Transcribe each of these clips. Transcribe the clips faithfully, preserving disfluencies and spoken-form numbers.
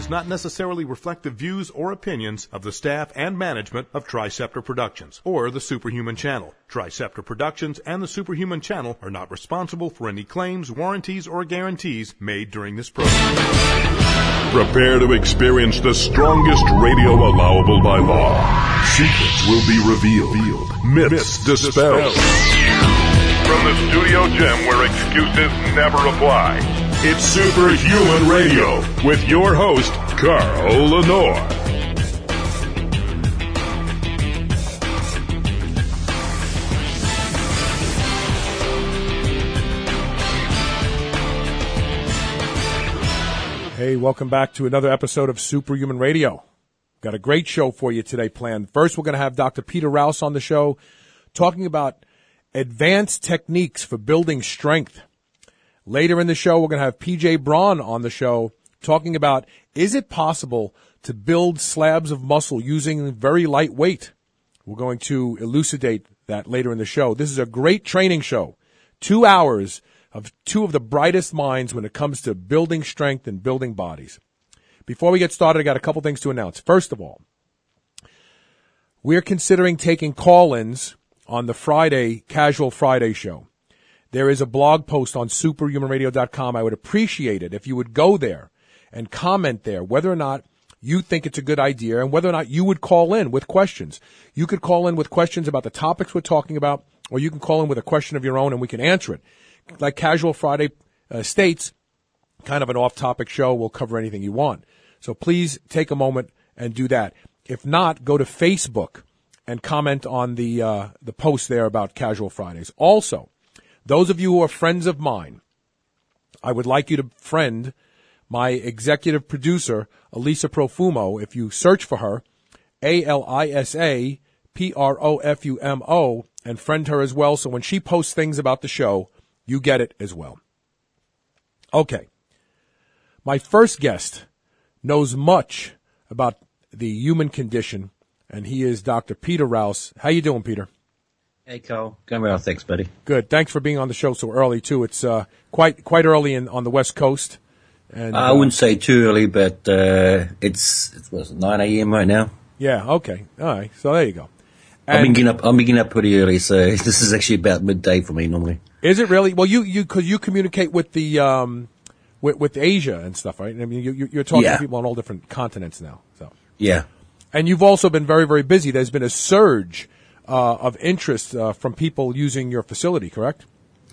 does not necessarily reflect the views or opinions of the staff and management of Triceptor Productions or the Superhuman Channel. Triceptor Productions and the Superhuman Channel are not responsible for any claims, warranties, or guarantees made during this program. Prepare to experience the strongest radio allowable by law. Secrets will be revealed. Myths dispelled. From the studio gym where excuses never apply. It's Superhuman Radio with your host, Carl Lenore. Hey, welcome back to another episode of Superhuman Radio. Got a great show for you today planned. First, we're going to have Doctor Peter Rouse on the show talking about advanced techniques for building strength. Later in the show, we're going to have P J Braun on the show talking about, is it possible to build slabs of muscle using very light weight? We're going to elucidate that later in the show. This is a great training show. Two hours of two of the brightest minds when it comes to building strength and building bodies. Before we get started, I got a couple things to announce. First of all, we're considering taking call-ins on the Friday, Casual Friday show. There is a blog post on superhuman radio dot com. I would appreciate it if you would go there and comment there whether or not you think it's a good idea and whether or not you would call in with questions. You could call in with questions about the topics we're talking about, or you can call in with a question of your own and we can answer it. Like Casual Friday uh, states, kind of an off-topic show. We'll cover anything you want. So please take a moment and do that. If not, go to Facebook and comment on the uh, the post there about Casual Fridays. Also, those of you who are friends of mine, I would like you to friend my executive producer, Elisa Profumo. If you search for her, A L I S A P R O F U M O, and friend her as well, so when she posts things about the show, you get it as well. Okay. My first guest knows much about the human condition, and he is Doctor Peter Rouse. How you doing, Peter? Hey, Carl. Going well, thanks, buddy. Good. Thanks for being on the show so early, too. It's uh, quite quite early in, on the West Coast. And, I uh, wouldn't say too early, but uh, it's, it's what, nine a.m. right now. Yeah, okay. All right. So there you go. And I'm beginning up. I'm beginning up pretty early, so this is actually about midday for me normally. Is it really? Well, you you cause you communicate with the um with, with Asia and stuff, right? I mean, you, you're talking yeah. to people on all different continents now. So yeah, and you've also been very very busy. There's been a surge uh, of interest uh, from people using your facility, correct?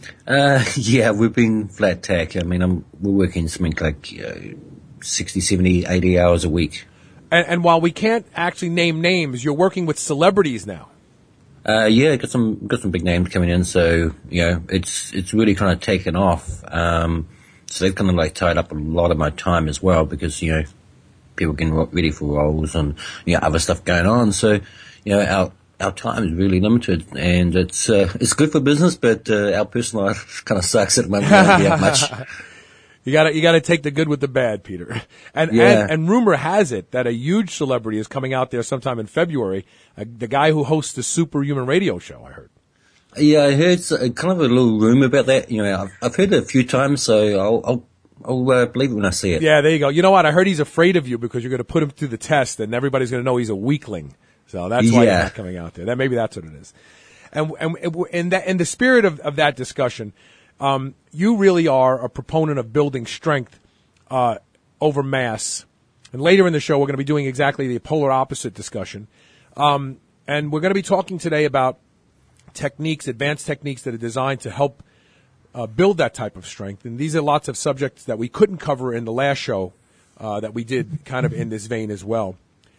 uh, yeah. We've been flat tack. I mean, I'm we're working something like uh, sixty, seventy, eighty hours a week. And, and while we can't actually name names, you're working with celebrities now. Uh, yeah, got some, got some big names coming in, so, you know, it's, it's really kind of taken off. Um, so they've kind of like tied up a lot of my time as well because, you know, people getting ready for roles and, you know, other stuff going on. So, you know, our, our time is really limited and it's, uh, it's good for business, but, uh, our personal life kind of sucks at the moment. We don't get out much. You gotta, you gotta take the good with the bad, Peter. And, yeah. and, and rumor has it that a huge celebrity is coming out there sometime in February. Uh, the guy who hosts the Superhuman Radio show, I heard. Yeah, I heard uh, kind of a little rumor about that. You know, I've, I've heard it a few times, so I'll, I'll, I'll uh, believe it when I see it. Yeah, there you go. You know what? I heard he's afraid of you because you're going to put him through the test and everybody's going to know he's a weakling. So that's why yeah. he's not coming out there. That, maybe that's what it is. And, and in that, in the spirit of, of that discussion, um, you really are a proponent of building strength, uh, over mass. And later in the show, we're going to be doing exactly the polar opposite discussion. Um, and we're going to be talking today about techniques, advanced techniques that are designed to help uh, build that type of strength. And these are lots of subjects that we couldn't cover in the last show uh, that we did kind of in this vein as well.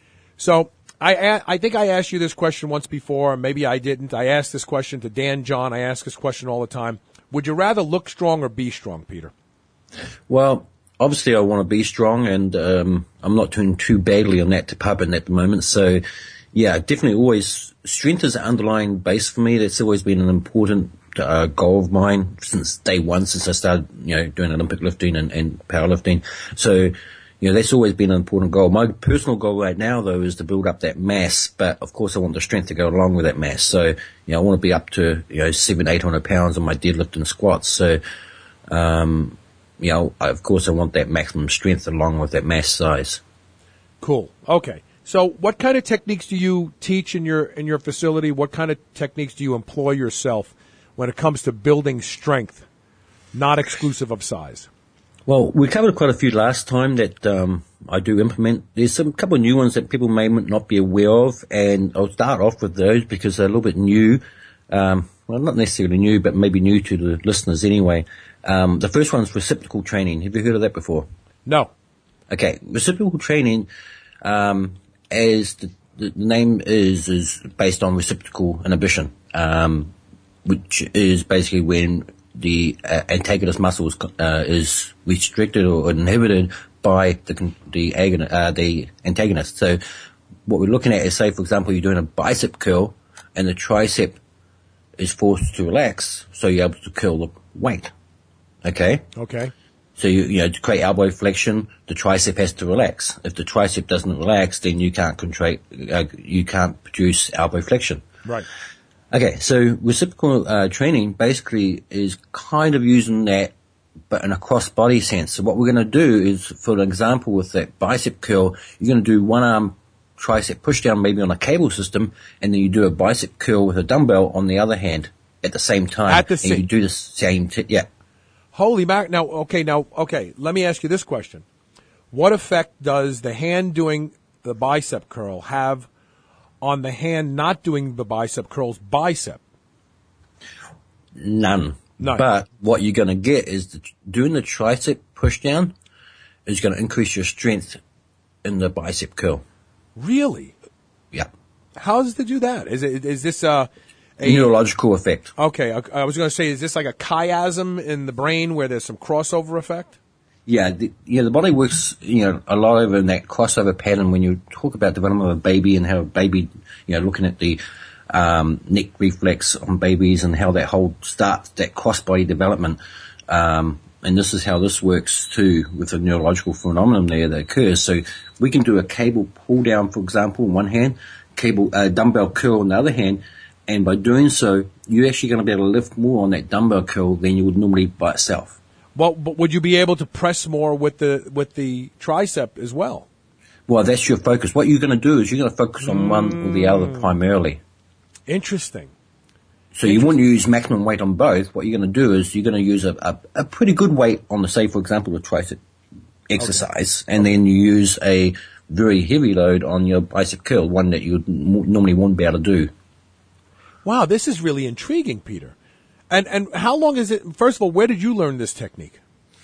So I, I think I asked you this question once before, maybe I didn't. I asked this question to Dan John. I ask this question all the time. Would you rather look strong or be strong, Peter? Well, obviously I want to be strong, and um, I'm not doing too badly on that department at the moment. So, yeah, definitely always strength is an underlying base for me. That's always been an important uh, goal of mine since day one, since I started, you know, doing Olympic lifting and, and powerlifting. So, you know, that's always been an important goal. My personal goal right now, though, is to build up that mass, but of course I want the strength to go along with that mass. So, you know, I want to be up to, you know, seven, eight hundred pounds on my deadlift and squats. So, um, you know, of course I want that maximum strength along with that mass size. Cool. Okay. So what kind of techniques do you teach in your in your facility? What kind of techniques do you employ yourself when it comes to building strength, not exclusive of size? Well, we covered quite a few last time that um, I do implement. There's some couple of new ones that people may not be aware of, and I'll start off with those because they're a little bit new. Um, well, not necessarily new, but maybe new to the listeners anyway. Um, the first one is reciprocal training. Have you heard of that before? No. Okay, reciprocal training, um, as the, the name is, is based on reciprocal inhibition, um, which is basically when the uh, antagonist muscle is, uh, is restricted or inhibited by the the, agon- uh, the antagonist. So what we're looking at is, say, for example, you're doing a bicep curl and the tricep is forced to relax, so you're able to curl the weight. Okay? Okay. So you, you know, to create elbow flexion, the tricep has to relax. If the tricep doesn't relax, then you can't contract, uh, you can't produce elbow flexion. Right. Okay, so reciprocal uh, training basically is kind of using that, but in a cross-body sense. So what we're going to do is, for an example, with that bicep curl, you're going to do one arm tricep push down maybe on a cable system, and then you do a bicep curl with a dumbbell on the other hand at the same time. At the same, and you do the same, t- yeah. Holy mac! Now, okay, now, okay. Let me ask you this question: what effect does the hand doing the bicep curl have on the hand not doing the bicep curl's bicep? None. None. But what you're going to get is the, doing the tricep push down is going to increase your strength in the bicep curl. Really? Yeah. How does it do that? Is it is this a, a neurological effect? Okay, I, I was going to say, is this like a chiasm in the brain where there's some crossover effect? Yeah, the, yeah, the body works, you know, a lot over in that crossover pattern when you talk about development of a baby and how a baby, you know, looking at the um, neck reflex on babies and how that whole starts, that cross-body development. Um, and this is how this works too with the neurological phenomenon there that occurs. So we can do a cable pull down, for example, in one hand, cable uh, dumbbell curl in the other hand, and by doing so, you're actually going to be able to lift more on that dumbbell curl than you would normally by itself. Well, but would you be able to press more with the with the tricep as well? Well, that's your focus. What you're going to do is you're going to focus on mm. one or the other primarily. Interesting. So you wouldn't use maximum weight on both. What you're going to do is you're going to use a, a, a pretty good weight on the, say, for example, the tricep exercise, okay. and okay. then you use a very heavy load on your bicep curl, one that you normally wouldn't be able to do. Wow, this is really intriguing, Peter. And and how long is it? First of all, where did you learn this technique?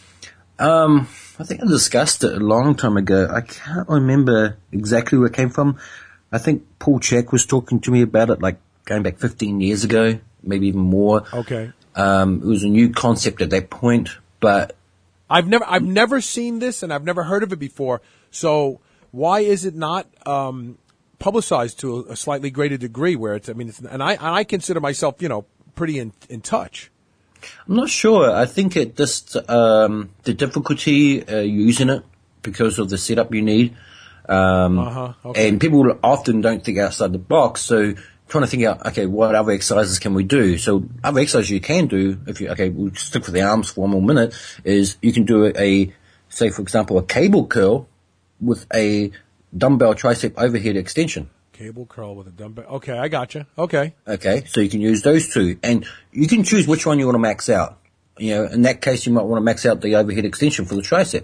Um, I think I discussed it a long time ago. I can't remember exactly where it came from. I think Paul Chek was talking to me about it, like going back fifteen years ago, maybe even more. Okay. Um, it was a new concept at that point, but I've never I've never seen this and I've never heard of it before. So why is it not um, publicized to a, a slightly greater degree? Where it's, I mean, it's, and I and I consider myself, you know, pretty in, in touch. I'm not sure. I think it just um, the difficulty uh, using it because of the setup you need, um, uh-huh. okay. and people often don't think outside the box. So trying to think out, okay, what other exercises can we do? So other exercises you can do, if you okay, we'll stick with the arms for one more minute. Is you can do a, a say for example a cable curl with a dumbbell tricep overhead extension. Cable curl with a dumbbell. Okay, I gotcha. Okay. Okay, so you can use those two, and you can choose which one you want to max out. You know, in that case, you might want to max out the overhead extension for the tricep.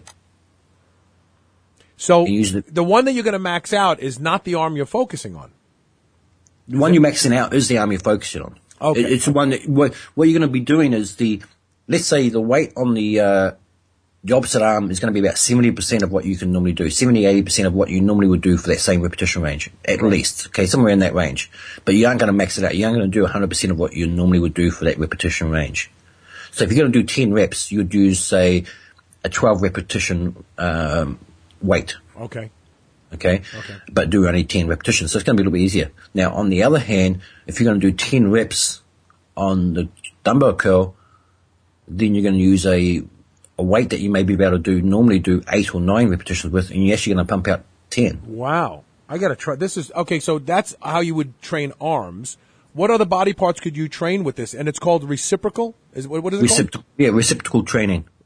So the, the one that you're going to max out is not the arm you're focusing on. The one you're maxing out is the arm you're focusing on. Okay. It, it's the one that what, what you're going to be doing is the, let's say the weight on the uh, the opposite arm is going to be about seventy percent of what you can normally do, seventy, eighty percent of what you normally would do for that same repetition range, at right. least. Okay, somewhere in that range. But you aren't going to max it out. You aren't going to do one hundred percent of what you normally would do for that repetition range. So if you're going to do ten reps, you'd use, say, a twelve repetition um, weight. Okay. Okay? Okay. But do only ten repetitions. So it's going to be a little bit easier. Now, on the other hand, if you're going to do ten reps on the dumbbell curl, then you're going to use a a weight that you may be able to do, normally do eight or nine repetitions with, and you're actually going to pump out ten. Wow. I got to try. This is, okay, so that's how you would train arms. What other body parts could you train with this? And it's called reciprocal? Is What, what is it Recipro- called? Yeah, reciprocal training.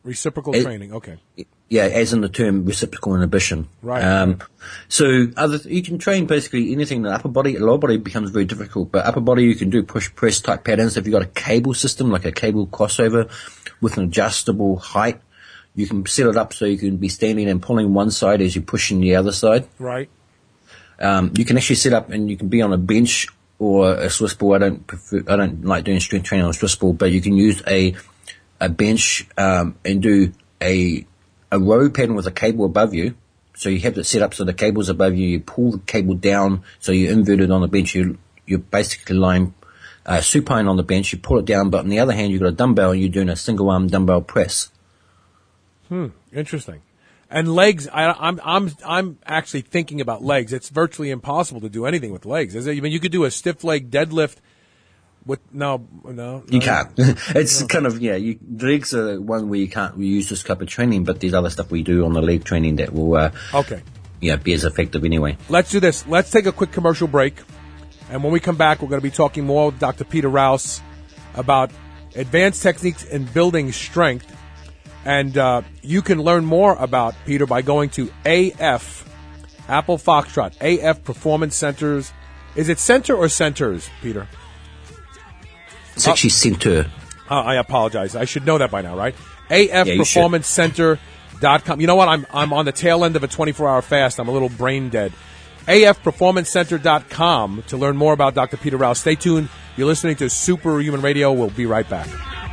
Reciprocal it, training, okay. Yeah, as in the term reciprocal inhibition. Right. Um, so other, you can train basically anything. The upper body, lower body becomes very difficult, but upper body you can do push press type patterns. If you've got a cable system, like a cable crossover with an adjustable height, you can set it up so you can be standing and pulling one side as you're pushing the other side. Right. Um, you can actually set up and you can be on a bench or a Swiss ball. I don't prefer, I don't like doing strength training on a Swiss ball, but you can use a, a bench, um, and do a, a row pattern with a cable above you. So you have it set up so the cable's above you. You pull the cable down so you're inverted on the bench. You, you're basically lying uh, supine on the bench. You pull it down, but on the other hand, you've got a dumbbell and you're doing a single arm dumbbell press. Hmm. Interesting. And legs, I, I'm I'm I'm actually thinking about legs. It's virtually impossible to do anything with legs. Is it? I mean, you could do a stiff leg deadlift. With no, no, you no. can't. It's no. kind of yeah. You, legs are one where you can't use this type of training, but there's other stuff we do on the leg training that will uh, okay, yeah, be as effective anyway. Let's do this. Let's take a quick commercial break, and when we come back, we're going to be talking more with Doctor Peter Rouse about advanced techniques in building strength, and uh, you can learn more about Peter by going to A F Apple Foxtrot A F Performance Centers. Is it center or centers, Peter? It's actually center. Uh, I apologize. I should know that by now, right? A F Performance Center dot com. You know what? I'm I'm on the tail end of a twenty-four hour fast. I'm a little brain dead. A F Performance Center dot com to learn more about Doctor Peter Rouse. Stay tuned. You're listening to Superhuman Radio. We'll be right back.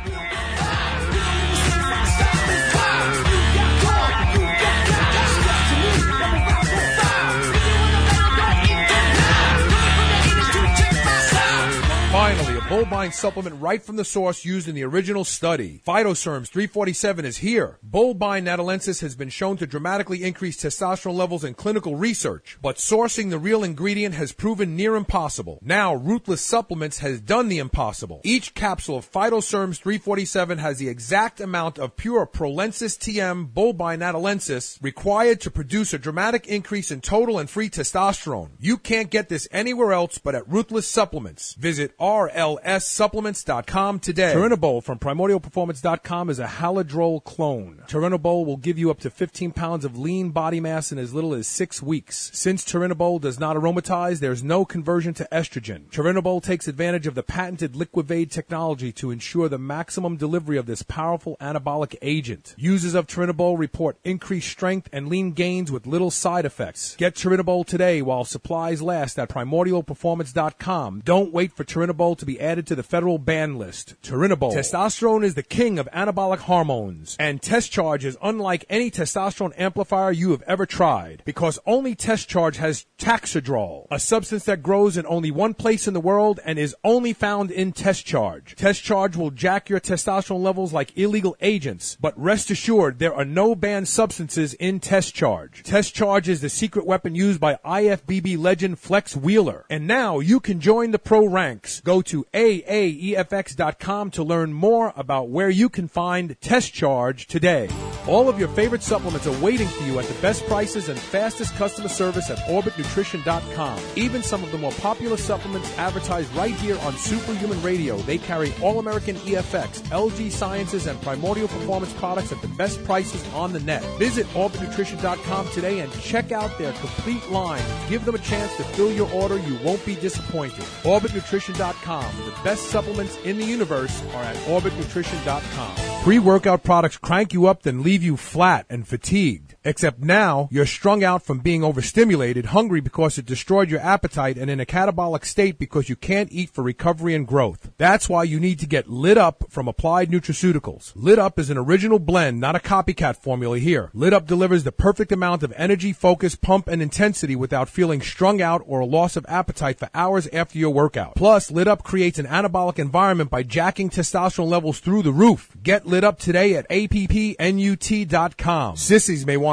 Finally, a Bullbine supplement right from the source used in the original study. Phytoserms three forty-seven is here. Bullbine natalensis has been shown to dramatically increase testosterone levels in clinical research, but sourcing the real ingredient has proven near impossible. Now, Ruthless Supplements has done the impossible. Each capsule of Phytoserms three forty-seven has the exact amount of pure Prolensis T M Bullbine natalensis required to produce a dramatic increase in total and free testosterone. You can't get this anywhere else but at Ruthless Supplements. Visit R L S supplements dot com today. Turinabol from primordial performance dot com is a Haladrol clone. Turinabol will give you up to fifteen pounds of lean body mass in as little as six weeks. Since Turinabol does not aromatize, there's no conversion to estrogen. Turinabol takes advantage of the patented Liquivade technology to ensure the maximum delivery of this powerful anabolic agent. Users of Turinabol report increased strength and lean gains with little side effects. Get Turinabol today while supplies last at primordial performance dot com. Don't wait for Turinabol to be added to the federal ban list. Turinabol. Testosterone is the king of anabolic hormones, and Test Charge is unlike any testosterone amplifier you have ever tried, because only Test Charge has Taxidrol, a substance that grows in only one place in the world and is only found in Test Charge. Test Charge will jack your testosterone levels like illegal agents, but rest assured there are no banned substances in Test Charge. Test Charge is the secret weapon used by I F B B legend Flex Wheeler, and now you can join the pro ranks. Go to A A E F X dot com to learn more about where you can find Test Charge today. All of your favorite supplements are waiting for you at the best prices and fastest customer service at orbit nutrition dot com. Even some of the more popular supplements advertised right here on Superhuman Radio. They carry All-American E F X, L G Sciences, and Primordial Performance products at the best prices on the net. Visit orbit nutrition dot com today and check out their complete line. Give them a chance to fill your order. You won't be disappointed. orbit nutrition dot com. The best supplements in the universe are at orbit nutrition dot com. Pre-workout products crank you up then leave you flat and fatigued. Except now, you're strung out from being overstimulated, hungry because it destroyed your appetite, and in a catabolic state because you can't eat for recovery and growth. That's why you need to get Lit Up from Applied Nutraceuticals. Lit Up is an original blend, not a copycat formula here. Lit Up delivers the perfect amount of energy, focus, pump, and intensity without feeling strung out or a loss of appetite for hours after your workout. Plus, Lit Up creates an anabolic environment by jacking testosterone levels through the roof. Get Lit Up today at A P P N U T dot com. Sissies may want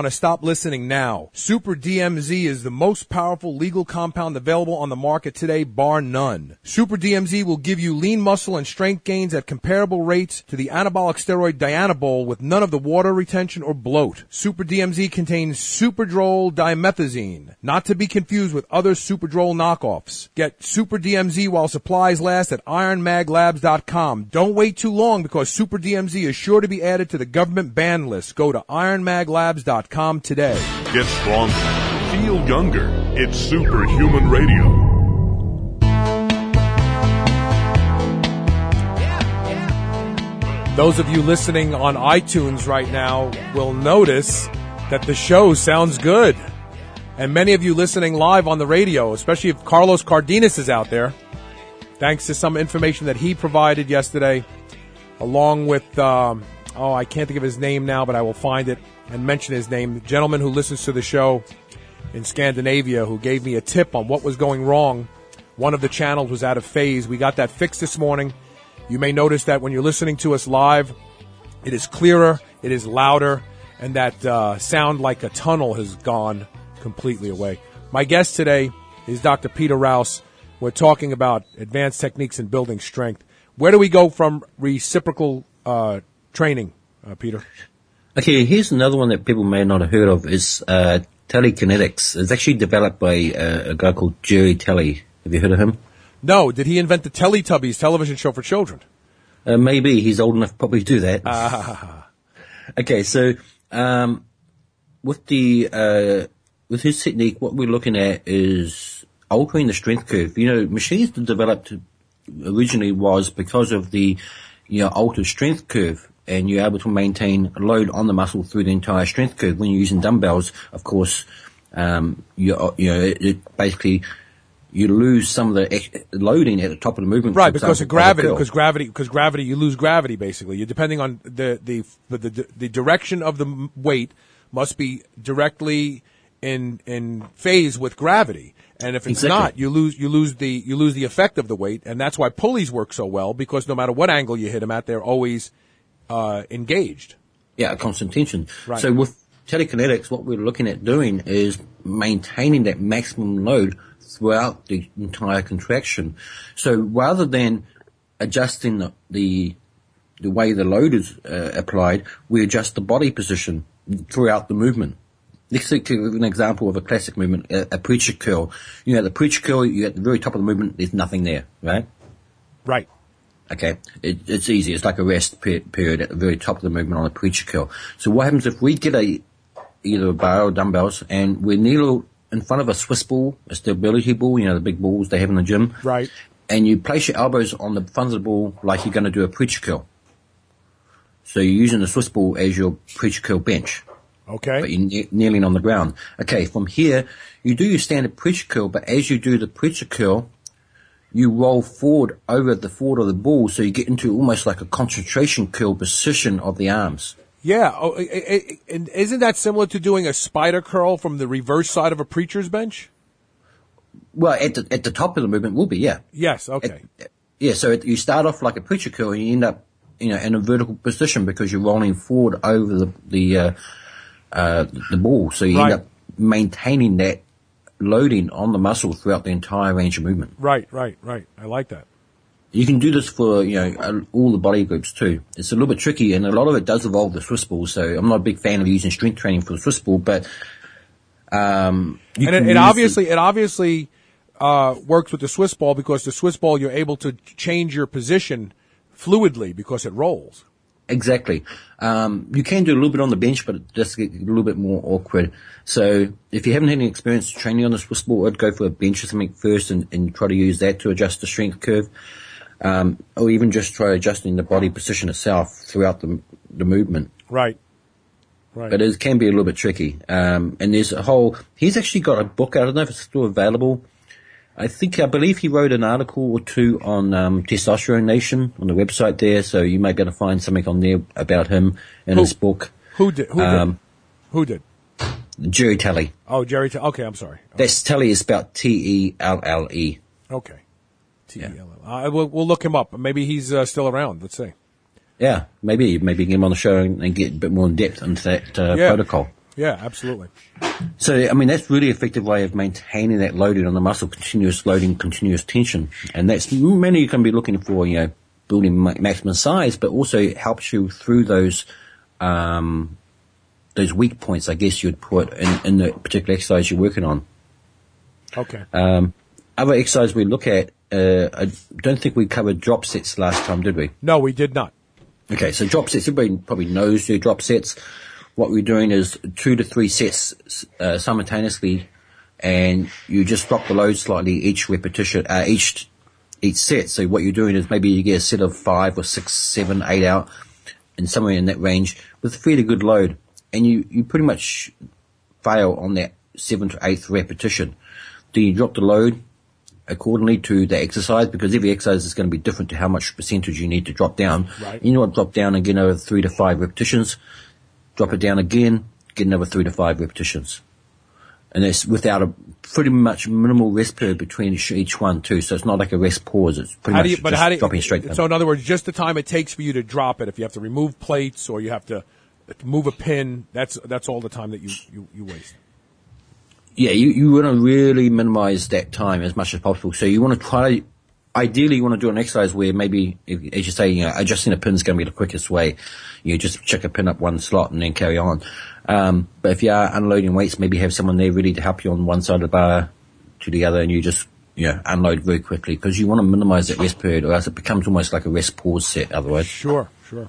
want to stop listening now. Super D M Z is the most powerful legal compound available on the market today, bar none. Super D M Z will give you lean muscle and strength gains at comparable rates to the anabolic steroid Dianabol with none of the water retention or bloat. Super D M Z contains Superdrol dimethazine, not to be confused with other Superdrol knockoffs. Get Super D M Z while supplies last at iron mag labs dot com. Don't wait too long because Super D M Z is sure to be added to the government ban list. Go to iron mag labs dot com today. Get stronger. Feel younger. It's Superhuman Radio. Those of you listening on iTunes right now will notice that the show sounds good. And many of you listening live on the radio, especially if Carlos Cardenas is out there, thanks to some information that he provided yesterday, along with, um, oh, I can't think of his name now, but I will find it and mention his name. The gentleman who listens to the show in Scandinavia who gave me a tip on what was going wrong. One of the channels was out of phase. We got that fixed this morning. You may notice that when you're listening to us live, it is clearer, it is louder, and that uh, sound like a tunnel has gone completely away. My guest today is Doctor Peter Rouse. We're talking about advanced techniques in building strength. Where do we go from reciprocal uh, training, uh, Peter? Okay, here's another one that people may not have heard of, is uh, telekinetics. It's actually developed by uh, a guy called Jerry Telly. Have you heard of him? No. Did he invent the Teletubbies television show for children? Uh, maybe. He's old enough to probably do that. Ah. Okay, so um, with the uh, with his technique, what we're looking at is altering the strength curve. You know, machines that developed originally was because of the you know altered strength curve, and you're able to maintain a load on the muscle through the entire strength curve. When you're using dumbbells, of course, um, you you know it, it basically you lose some of the ex- loading at the top of the movement. Right, because of gravity, of because gravity, because gravity, you lose gravity basically. You're depending on the, the, the, the, the direction of the weight must be directly in, in phase with gravity. And if it's exactly. not, you lose, you lose the, you lose the effect of the weight. And that's why pulleys work so well, because no matter what angle you hit them at, they're always, uh, engaged. Yeah, a constant tension. Right. So with telekinetics, what we're looking at doing is maintaining that maximum load throughout the entire contraction. So rather than adjusting the the, the way the load is uh, applied, we adjust the body position throughout the movement. Let's take an example of a classic movement, a, a preacher curl. You know, the preacher curl, you're at the very top of the movement, there's nothing there, right? Right. Okay, it, it's easy. It's like a rest per- period at the very top of the movement on a preacher curl. So what happens if we get a either a bar or dumbbells and we kneel in front of a Swiss ball, a stability ball, you know, the big balls they have in the gym. Right. And you place your elbows on the front of the ball like you're going to do a preacher curl. So you're using the Swiss ball as your preacher curl bench. Okay. But you're ne- kneeling on the ground. Okay, from here, you do your standard preacher curl, but as you do the preacher curl, you roll forward over the forward of the ball, so you get into almost like a concentration curl position of the arms. Yeah, oh, it, it, and isn't that similar to doing a spider curl from the reverse side of a preacher's bench? Well, at the at the top of the movement will be, yeah. Yes, okay. At, yeah, so it, you start off like a preacher curl, and you end up, you know, in a vertical position because you're rolling forward over the the uh, uh, the ball, so you right. end up maintaining that loading on the muscle throughout the entire range of movement. Right, right, right. I like that. You can do this for, you know, all the body groups too. It's a little bit tricky, and a lot of it does involve the Swiss ball, so I'm not a big fan of using strength training for the Swiss ball, but, um, you and can it, it obviously, the, it obviously, uh, works with the Swiss ball because the Swiss ball, you're able to change your position fluidly because it rolls. Exactly. Um, you can do a little bit on the bench, but it does get a little bit more awkward. So if you haven't had any experience training on the Swiss ball, I'd go for a bench or something first and, and try to use that to adjust the strength curve. Um, or even just try adjusting the body position itself throughout the, the movement. Right. Right. But it can be a little bit tricky. Um, and there's a whole, he's actually got a book, I don't know if it's still available. I think, I believe he wrote an article or two on, um, Testosterone Nation on the website there, so you may be able to find something on there about him in who, his book. Who did? Who um, did? Who did? Jerry Telly. Oh, Jerry Telly. Okay, I'm sorry. Okay. That's Telly is spelled T E L L E. Okay. T E L L E. Uh, we'll, we'll look him up. Maybe he's uh, still around. Let's see. Yeah, maybe. Maybe get him on the show and, and get a bit more in depth into that uh, yeah. protocol. Yeah, absolutely. So, I mean, that's really effective way of maintaining that loading on the muscle, continuous loading, continuous tension. And that's mainly you can be looking for, you know, building ma- maximum size, but also it helps you through those, um, those weak points, I guess you'd put in, in the particular exercise you're working on. Okay. Um, other exercise we look at, uh, I don't think we covered drop sets last time, did we? No, we did not. Okay, so drop sets, everybody probably knows their drop sets. What we're doing is two to three sets uh, simultaneously, and you just drop the load slightly each repetition, uh, each each set. So what you're doing is maybe you get a set of five or six, seven, eight out, and somewhere in that range with a fairly good load, and you, you pretty much fail on that seventh to eighth repetition. Then you drop the load accordingly to the exercise, because every exercise is going to be different to how much percentage you need to drop down. Right. You know what? Drop down again over three to five repetitions. Drop it down again, get another three to five repetitions. And it's without a pretty much minimal rest period between each, each one too. So it's not like a rest pause. It's pretty How much do you, but just how do you, dropping straight down. So in other words, just the time it takes for you to drop it, if you have to remove plates or you have to move a pin, that's that's all the time that you, you, you waste. Yeah, you, you want to really minimize that time as much as possible. So you want to try, ideally you want to do an exercise where maybe, if, as you say, you know, adjusting a pin is going to be the quickest way. You just check a pin up one slot and then carry on. Um, but if you are unloading weights, maybe have someone there ready to help you on one side of the bar to the other, and you just, you know, unload very quickly, because you want to minimize that rest period, or else it becomes almost like a rest pause set otherwise. Sure, sure.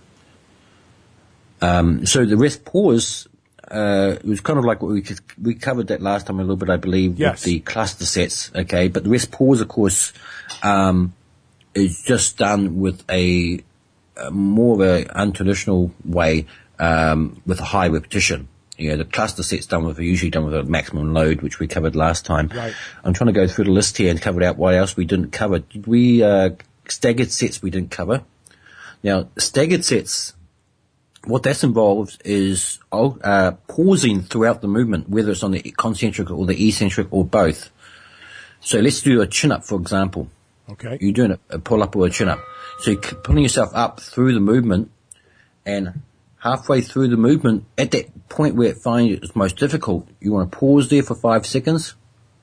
Um, so the rest pause, uh, it was kind of like what we we covered that last time a little bit, I believe, yes. with the cluster sets. Okay, but the rest pause, of course, um, is just done with a, a more of a untraditional way, um, with a high repetition. You know, the cluster sets done with are usually done with a maximum load, which we covered last time. Right. I'm trying to go through the list here and cover out what else we didn't cover. Did we uh, staggered sets we didn't cover? Now, staggered sets, what that involves is uh, pausing throughout the movement, whether it's on the concentric or the eccentric or both. So let's do a chin-up, for example. Okay. You're doing a, a pull-up or a chin-up. So you're pulling yourself up through the movement, and halfway through the movement, at that point where it finds it's most difficult, you want to pause there for five seconds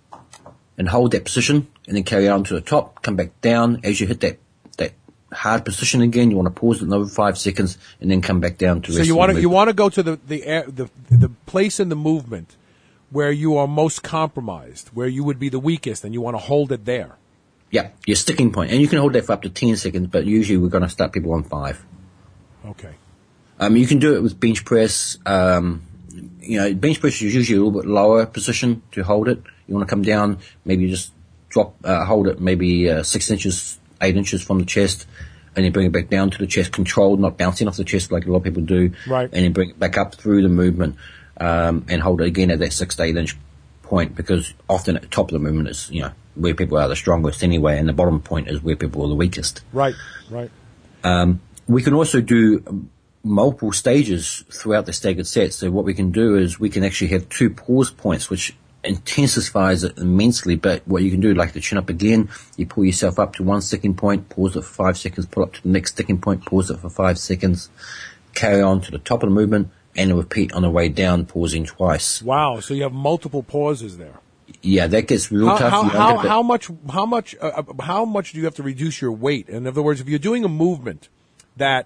and hold that position, and then carry on to the top, come back down. As you hit that that hard position again, you want to pause another five seconds and then come back down to So rest you of want the to you movement. want to go to the the air, the the place in the movement where you are most compromised, where you would be the weakest, and you want to hold it there. Yeah, your sticking point. And you can hold that for up to ten seconds, but usually we're going to start people on five. Okay. Um, you can do it with bench press. Um, you know, bench press is usually a little bit lower position to hold it. You want to come down, maybe just drop, uh, hold it maybe uh, six inches, eight inches from the chest, and then bring it back down to the chest, controlled, not bouncing off the chest like a lot of people do. Right. And then bring it back up through the movement, um, and hold it again at that six to eight inch point, because often at the top of the movement is, you know, where people are the strongest anyway, and the bottom point is where people are the weakest. Right. Right. Um, we can also do multiple stages throughout the staggered set. So what we can do is we can actually have two pause points, which intensifies it immensely. But what you can do, like the chin up again, you pull yourself up to one sticking point, pause it for five seconds, pull up to the next sticking point, pause it for five seconds, carry on to the top of the movement, and repeat on the way down, pausing twice. Wow. So you have multiple pauses there. Yeah, that gets real How tough. how You don't how, get the- how much how much uh, how much do you have to reduce your weight? In other words, if you're doing a movement that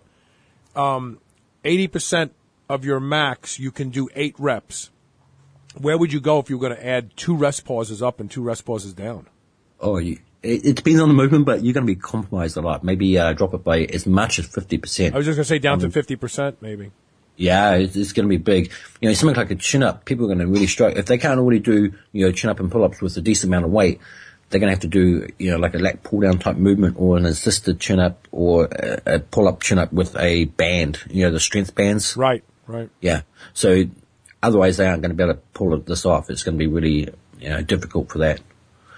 um, eighty percent of your max, you can do eight reps. Where would you go if you were going to add two rest pauses up and two rest pauses down? Oh, you, it, it depends on the movement, but you're going to be compromised a lot. Maybe uh, drop it by as much as fifty percent. I was just going to say down to fifty percent, maybe. Yeah, it's, it's going to be big. You know, something like a chin-up, people are going to really struggle. If they can't already do, you know, chin-up and pull-ups with a decent amount of weight, they're going to have to do, you know, like a lat pull-down type movement, or an assisted chin-up, or a, a pull-up chin-up with a band, you know, the strength bands. Right, right. Yeah. So otherwise they aren't going to be able to pull this off. It's going to be really, you know, difficult for that.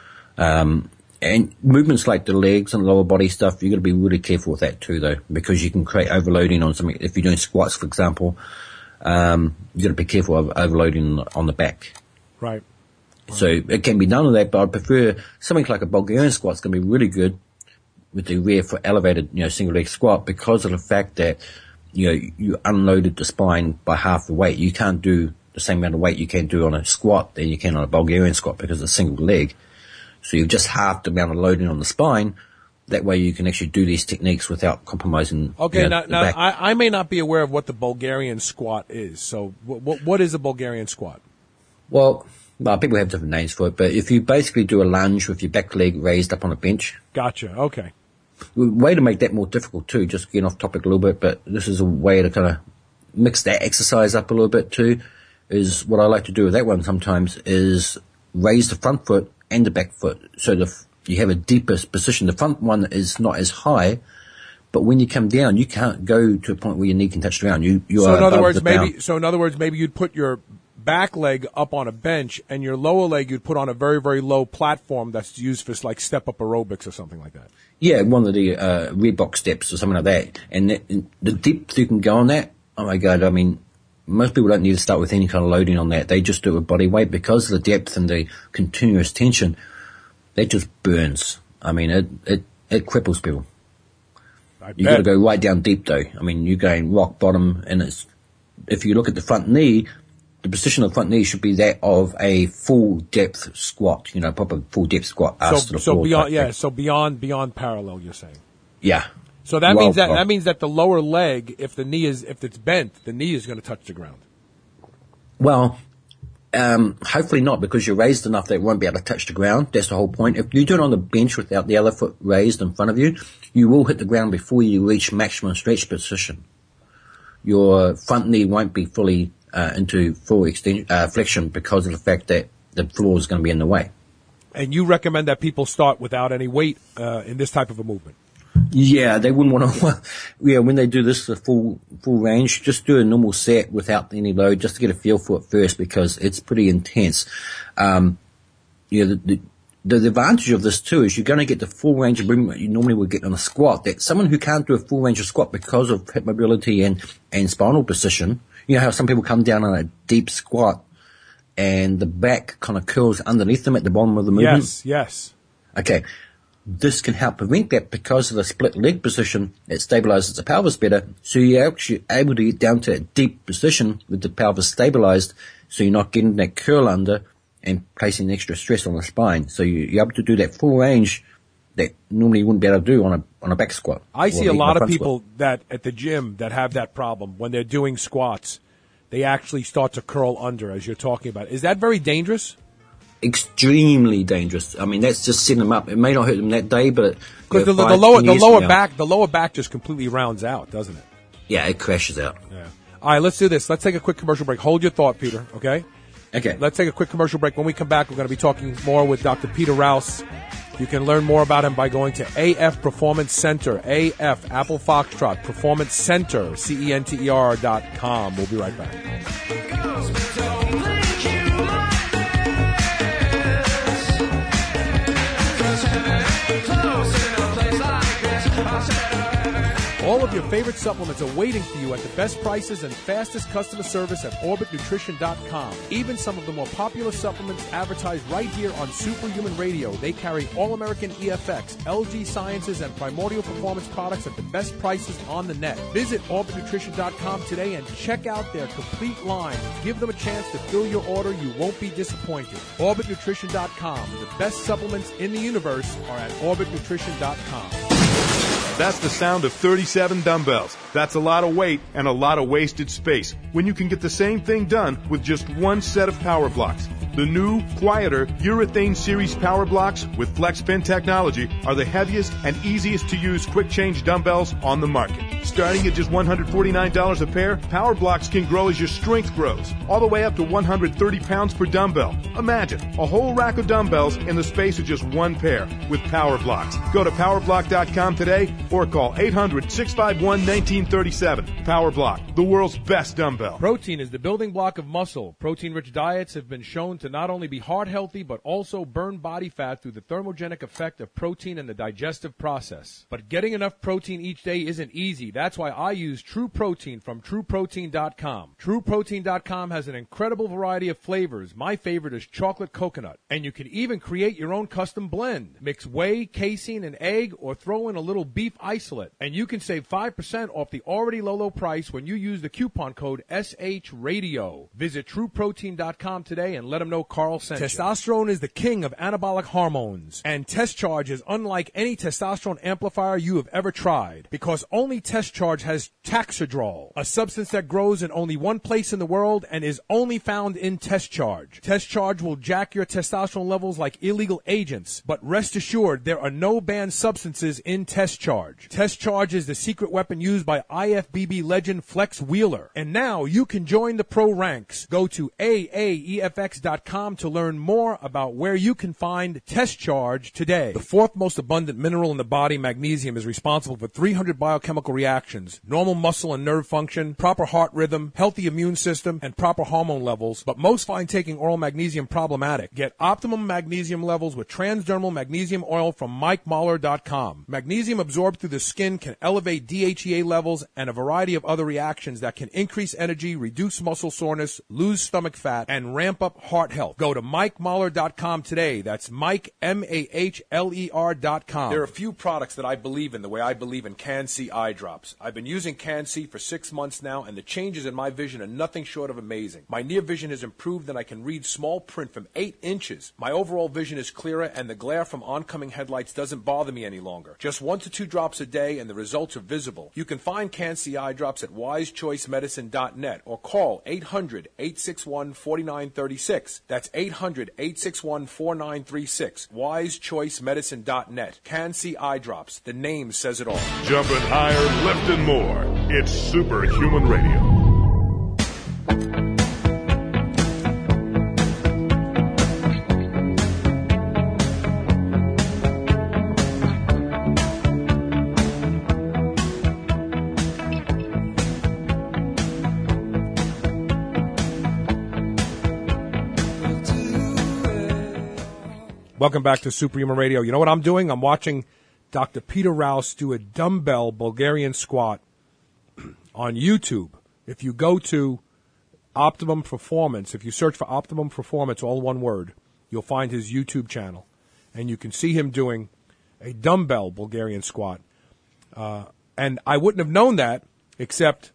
Um, and movements like the legs and lower body stuff, you've got to be really careful with that too, though, because you can create overloading on something. If you're doing squats, for example, um, you've got to be careful of overloading on the back. Right. So it can be done with that, but I prefer something like a Bulgarian squat's going to be really good with the rear foot elevated, you know, single leg squat, because of the fact that, you know, you unloaded the spine by half the weight. You can't do the same amount of weight you can do on a squat than you can on a Bulgarian squat because it's a single leg. So you've just halved the amount of loading on the spine. That way you can actually do these techniques without compromising. Okay, you know, now, now I, I may not be aware of what the Bulgarian squat is. So what, what is a Bulgarian squat? Well, well, people have different names for it, but if you basically do a lunge with your back leg raised up on a bench. Gotcha, okay. Way to make that more difficult too, just getting off topic a little bit, but this is a way to kind of mix that exercise up a little bit too, is what I like to do with that one sometimes is raise the front foot and the back foot so the you have a deeper position. The front one is not as high, but when you come down, you can't go to a point where your knee can touch the ground. You, you so are in other above words, the maybe down. so in other words, maybe you'd put your back leg up on a bench, and your lower leg you'd put on a very very low platform that's used for like step up aerobics or something like that. Yeah, one of the uh, Reebok steps or something like that. And that, the depth you can go on that. Oh my God! I mean, most people don't need to start with any kind of loading on that. They just do it with body weight because of the depth and the continuous tension. That just burns. I mean, it, it, it cripples people. You got to go right down deep though. I mean, you're going rock bottom, and it's, if you look at the front knee, the position of the front knee should be that of a full depth squat, you know, proper full depth squat. So, to the so floor beyond, yeah, thing. so beyond, beyond parallel, you're saying. Yeah. So that well, means that, well, that means that the lower leg, if the knee is, if it's bent, the knee is going to touch the ground. Well, Um, hopefully not, because you're raised enough that it won't be able to touch the ground. That's the whole point. If you do it on the bench without the other foot raised in front of you, you will hit the ground before you reach maximum stretch position. Your front knee won't be fully uh, into full extension, uh, flexion because of the fact that the floor is going to be in the way. And you recommend that people start without any weight uh, in this type of a movement? Yeah, they wouldn't want to. Yeah, when they do this the full full range, just do a normal set without any load, just to get a feel for it first, because it's pretty intense. Um, yeah, the, the, the advantage of this too is you're going to get the full range of movement you normally would get on a squat. That someone who can't do a full range of squat because of hip mobility and and spinal position. You know how some people come down on a deep squat and the back kind of curls underneath them at the bottom of the movement. Yes, yes. Okay. This can help prevent that because of the split leg position. It stabilizes the pelvis better, so you're actually able to get down to a deep position with the pelvis stabilized, so you're not getting that curl under and placing extra stress on the spine. So you're able to do that full range that normally you wouldn't be able to do on a on a back squat. I see a lot of people squat. that at the gym that have that problem when they're doing squats. They actually start to curl under, as you're talking about. Is that very dangerous? Extremely dangerous. I mean, that's just setting them up. It may not hurt them that day, but because the, the lower the lower back the lower back just completely rounds out, doesn't it? Yeah, it crashes out. Yeah. All right, let's do this. Let's take a quick commercial break. Hold your thought, Peter. Okay. Okay. Let's take a quick commercial break. When we come back, we're going to be talking more with Doctor Peter Rouse. You can learn more about him by going to A F Performance Center, A F Apple Foxtrot Performance Center, C E N T E R dot com. We'll be right back. All of your favorite supplements are waiting for you at the best prices and fastest customer service at Orbit Nutrition dot com. Even some of the more popular supplements advertised right here on Superhuman Radio. They carry All-American E F X, L G Sciences, and Primordial Performance products at the best prices on the net. Visit Orbit Nutrition dot com today and check out their complete line. Give them a chance to fill your order. You won't be disappointed. Orbit Nutrition dot com. The best supplements in the universe are at Orbit Nutrition dot com. That's the sound of thirty-seven dumbbells. That's a lot of weight and a lot of wasted space when you can get the same thing done with just one set of power blocks. The new, quieter Urethane Series power blocks with FlexPin technology are the heaviest and easiest to use quick change dumbbells on the market. Starting at just one hundred forty-nine dollars a pair, power blocks can grow as your strength grows, all the way up to one hundred thirty pounds per dumbbell. Imagine a whole rack of dumbbells in the space of just one pair with power blocks. Go to power block dot com today or call eight hundred, six five one, one nine three seven. Power Block, the world's best dumbbell. Protein is the building block of muscle. Protein-rich diets have been shown to not only be heart healthy, but also burn body fat through the thermogenic effect of protein in the digestive process. But getting enough protein each day isn't easy. That's why I use True Protein from True Protein dot com. True Protein dot com has an incredible variety of flavors. My favorite is chocolate coconut. And you can even create your own custom blend. Mix whey, casein, and egg, or throw in a little beef isolate. And you can save five percent off the already low, low price when you use the coupon code S H Radio. Visit True Protein dot com today and let them know Carl sent you. Testosterone is the king of anabolic hormones. And Test Charge is unlike any testosterone amplifier you have ever tried. Because only Test Charge has Taxidrol, a substance that grows in only one place in the world and is only found in Test Charge. Test Charge will jack your testosterone levels like illegal agents, but rest assured there are no banned substances in Test Charge. Test Charge is the secret weapon used by I F B B legend Flex Wheeler. And now you can join the pro ranks. Go to A A E F X dot com to learn more about where you can find Test Charge today. The fourth most abundant mineral in the body, magnesium, is responsible for three hundred biochemical reactions, normal muscle and nerve function, proper heart rhythm, healthy immune system, and proper hormone levels. But most find taking oral magnesium problematic. Get optimum magnesium levels with transdermal magnesium oil from Mike Mahler dot com. Magnesium absorbed through the skin can elevate D H E A levels and a variety of other reactions that can increase energy, reduce muscle soreness, lose stomach fat, and ramp up heart health. Go to Mike Mahler dot com today. That's Mike, M A H L E R dot com. There are a few products that I believe in the way I believe in Can-C eye drops. I've been using Can-C for six months now, and the changes in my vision are nothing short of amazing. My near vision has improved, and I can read small print from eight inches. My overall vision is clearer, and the glare from oncoming headlights doesn't bother me any longer. Just one to two drops a day, and the results are visible. You can find Can-C eye drops at wise choice medicine dot net or call eight hundred, eight six one, four nine three six. That's eight hundred, eight six one, four nine three six. wise choice medicine dot net. Can-C eye drops. The name says it all. Jumping higher, lifting more. It's Superhuman Radio. Welcome back to Superhuman Radio. You know what I'm doing? I'm watching Doctor Peter Rouse do a dumbbell Bulgarian squat on YouTube. If you go to Optimum Performance, if you search for Optimum Performance, all one word, you'll find his YouTube channel. And you can see him doing a dumbbell Bulgarian squat. Uh, and I wouldn't have known that except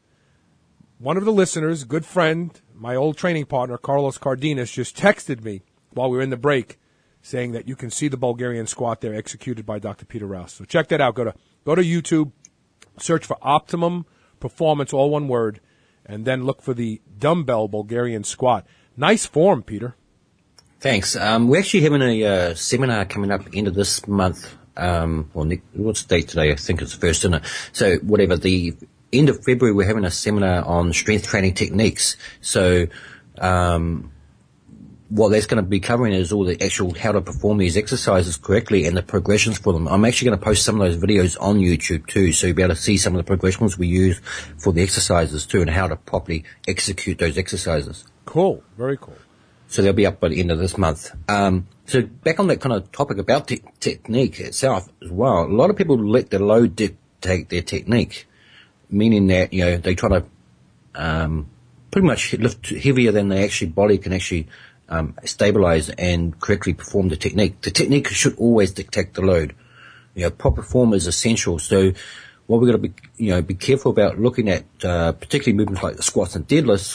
one of the listeners, good friend, my old training partner, Carlos Cardenas, just texted me while we were in the break saying that you can see the Bulgarian squat there executed by Doctor Peter Rouse. So check that out. Go to go to YouTube, search for Optimum Performance, all one word, and then look for the dumbbell Bulgarian squat. Nice form, Peter. Thanks. Um, we're actually having a uh, seminar coming up end of this month. Um, well, what's the date today? I think it's the first, isn't it? So whatever, the end of February, we're having a seminar on strength training techniques. So um, what that's going to be covering is all the actual how to perform these exercises correctly and the progressions for them. I'm actually going to post some of those videos on YouTube too, so you'll be able to see some of the progressions we use for the exercises too and how to properly execute those exercises. Cool. Very cool. So they'll be up by the end of this month. Um, so back on that kind of topic about te- technique itself as well, a lot of people let the load dictate their technique, meaning that, you know, they try to um, pretty much lift heavier than their actually body can actually um, stabilize and correctly perform the technique. The technique should always dictate the load. You know, proper form is essential. So what we're going to be, you know, be careful about looking at, uh, particularly movements like the squats and deadlifts.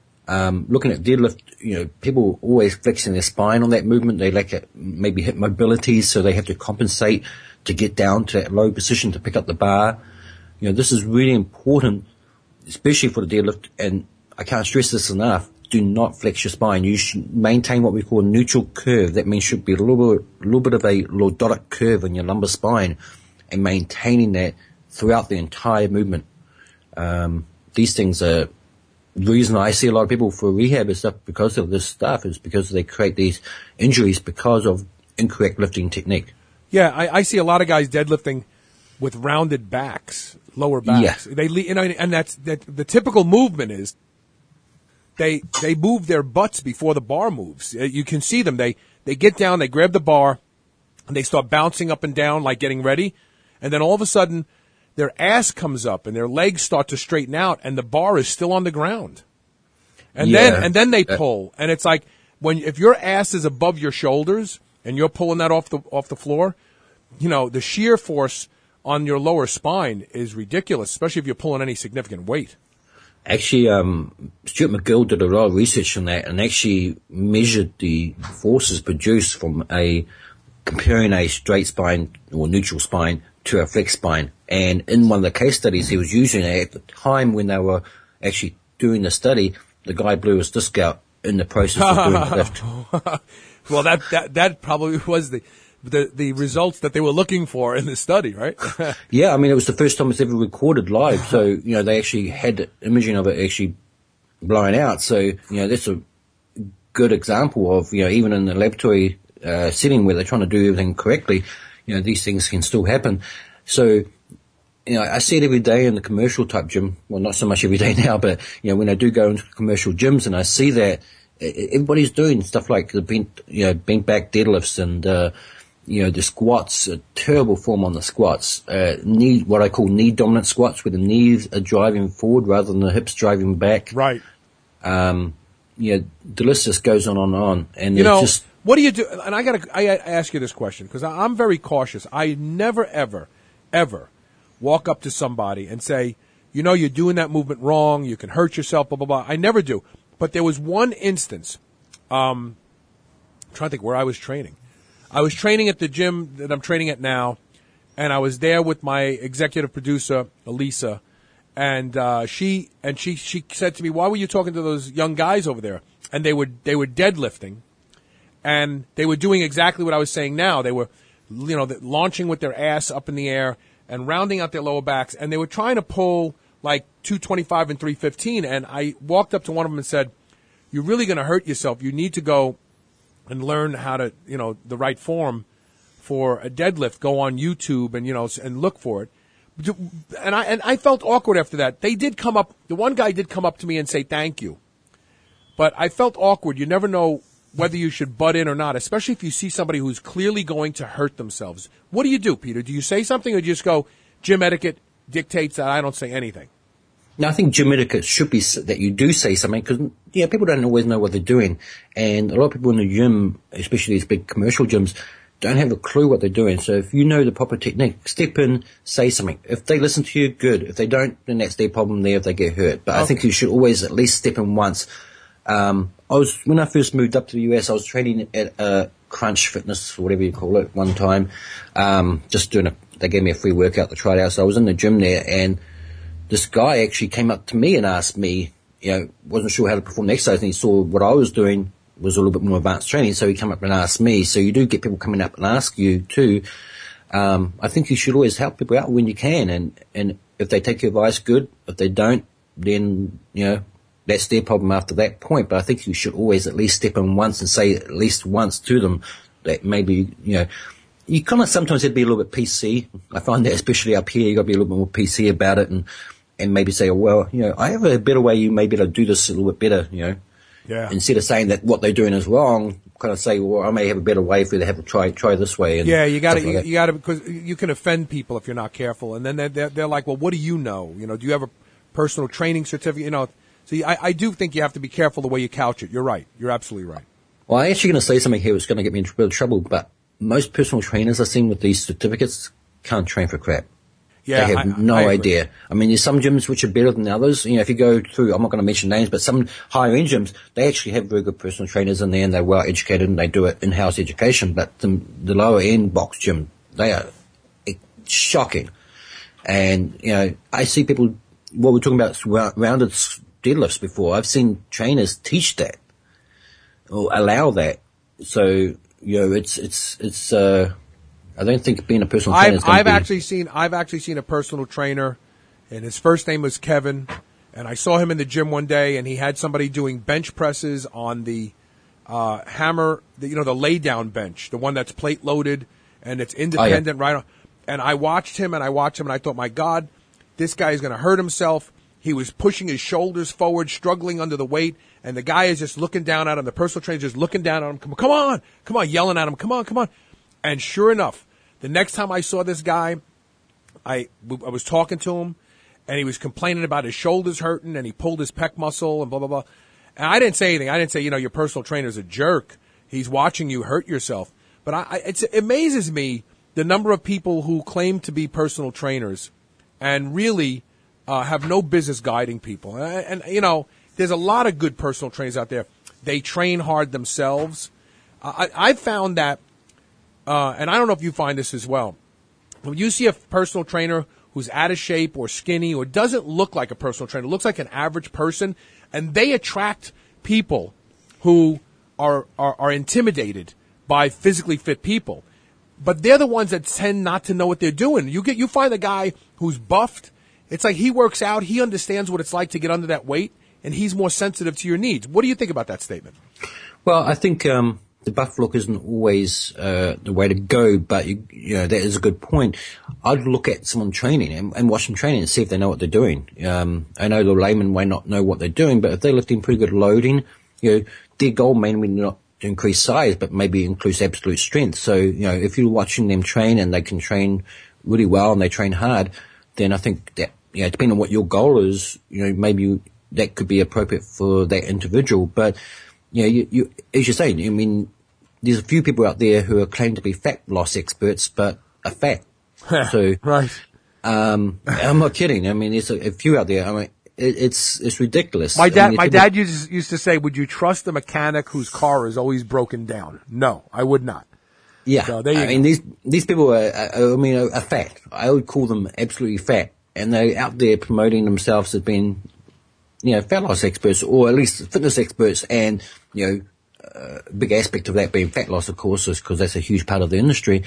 Um, looking at deadlift, you know, people always flexing their spine on that movement. They lack it, maybe hip mobility, so they have to compensate to get down to that low position to pick up the bar. You know, this is really important, especially for the deadlift, and I can't stress this enough. Do not flex your spine. You should maintain what we call a neutral curve. That means should be a little bit, a little bit of a lordotic curve in your lumbar spine, and maintaining that throughout the entire movement. Um, these things are the reason I see a lot of people for rehab and stuff because of this stuff is because they create these injuries because of incorrect lifting technique. Yeah, I, I see a lot of guys deadlifting with rounded backs, lower backs. Yeah. They, you know, and that's that. The typical movement is they they move their butts before the bar moves. You can see them. They they get down, they grab the bar, and they start bouncing up and down like getting ready, and then all of a sudden their ass comes up and their legs start to straighten out and the bar is still on the ground. And Yeah. then, and then they pull. And it's like, when, if your ass is above your shoulders and you're pulling that off the, off the floor, you know, the shear force on your lower spine is ridiculous, especially if you're pulling any significant weight. Actually, um, Stuart McGill did a lot of research on that and actually measured the forces produced from a, comparing a straight spine or neutral spine to a flex spine. And in one of the case studies he was using it at the time when they were actually doing the study, the guy blew his disc out in the process of doing the lift. Well, that, that, that probably was the, the, the results that they were looking for in the study, right? Yeah, I mean, it was the first time it's ever recorded live. So, you know, they actually had imaging of it actually blowing out. So, you know, that's a good example of, you know, even in the laboratory uh, setting where they're trying to do everything correctly, you know, these things can still happen. So, you know, I see it every day in the commercial type gym. Well, not so much every day now, but, you know, when I do go into commercial gyms and I see that everybody's doing stuff like the bent, you know, bent back deadlifts and, uh, you know, the squats, a terrible form on the squats, uh, knee, what I call knee dominant squats where the knees are driving forward rather than the hips driving back. Right. Um, you know, the list just goes on and on. And You know, just, what do you do? And I gotta, I I ask you this question because I'm very cautious. I never, ever, ever walk up to somebody and say, you know, you're doing that movement wrong. You can hurt yourself, blah, blah, blah. I never do. But there was one instance, um, I'm trying to think where I was training. I was training at the gym that I'm training at now, and I was there with my executive producer, Elisa, and uh, she and she she said to me, "Why were you talking to those young guys over there?" And they were they were deadlifting, and they were doing exactly what I was saying now. They were, you know, launching with their ass up in the air and rounding out their lower backs, and they were trying to pull like two twenty-five and three fifteen. And I walked up to one of them and said, "You're really going to hurt yourself. You need to go and learn how to, you know, the right form for a deadlift. Go on YouTube and, you know, and look for it." And I, and I felt awkward after that. They did come up, the one guy did come up to me and say thank you. But I felt awkward. You never know whether you should butt in or not, especially if you see somebody who's clearly going to hurt themselves. What do you do, Peter? Do you say something or do you just go, gym etiquette dictates that I don't say anything? No, I think gym etiquette should be that you do say something because, yeah, people don't always know what they're doing. And a lot of people in the gym, especially these big commercial gyms, don't have a clue what they're doing. So if you know the proper technique, step in, say something. If they listen to you, good. If they don't, then that's their problem there if they get hurt. But okay. I think you should always at least step in once. Um, I was, when I first moved up to the U S, I was training at uh, Crunch Fitness, or whatever you call it, one time. Um, just doing a, they gave me a free workout to try it out. So I was in the gym there and this guy actually came up to me and asked me, you know, wasn't sure how to perform the exercise and he saw what I was doing was a little bit more advanced training, so he came up and asked me. So you do get people coming up and ask you too. Um, I think you should always help people out when you can, and, and if they take your advice, good. If they don't, then, you know, that's their problem after that point. But I think you should always at least step in once and say at least once to them that maybe, you know, you kind of sometimes have to be a little bit P C. I find that especially up here, you got to be a little bit more P C about it and, and maybe say, oh, well, you know, I have a better way you may be able to do this a little bit better, you know. Yeah. Instead of saying that what they're doing is wrong, kind of say, well, I may have a better way for you to have a try, try this way. And yeah, you got to, like you, you got to, because you can offend people if you're not careful. And then they're, they're, they're like, well, what do you know? You know, do you have a personal training certificate? You know, see, I, I do think you have to be careful the way you couch it. You're right. You're absolutely right. Well, I'm actually going to say something here that's going to get me in a bit of trouble, but most personal trainers I've seen with these certificates can't train for crap. Yeah, they have I, no I idea. I mean, there's some gyms which are better than others. You know, if you go through, I'm not going to mention names, but some higher end gyms, they actually have very good personal trainers in there and they're well educated and they do it in-house education. But the, the lower end box gym, they are shocking. And, you know, I see people, what we're talking about rounded deadlifts before, I've seen trainers teach that or allow that. So, you know, it's, it's, it's, uh, I don't think being a personal trainer I've, is going I've to be... actually seen I've actually seen a personal trainer, and his first name was Kevin, and I saw him in the gym one day, and he had somebody doing bench presses on the uh, hammer, the, you know, the lay down bench, the one that's plate loaded and it's independent, oh, yeah. right? On. And I watched him, and I watched him, and I thought, my God, this guy is going to hurt himself. He was pushing his shoulders forward, struggling under the weight, and the guy is just looking down at him. The personal trainer is just looking down at him. Come on, come on, come on, yelling at him. Come on, come on. And sure enough, the next time I saw this guy, I, I was talking to him, and he was complaining about his shoulders hurting, and he pulled his pec muscle, and blah, blah, blah. And I didn't say anything. I didn't say, you know, your personal trainer's a jerk. He's watching you hurt yourself. But I, I, it's, it amazes me the number of people who claim to be personal trainers and really uh, have no business guiding people. And, and, you know, there's a lot of good personal trainers out there. They train hard themselves. I, I've found that, uh, and I don't know if you find this as well, when you see a personal trainer who's out of shape or skinny or doesn't look like a personal trainer, looks like an average person, and they attract people who are, are, are intimidated by physically fit people. But they're the ones that tend not to know what they're doing. You get, you find a guy who's buffed. It's like he works out. He understands what it's like to get under that weight, and he's more sensitive to your needs. What do you think about that statement? Well, I think um, the buff look isn't always uh, the way to go, but you, you know that is a good point. I'd look at someone training and, and watch them training and see if they know what they're doing. Um, I know the layman may not know what they're doing, but if they're lifting pretty good loading, you know, their goal may be not to increase size, but maybe increase absolute strength. So, you know, if you're watching them train and they can train really well and they train hard, then I think that, you know, depending on what your goal is, you know, maybe you, that could be appropriate for that individual. But, you know, you, you, as you're saying, I mean, there's a few people out there who are claimed to be fat loss experts, but are fat. So, right. Um, I'm not kidding. I mean, there's a, a few out there. I mean, it, it's, it's ridiculous. My dad, I mean, my dad used, used to say, would you trust a mechanic whose car is always broken down? No, I would not. Yeah. So there you I go. mean, these, these people are, are I mean, are, are fat. I would call them absolutely fat. And they're out there promoting themselves as being, you know, fat loss experts, or at least fitness experts, and, you know, uh, a big aspect of that being fat loss, of course, is because that's a huge part of the industry.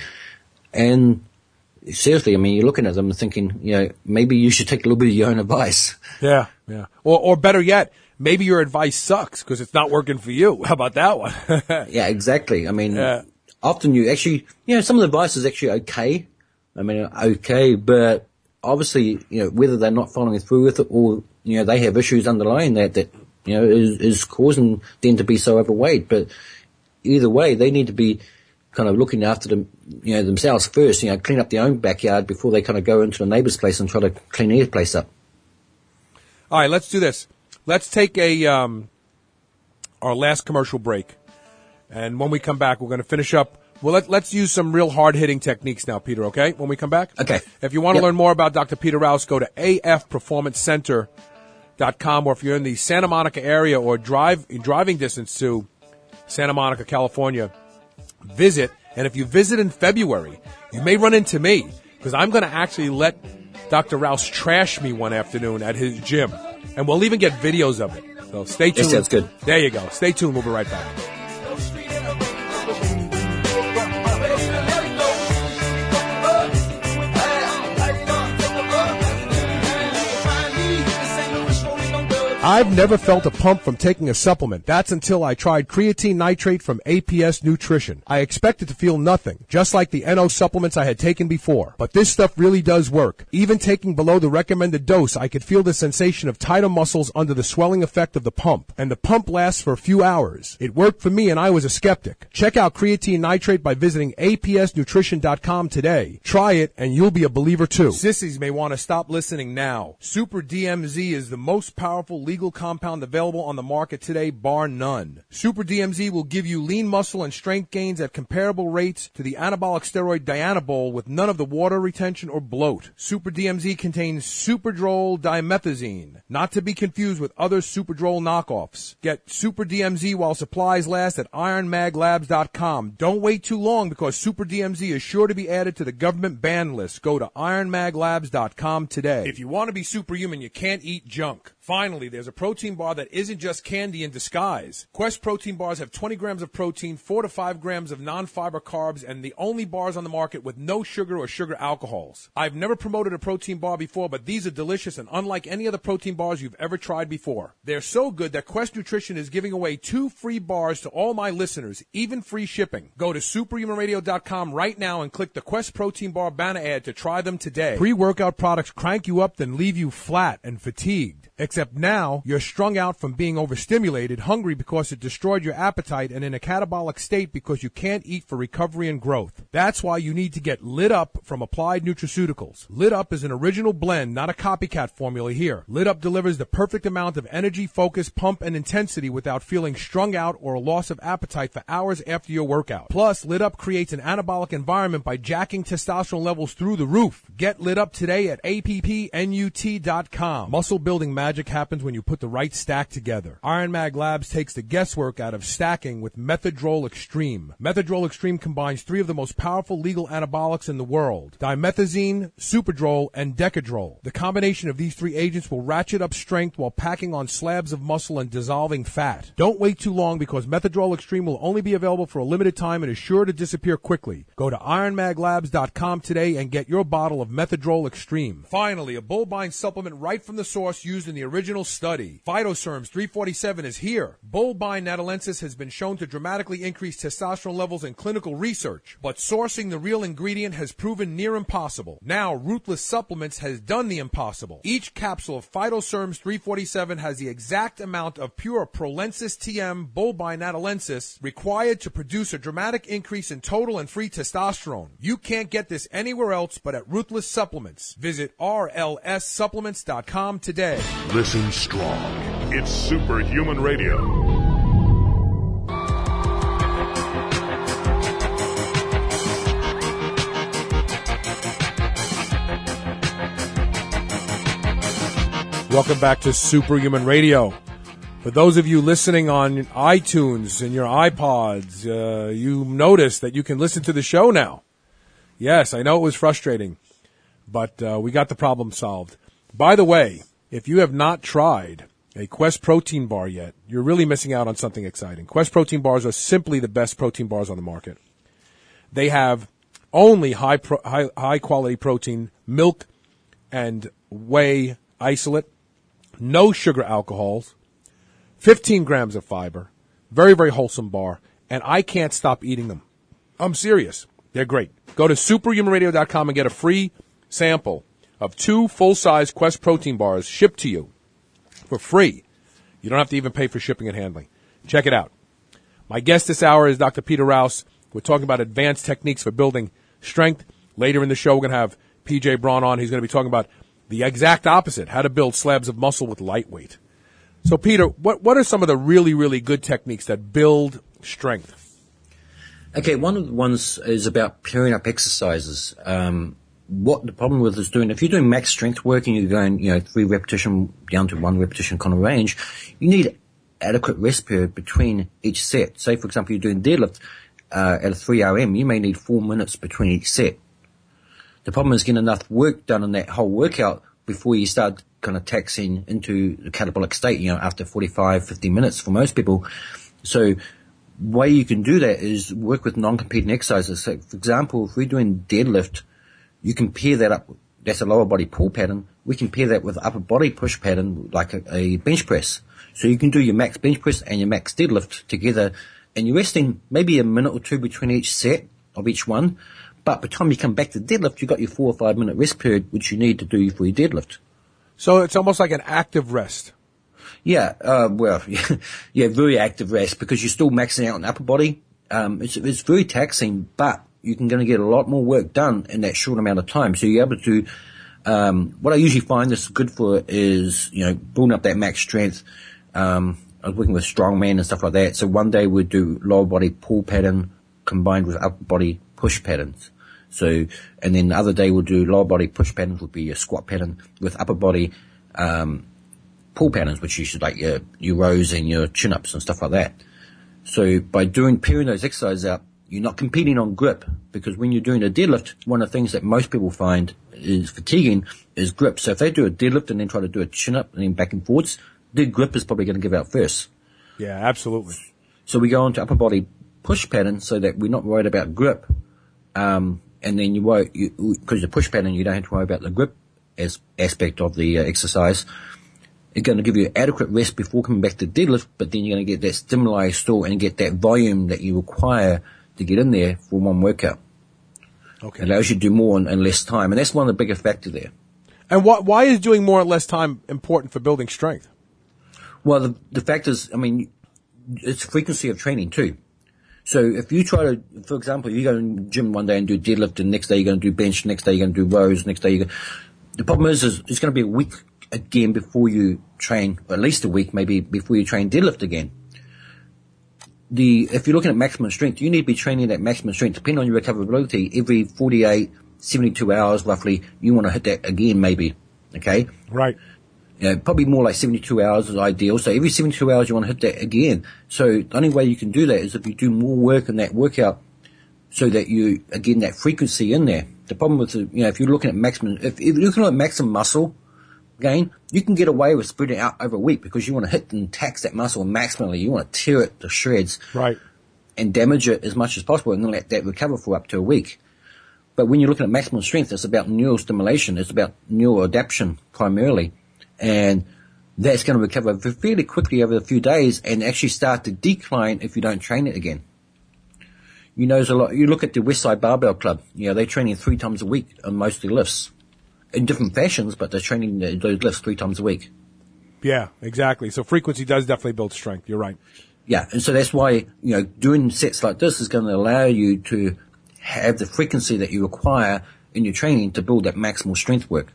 And seriously, I mean, you're looking at them and thinking, you know, maybe you should take a little bit of your own advice. Yeah, yeah. Or, or better yet, maybe your advice sucks because it's not working for you. How about that one? Yeah, exactly. I mean, yeah. Often you actually, you know, some of the advice is actually okay. I mean, okay, but obviously, you know, whether they're not following through with it, or, you know, they have issues underlying that, that, you know, is, is causing them to be so overweight. But either way, they need to be kind of looking after them, you know, themselves first, you know, clean up their own backyard before they kind of go into a neighbor's place and try to clean their place up. All right, let's do this. Let's take a, um, our last commercial break. And when we come back, we're going to finish up. Well, let, let's use some real hard-hitting techniques now, Peter, okay, when we come back? Okay. If you want to Yep. learn more about Doctor Peter Rouse, go to A F performance center dot com, or if you're in the Santa Monica area or drive in driving distance to Santa Monica, California, visit. And if you visit in February, you may run into me, because I'm going to actually let Doctor Rouse trash me one afternoon at his gym. And we'll even get videos of it. So stay tuned. That sounds good. There you go. Stay tuned. We'll be right back. I've never felt a pump from taking a supplement. That's until I tried creatine nitrate from A P S Nutrition. I expected to feel nothing, just like the N O supplements I had taken before. But this stuff really does work. Even taking below the recommended dose, I could feel the sensation of tighter muscles under the swelling effect of the pump. And the pump lasts for a few hours. It worked for me, and I was a skeptic. Check out creatine nitrate by visiting A P S nutrition dot com today. Try it, and you'll be a believer too. Sissies may want to stop listening now. Super D M Z is the most powerful legal compound available on the market today, bar none. Super D M Z will give you lean muscle and strength gains at comparable rates to the anabolic steroid Dianabol with none of the water retention or bloat. Super D M Z contains Superdrol dimethazine, not to be confused with other Superdrol knockoffs. Get Super D M Z while supplies last at iron mag labs dot com. Don't wait too long, because Super D M Z is sure to be added to the government ban list. Go to iron mag labs dot com today. If you want to be superhuman, you can't eat junk. Finally, there's a protein bar that isn't just candy in disguise. Quest protein bars have twenty grams of protein, four to five grams of non-fiber carbs, and the only bars on the market with no sugar or sugar alcohols. I've never promoted a protein bar before, but these are delicious and unlike any other protein bars you've ever tried before. They're so good that Quest Nutrition is giving away two free bars to all my listeners, even free shipping. Go to superhuman radio dot com right now and click the Quest Protein Bar banner ad to try them today. Pre-workout products crank you up, then leave you flat and fatigued. Except now, you're strung out from being overstimulated, hungry because it destroyed your appetite, and in a catabolic state because you can't eat for recovery and growth. That's why you need to get Lit Up from Applied Nutraceuticals. Lit Up is an original blend, not a copycat formula here. Lit Up delivers the perfect amount of energy, focus, pump, and intensity without feeling strung out or a loss of appetite for hours after your workout. Plus, Lit Up creates an anabolic environment by jacking testosterone levels through the roof. Get Lit Up today at A P P nut dot com. Muscle building magic happens when you put the right stack together. Iron Mag Labs takes the guesswork out of stacking with Methadrol Extreme. Methadrol Extreme combines three of the most powerful legal anabolics in the world: dimethazine, Superdrol, and Decadrol. The combination of these three agents will ratchet up strength while packing on slabs of muscle and dissolving fat. Don't wait too long because Methadrol Extreme will only be available for a limited time and is sure to disappear quickly. Go to iron mag labs dot com today and get your bottle of Methadrol Extreme. Finally, a Bullbine supplement right from the source used in the original study. Phytoserms three forty-seven is here. Bullbine natalensis has been shown to dramatically increase testosterone levels in clinical research, but sourcing the real ingredient has proven near impossible. Now, Ruthless Supplements has done the impossible. Each capsule of Phytoserms three forty-seven has the exact amount of pure Prolensis T M Bullbine natalensis required to produce a dramatic increase in total and free testosterone. You can't get this anywhere else but at Ruthless Supplements. Visit R L S supplements dot com today. Listen strong. It's Superhuman Radio. Welcome back to Superhuman Radio. For those of you listening on iTunes and your iPods, uh, you notice that you can listen to the show now. Yes, I know it was frustrating, but uh, we got the problem solved. By the way, if you have not tried a Quest protein bar yet, you're really missing out on something exciting. Quest protein bars are simply the best protein bars on the market. They have only high pro- high, high quality protein, milk and whey isolate, no sugar alcohols, fifteen grams of fiber, very, very wholesome bar, and I can't stop eating them. I'm serious. They're great. Go to superhuman radio dot com and get a free sample of two full-size Quest protein bars shipped to you for free. You don't have to even pay for shipping and handling. Check it out. My guest this hour is Doctor Peter Rouse. We're talking about advanced techniques for building strength. Later in the show, we're going to have P J Braun on. He's going to be talking about the exact opposite, how to build slabs of muscle with lightweight. So, Peter, what what are some of the really, really good techniques that build strength? Okay, one of the ones is about pairing up exercises. Um, what the problem with is doing, if you're doing max strength work and you're going, you know, three repetition down to one repetition kind of range, you need adequate rest period between each set. Say, for example, you're doing deadlift uh, at a three R M, you may need four minutes between each set. The problem is getting enough work done in that whole workout before you start kind of taxing into the catabolic state, you know, after forty-five, fifty minutes for most people. So way you can do that is work with non-competing exercises. So, for example, if we're doing deadlift, you can pair that up. That's a lower body pull pattern. We can pair that with upper body push pattern, like a, a bench press. So you can do your max bench press and your max deadlift together, and you're resting maybe a minute or two between each set of each one. But by the time you come back to deadlift, you've got your four or five minute rest period, which you need to do for your deadlift. So it's almost like an active rest. Yeah, uh, well, yeah, yeah, very active rest because you're still maxing out on upper body. Um, it's, it's very taxing, but you're going to get a lot more work done in that short amount of time. So you're able to, um, what I usually find this is good for is, you know, building up that max strength. Um, I was working with strongman and stuff like that. So one day we'd do lower body pull pattern combined with upper body push patterns. So, and then the other day we'll do lower body push patterns, would be your squat pattern with upper body, um, pull patterns, which you should like your, your rows and your chin-ups and stuff like that. So by doing, pairing those exercises out, you're not competing on grip, because when you're doing a deadlift, one of the things that most people find is fatiguing is grip. So if they do a deadlift and then try to do a chin-up and then back and forwards, their grip is probably going to give out first. Yeah, absolutely. So we go on to upper body push pattern so that we're not worried about grip. Um, and then you won't, because the push pattern, you don't have to worry about the grip as aspect of the uh, exercise. It's going to give you adequate rest before coming back to deadlift, but then you're going to get that stimuli still and get that volume that you require to get in there for one workout. Okay. It allows you to do more in, in less time, and that's one of the bigger factors there. And wh- why is doing more in less time important for building strength? Well, the, the fact is, I mean, it's frequency of training too. So if you try to, for example, you go to the gym one day and do deadlift, and next day you're going to do bench, next day you're going to do rows, next day you're going to, the problem is, is it's going to be a week again before you train, or at least a week maybe before you train deadlift again. The, if you're looking at maximum strength, you need to be training at maximum strength, depending on your recoverability, every forty-eight, seventy-two hours roughly, you want to hit that again maybe, okay? Right. You know, probably more like seventy-two hours is ideal. So every seventy-two hours you want to hit that again. So the only way you can do that is if you do more work in that workout so that you, again, that frequency in there. The problem with, the, you know, if you're looking at maximum, if, if you're looking at maximum muscle gain, you can get away with spreading it out over a week because you want to hit and tax that muscle maximally. You want to tear it to shreds. Right. And damage it as much as possible and then let that recover for up to a week. But when you're looking at maximum strength, it's about neural stimulation. It's about neural adaptation primarily. And that's going to recover fairly quickly over a few days and actually start to decline if you don't train it again. You know, there's a lot, you look at the Westside Barbell Club, you know, they're training three times a week on most of the lifts. In different fashions, but they're training those lifts three times a week. Yeah, exactly. So frequency does definitely build strength. You're right. Yeah, and so that's why, you know, doing sets like this is going to allow you to have the frequency that you require in your training to build that maximal strength work.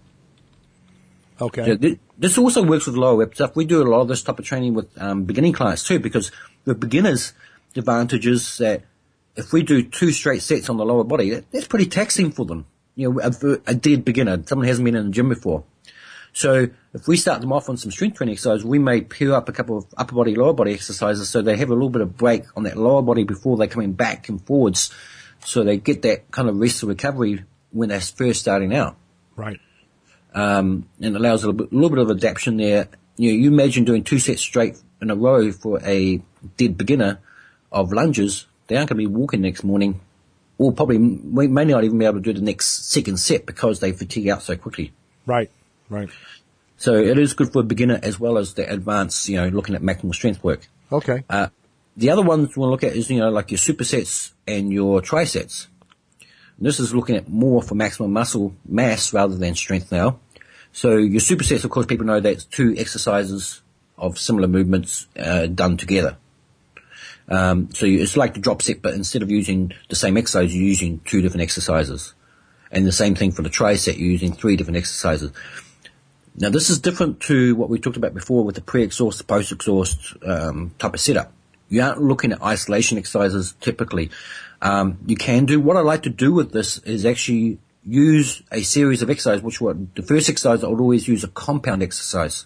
Okay. So th- this also works with lower rep stuff. We do a lot of this type of training with um, beginning clients too, because with beginners, the advantage is that if we do two straight sets on the lower body, that, that's pretty taxing for them. You know, a, a dead beginner, someone who hasn't been in the gym before. So if we start them off on some strength training exercises, we may pair up a couple of upper body, lower body exercises so they have a little bit of break on that lower body before they're coming back and forwards, so they get that kind of rest and recovery when they're first starting out. Right. Um, and allows a little bit, a little bit of adaptation there. You know, you imagine doing two sets straight in a row for a dead beginner of lunges. They aren't going to be walking next morning, or probably may not even be able to do the next second set because they fatigue out so quickly. Right, right. So it is good for a beginner as well as the advanced, you know, looking at maximal strength work. Okay. Uh, the other ones we want to look at is, you know, like your supersets and your trisets. And this is looking at more for maximum muscle mass rather than strength now. So your supersets, of course, people know that's two exercises of similar movements uh, done together. Um, so you, it's like the drop set, but instead of using the same exercise, you're using two different exercises. And the same thing for the triset, you're using three different exercises. Now, this is different to what we talked about before with the pre-exhaust, post-exhaust um, type of setup. You aren't looking at isolation exercises typically. Um, you can do, what I like to do with this is actually use a series of exercises, which were, the first exercise I would always use a compound exercise.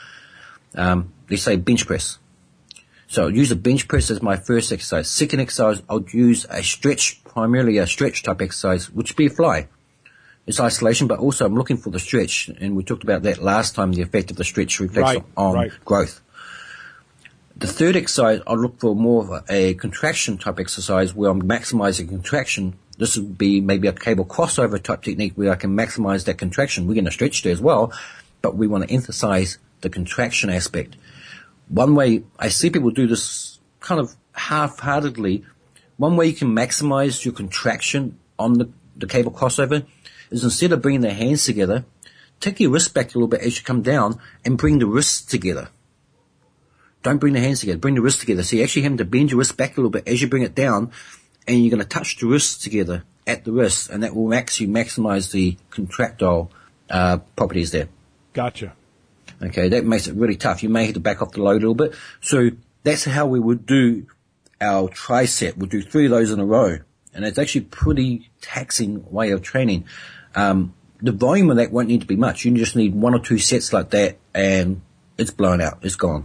Um, let's say bench press. So I'll use a bench press as my first exercise. Second exercise, I'll use a stretch, primarily a stretch type exercise, which would be a fly. It's isolation, but also I'm looking for the stretch, and we talked about that last time, the effect of the stretch reflects right, on right. growth. The third exercise, I'll look for more of a, a contraction type exercise where I'm maximizing contraction. This would be maybe a cable crossover type technique where I can maximize that contraction. We're going to stretch there as well, but we want to emphasize the contraction aspect. One way I see people do this kind of half-heartedly, one way you can maximize your contraction on the, the cable crossover is instead of bringing their hands together, take your wrist back a little bit as you come down and bring the wrists together. Don't bring the hands together, bring the wrists together. So you're actually having to bend your wrist back a little bit as you bring it down, and you're going to touch the wrists together at the wrist, and that will actually maximize the contractile uh, properties there. Gotcha. Okay, that makes it really tough. You may have to back off the load a little bit. So that's how we would do our tricep. We'll do three of those in a row. And it's actually a pretty taxing way of training. Um, the volume of that won't need to be much. You just need one or two sets like that, and it's blown out. It's gone.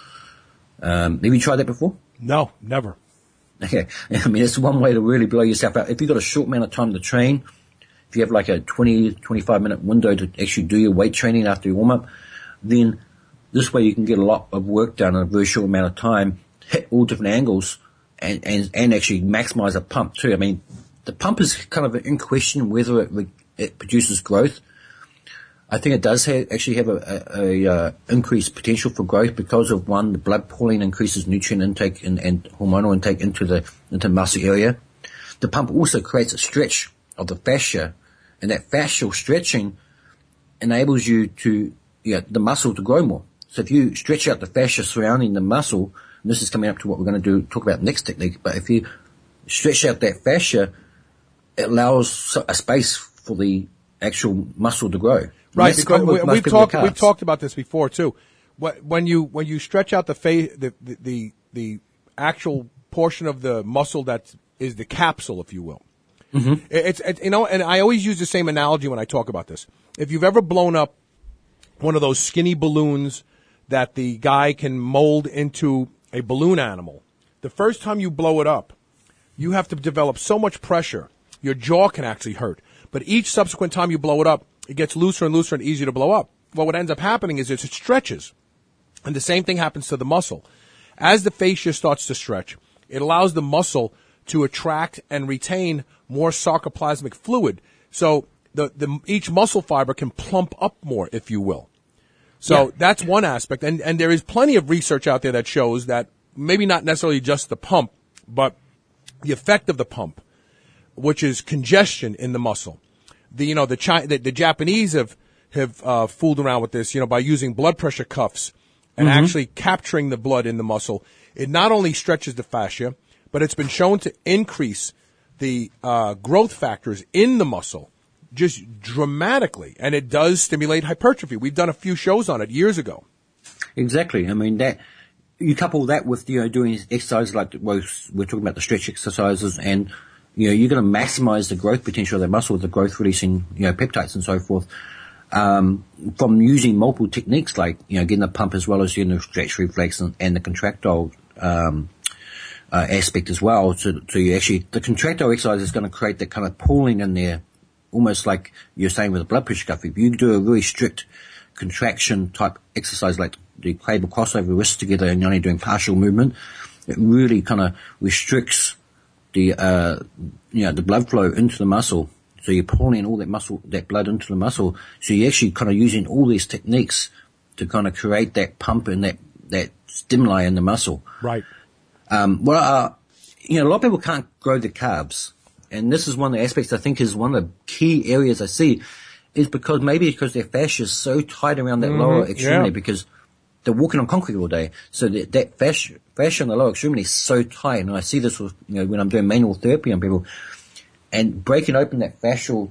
Um, have you tried that before? No, never. Okay. I mean, it's one way to really blow yourself out. If you've got a short amount of time to train, if you have like a twenty, twenty-five minute window to actually do your weight training after your warm up, then this way you can get a lot of work done in a very short amount of time, hit all different angles, and, and, and actually maximize a pump too. I mean, the pump is kind of in question whether it, it produces growth. I think it does have, actually have a, a, a uh, increased potential for growth because of, one, the blood pooling increases nutrient intake and, and hormonal intake into the into the muscle area. The pump also creates a stretch of the fascia, and that fascial stretching enables you to yeah, the muscle to grow more. So if you stretch out the fascia surrounding the muscle, and this is coming up to what we're going to do, talk about next technique, but if you stretch out that fascia, it allows a space for the actual muscle to grow. Right, because we, we've talked we've talked about this before too. When you when you stretch out the fa- the, the the the actual portion of the muscle that is the capsule, if you will, mm-hmm. it's it, you know, and I always use the same analogy when I talk about this. If you've ever blown up one of those skinny balloons that the guy can mold into a balloon animal, the first time you blow it up, you have to develop so much pressure, your jaw can actually hurt. But each subsequent time you blow it up, it gets looser and looser and easier to blow up. Well, what ends up happening is it stretches. And the same thing happens to the muscle. As the fascia starts to stretch, it allows the muscle to attract and retain more sarcoplasmic fluid. So the, the each muscle fiber can plump up more, if you will. So yeah. That's one aspect. And, and there is plenty of research out there that shows that maybe not necessarily just the pump, but the effect of the pump, which is congestion in the muscle. The, you know, the, Chi- the, the Japanese have, have, uh, fooled around with this, you know, by using blood pressure cuffs and mm-hmm. actually capturing the blood in the muscle. It not only stretches the fascia, but it's been shown to increase the, uh, growth factors in the muscle just dramatically. And it does stimulate hypertrophy. We've done a few shows on it years ago. Exactly. I mean, that, you couple that with, you know, doing exercises like, well, we're talking about the stretch exercises and, you know, you're going to maximize the growth potential of that muscle with the growth releasing, you know, peptides and so forth. Um, from using multiple techniques like, you know, getting the pump as well as getting the stretch reflex and, and the contractile, um, uh, aspect as well. So, so you actually, the contractile exercise is going to create that kind of pulling in there, almost like you're saying with a blood pressure cuff. If you do a really strict contraction type exercise like the cable crossover wrists together and you're only doing partial movement, it really kind of restricts the, uh, you know, the blood flow into the muscle. So you're pulling all that muscle, that blood into the muscle. So you're actually kind of using all these techniques to kind of create that pump and that, that stimuli in the muscle. Right. Um, well, uh, you know, a lot of people can't grow the calves. And this is one of the aspects I think is one of the key areas I see is because maybe because their fascia is so tight around that mm-hmm. lower extremity yeah. because they're walking on concrete all day. So that, that fascia, fascia on the lower extremity is so tight. And I see this with, you know, when I'm doing manual therapy on people. And breaking open that fascial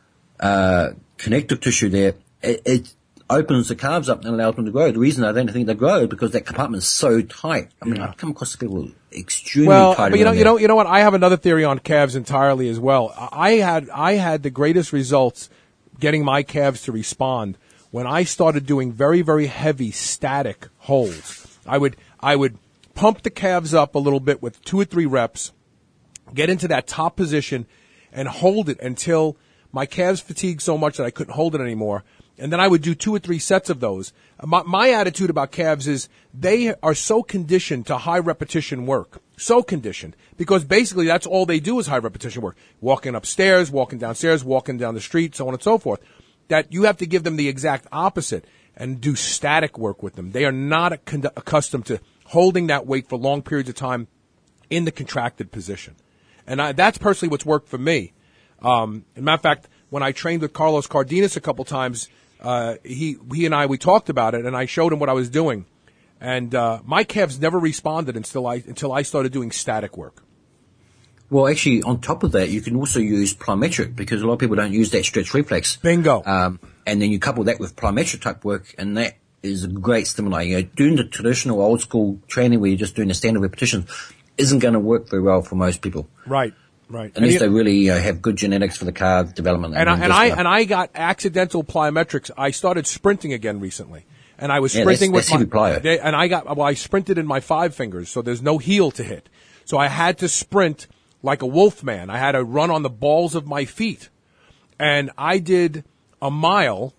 uh, connective tissue there, it, it opens the calves up and allows them to grow. The reason I don't think they grow is because that compartment is so tight. I mean, yeah. I've come across people extremely well, tight. But you know, there. you know, you know what? I have another theory on calves entirely as well. I had I had the greatest results getting my calves to respond when I started doing very very heavy static holds. I would I would pump the calves up a little bit with two or three reps, get into that top position, and hold it until my calves fatigued so much that I couldn't hold it anymore. And then I would do two or three sets of those. My, my attitude about calves is they are so conditioned to high repetition work. So conditioned. Because basically that's all they do is high repetition work. Walking upstairs, walking downstairs, walking down the street, so on and so forth. That you have to give them the exact opposite and do static work with them. They are not accustomed to holding that weight for long periods of time in the contracted position. And I, that's personally what's worked for me. Um, as a matter of fact, when I trained with Carlos Cardenas a couple times, uh, he, he and I, we talked about it and I showed him what I was doing. And, uh, my calves never responded until I, until I started doing static work. Well, actually, on top of that, you can also use plyometric because a lot of people don't use that stretch reflex. Bingo. Um, and then you couple that with plyometric type work and that is a great stimuli. You know, doing the traditional old school training where you're just doing the standard repetitions isn't going to work very well for most people. Right, right. Unless you, they really uh, have good genetics for the calf development. And, and, I, and I and I got accidental plyometrics. I started sprinting again recently, and I was yeah, sprinting that's, with that's my heavy plyo. And I got well. I sprinted in my five fingers, so there's no heel to hit. So I had to sprint like a wolf man. I had to run on the balls of my feet, and I did a mile.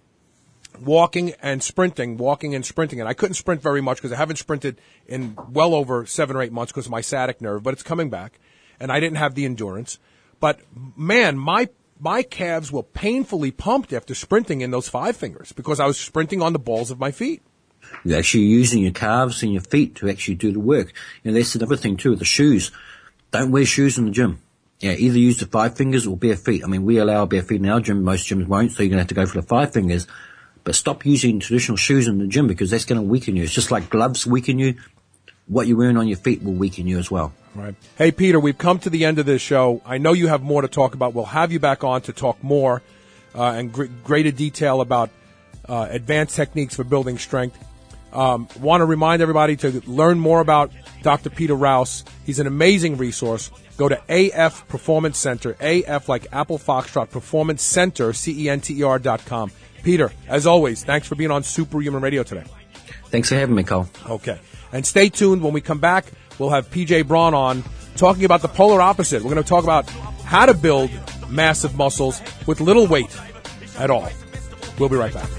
Walking and sprinting, walking and sprinting. And I couldn't sprint very much because I haven't sprinted in well over seven or eight months because of my sciatic nerve, but it's coming back. And I didn't have the endurance. But man, my, my calves were painfully pumped after sprinting in those five fingers because I was sprinting on the balls of my feet. You're actually using your calves and your feet to actually do the work. You know, that's another thing too, the shoes. Don't wear shoes in the gym. Yeah, either use the five fingers or bare feet. I mean, we allow bare feet in our gym. Most gyms won't, so you're going to have to go for the five fingers. But stop using traditional shoes in the gym because that's going to weaken you. It's just like gloves weaken you. what you're wearing on your feet will weaken you as well. Right. Hey, Peter, we've come to the end of this show. I know you have more to talk about. We'll have you back on to talk more uh, and gr- greater detail about uh, advanced techniques for building strength. Um, want to remind everybody to learn more about Doctor Peter Rouse. He's an amazing resource. Go to A F Performance Center, A F like Apple Foxtrot, Performance Center, C E N T E R dot com. Peter, as always, thanks for being on Superhuman Radio today. Thanks for having me, Cole. Okay. And stay tuned. When we come back, we'll have P J Braun on talking about the polar opposite. We're going to talk about how to build massive muscles with little weight at all. We'll be right back.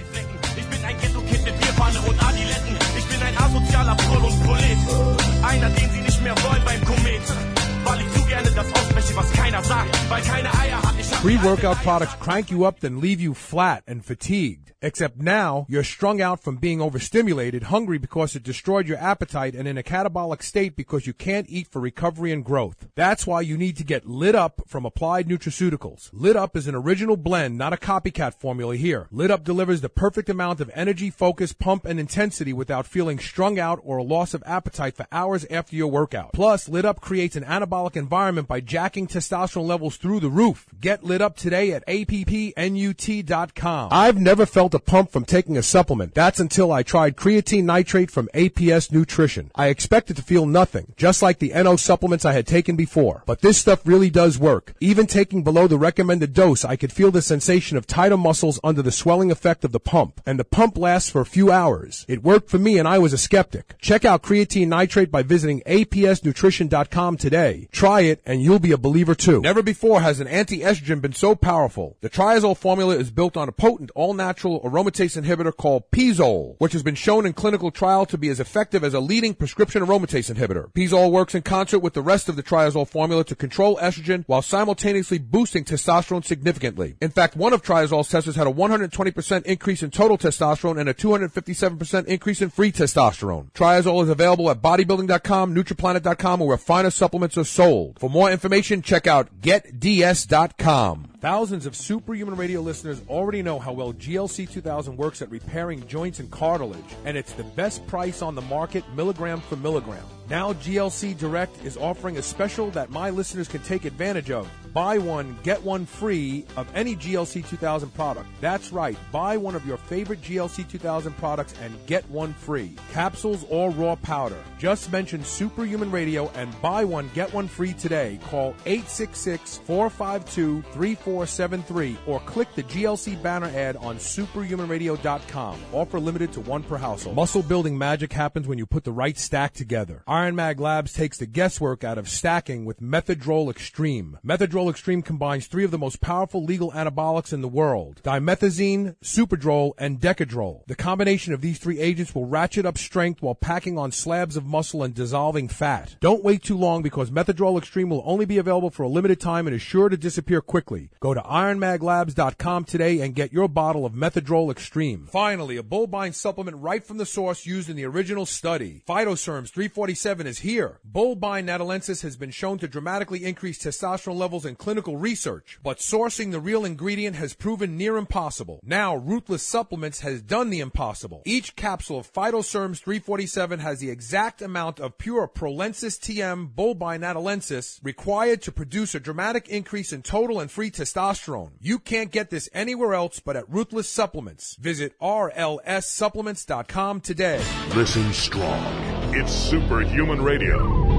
Einer, den sie nicht mehr wollen beim Komet, weil ich zu gerne das ausspreche, was keiner sagt, weil keine Eier hat. Pre-workout products crank you up then leave you flat and fatigued. Except now, you're strung out from being overstimulated, hungry because it destroyed your appetite, and in a catabolic state because you can't eat for recovery and growth. That's why you need to get Lit Up from Applied Nutraceuticals. Lit Up is an original blend, not a copycat formula here. Lit Up delivers the perfect amount of energy, focus, pump, and intensity without feeling strung out or a loss of appetite for hours after your workout. Plus, Lit Up creates an anabolic environment by jacking testosterone levels through the roof. Get Lit Up today at A P P Nut dot com. I've never felt a pump from taking a supplement. That's until I tried creatine nitrate from A P S Nutrition. I expected to feel nothing, just like the N O supplements I had taken before. But this stuff really does work. Even taking below the recommended dose, I could feel the sensation of tighter muscles under the swelling effect of the pump. And the pump lasts for a few hours. It worked for me and I was a skeptic. Check out creatine nitrate by visiting A P S nutrition dot com today. Try it and you'll be a believer too. Never before has an anti-estrogen been so powerful. The Triazole formula is built on a potent all-natural aromatase inhibitor called Pizole, which has been shown in clinical trial to be as effective as a leading prescription aromatase inhibitor. Pizole works in concert with the rest of the Triazole formula to control estrogen while simultaneously boosting testosterone significantly. In fact, one of Triazole's testers had a one hundred twenty percent increase in total testosterone and a two hundred fifty-seven percent increase in free testosterone. Triazole is available at bodybuilding dot com, Nutriplanet dot com, or where finer supplements are sold. For more information, check out get D S dot com. Thousands of Superhuman Radio listeners already know how well G L C two thousand works at repairing joints and cartilage, and it's the best price on the market, milligram for milligram. Now G L C Direct is offering a special that my listeners can take advantage of. Buy one, get one free of any G L C two thousand product. That's right, buy one of your favorite G L C two thousand products and get one free. Capsules or raw powder. Just mention Superhuman Radio and buy one, get one free today. Call eight six six, four five two, three four seven three or click the G L C banner ad on superhuman radio dot com. Offer limited to one per household. Muscle building magic happens when you put the right stack together. Iron Mag Labs takes the guesswork out of stacking with Methadrol Extreme. Methadrol Extreme combines three of the most powerful legal anabolics in the world: dimethazine, Superdrol, and Decadrol. The combination of these three agents will ratchet up strength while packing on slabs of muscle and dissolving fat. Don't wait too long because Methadrol Extreme will only be available for a limited time and is sure to disappear quickly. Go to iron mag labs dot com today and get your bottle of Methadrol Extreme. Finally, a Bullbine supplement right from the source used in the original study. Phytoserms three forty-seven is here. Bullbine natalensis has been shown to dramatically increase testosterone levels in clinical research, but sourcing the real ingredient has proven near impossible. Now, Ruthless Supplements has done the impossible. Each capsule of Phytoserms three forty-seven has the exact amount of pure Prolensis T M Bullbine natalensis required to produce a dramatic increase in total and free testosterone. You can't get this anywhere else but at Ruthless Supplements. Visit R L S supplements dot com today. Listen strong. It's Superhuman Radio.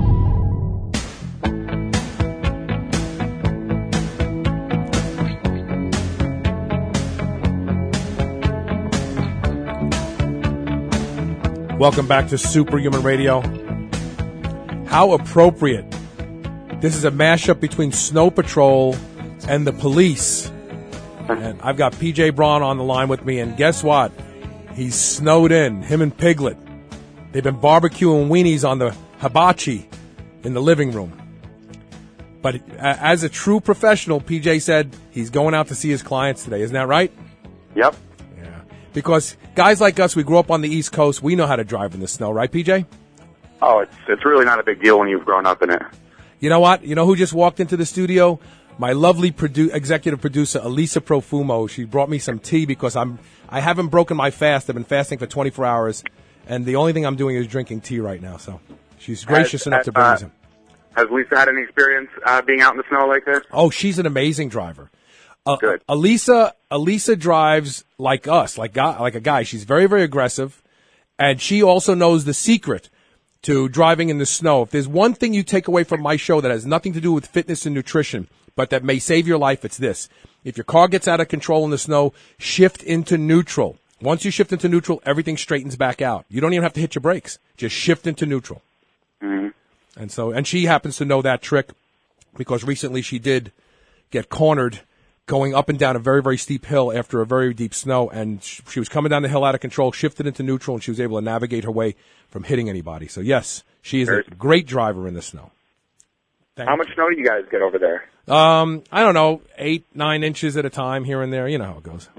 Welcome back to Superhuman Radio. How appropriate. This is a mashup between Snow Patrol and the police. And I've got P J Braun on the line with me, and guess what? He's snowed in, him and Piglet. They've been barbecuing weenies on the hibachi in the living room. But as a true professional, P J said he's going out to see his clients today. Isn't that right? Yep. Yeah. Because guys like us, we grew up on the East Coast. We know how to drive in the snow, right, P J? Oh, it's it's really not a big deal when you've grown up in it. You know what? You know who just walked into the studio? My lovely produ- executive producer, Elisa Profumo. She brought me some tea because I'm I haven't broken my fast. I've been fasting for twenty-four hours, And the only thing I'm doing is drinking tea right now. So she's gracious Has- enough has, to bring uh, us in. Has Lisa had any experience uh, being out in the snow like this? Oh, she's an amazing driver. Uh, Good. Elisa, Elisa drives like us, like guy, like a guy. She's very, very aggressive, and she also knows the secret to driving in the snow. If there's one thing you take away from my show that has nothing to do with fitness and nutrition, but that may save your life, it's this. If your car gets out of control in the snow, shift into neutral. Once you shift into neutral, everything straightens back out. You don't even have to hit your brakes. Just shift into neutral. Mm-hmm. And so, and she happens to know that trick because recently she did get cornered going up and down a very, very steep hill after a very deep snow, and she was coming down the hill out of control, shifted into neutral, and she was able to navigate her way from hitting anybody. So, yes, she is a great driver in the snow. Thank How much snow do you guys get over there? Um, I don't know, eight, nine inches at a time here and there. You know how it goes.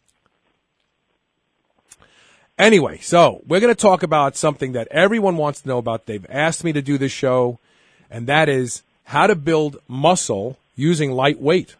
Anyway, so we're going to talk about something that everyone wants to know about. They've asked me to do this show, and that is how to build muscle using light weight.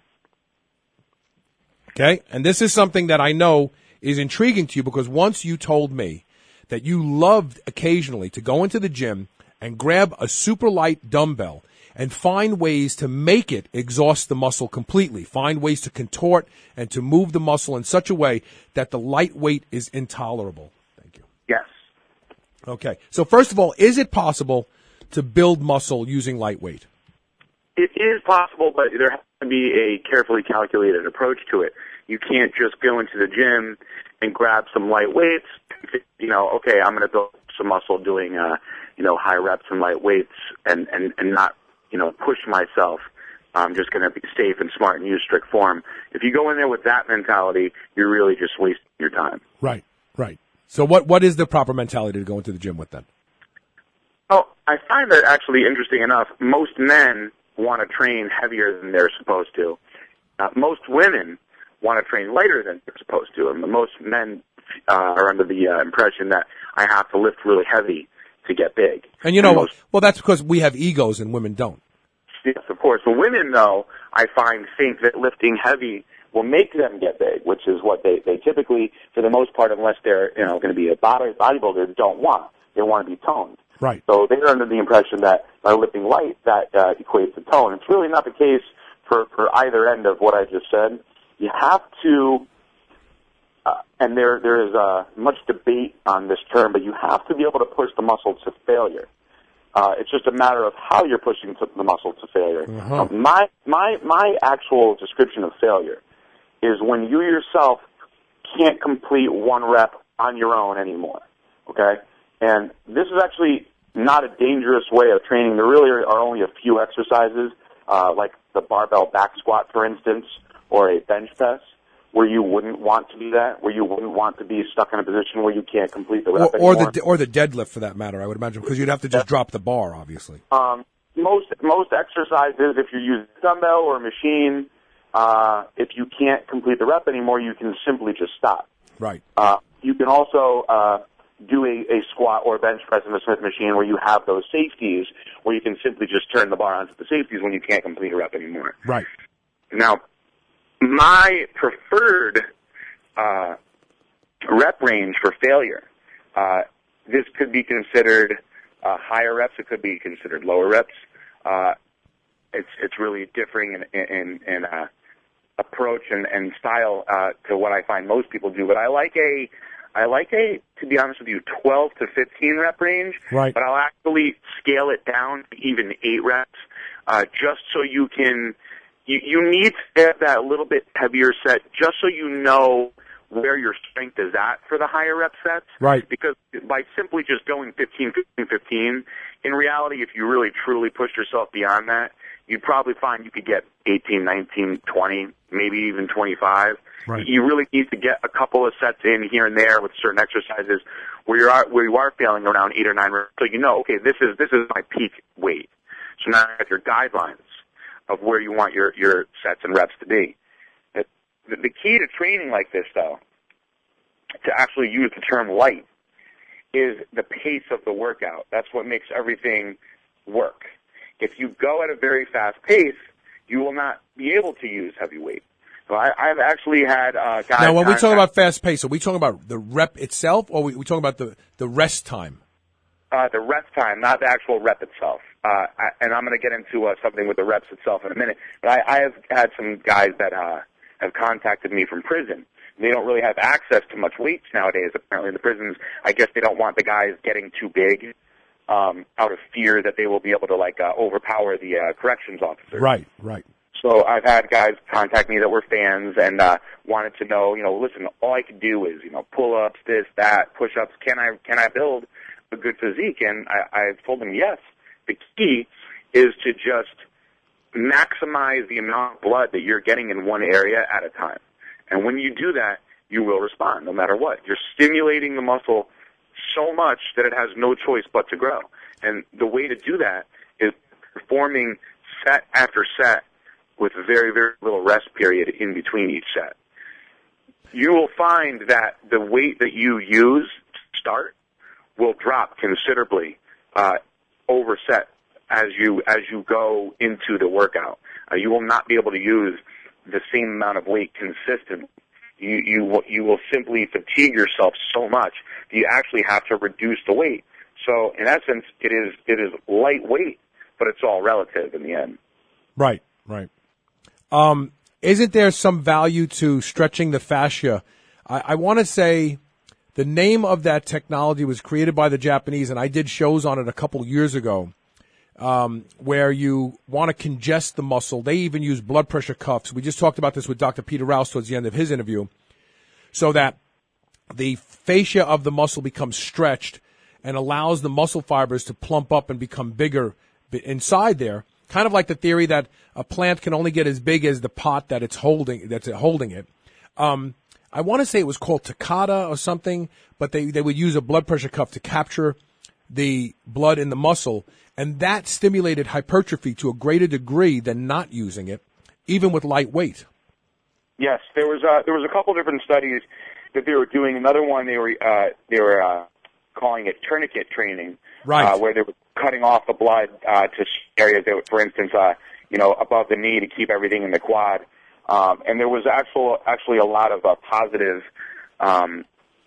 Okay? And this is something that I know is intriguing to you because once you told me that you loved occasionally to go into the gym and grab a super light dumbbell and find ways to make it exhaust the muscle completely, find ways to contort and to move the muscle in such a way that the light weight is intolerable. Thank you. Yes. Okay. So first of all, is it possible to build muscle using light weight? It is possible, but there has to be a carefully calculated approach to it. You can't just go into the gym and grab some light weights. You know, okay, I'm going to build some muscle doing, uh, you know, high reps and light weights and, and, and not, you know, push myself. I'm just going to be safe and smart and use strict form. If you go in there with that mentality, you're really just wasting your time. Right, right. So what, what is the proper mentality to go into the gym with then? Oh, I find that actually interesting enough. Most men want to train heavier than they're supposed to. Uh, most women want to train lighter than they're supposed to. And most men uh, are under the uh, impression that I have to lift really heavy to get big. And you know, and most, well, that's because we have egos and women don't. Yes, of course. But women, though, I find think that lifting heavy will make them get big, which is what they, they typically, for the most part, unless they're you know going to be a body, bodybuilder, don't want. They want to be toned. Right. So they're under the impression that by lifting light, that uh, equates to tone. It's really not the case for, for either end of what I just said. You have to, uh, and there there is uh, much debate on this term, but you have to be able to push the muscle to failure. Uh, it's just a matter of how you're pushing the muscle to failure. Uh-huh. Uh, my my my actual description of failure is when you yourself can't complete one rep on your own anymore. Okay, and this is actually not a dangerous way of training. There really are only a few exercises, uh, like the barbell back squat, for instance, or a bench press, where you wouldn't want to do that, where you wouldn't want to be stuck in a position where you can't complete the rep Or, or anymore. the or the deadlift, for that matter, I would imagine, because you'd have to just drop the bar, obviously. Um, most most exercises, if you're using a dumbbell or a machine, uh, if you can't complete the rep anymore, you can simply just stop. Right. Uh, you can also uh, do a, a squat or a bench press in the Smith machine where you have those safeties, where you can simply just turn the bar onto the safeties when you can't complete a rep anymore. Right. Now, my preferred uh, rep range for failure, uh, this could be considered uh, higher reps. It could be considered lower reps. Uh, it's it's really differing in in, in uh, approach and, and style uh, to what I find most people do. But I like a I like a to be honest with you, twelve to fifteen rep range. Right. But I'll actually scale it down to even eight reps, uh, just so you can. You, you need to have that little bit heavier set just so you know where your strength is at for the higher rep sets. Right. Because by simply just going fifteen, fifteen, fifteen, in reality, if you really truly push yourself beyond that, you'd probably find you could get eighteen, nineteen, twenty, maybe even twenty-five. Right. You really need to get a couple of sets in here and there with certain exercises where you are where you are failing around eight or nine reps, so you know, okay, this is this is my peak weight. So now you have your guidelines of where you want your, your sets and reps to be. The, the key to training like this, though, to actually use the term light, is the pace of the workout. That's what makes everything work. If you go at a very fast pace, you will not be able to use heavy weight. So I, I've actually had uh, guys. Now, when we talk contact- about fast pace, are we talking about the rep itself, or are we, we talking about the, the rest time? Uh, the rest time, not the actual rep itself. Uh, I, and I'm going to get into uh, something with the reps itself in a minute. But I, I have had some guys that uh, have contacted me from prison. They don't really have access to much weights nowadays. Apparently, in the prisons, I guess they don't want the guys getting too big, um, out of fear that they will be able to like uh, overpower the uh, corrections officer. Right, right. So I've had guys contact me that were fans and uh, wanted to know, you know, listen, all I can do is, you know, pull-ups, this, that, push-ups. Can I can I build a good physique? And I, I've told them yes. The key is to just maximize the amount of blood that you're getting in one area at a time. And when you do that, you will respond no matter what. You're stimulating the muscle so much that it has no choice but to grow. And the way to do that is performing set after set with very, very little rest period in between each set. You will find that the weight that you use to start will drop considerably uh, over set as you as you go into the workout. Uh, you will not be able to use the same amount of weight consistently. You you will, you will simply fatigue yourself so much that you actually have to reduce the weight. So in essence, it is it is lightweight, but it's all relative in the end. Right, right. Um, isn't there some value to stretching the fascia? I, I want to say the name of that technology was created by the Japanese, and I did shows on it a couple years ago, um, where you want to congest the muscle. They even use blood pressure cuffs. We just talked about this with Doctor Peter Rouse towards the end of his interview, so that the fascia of the muscle becomes stretched and allows the muscle fibers to plump up and become bigger inside there. Kind of like the theory that a plant can only get as big as the pot that it's holding, that's holding it. Um, I want to say it was called Takata or something, but they, they would use a blood pressure cuff to capture the blood in the muscle, and that stimulated hypertrophy to a greater degree than not using it, even with light weight. Yes, there was uh, there was a couple different studies that they were doing. Another one they were uh, they were uh, calling it tourniquet training, right? Uh, where they were cutting off the blood uh, to areas that, for instance, uh, you know, above the knee to keep everything in the quad. Um, and there was actual, actually a lot of uh, positive um,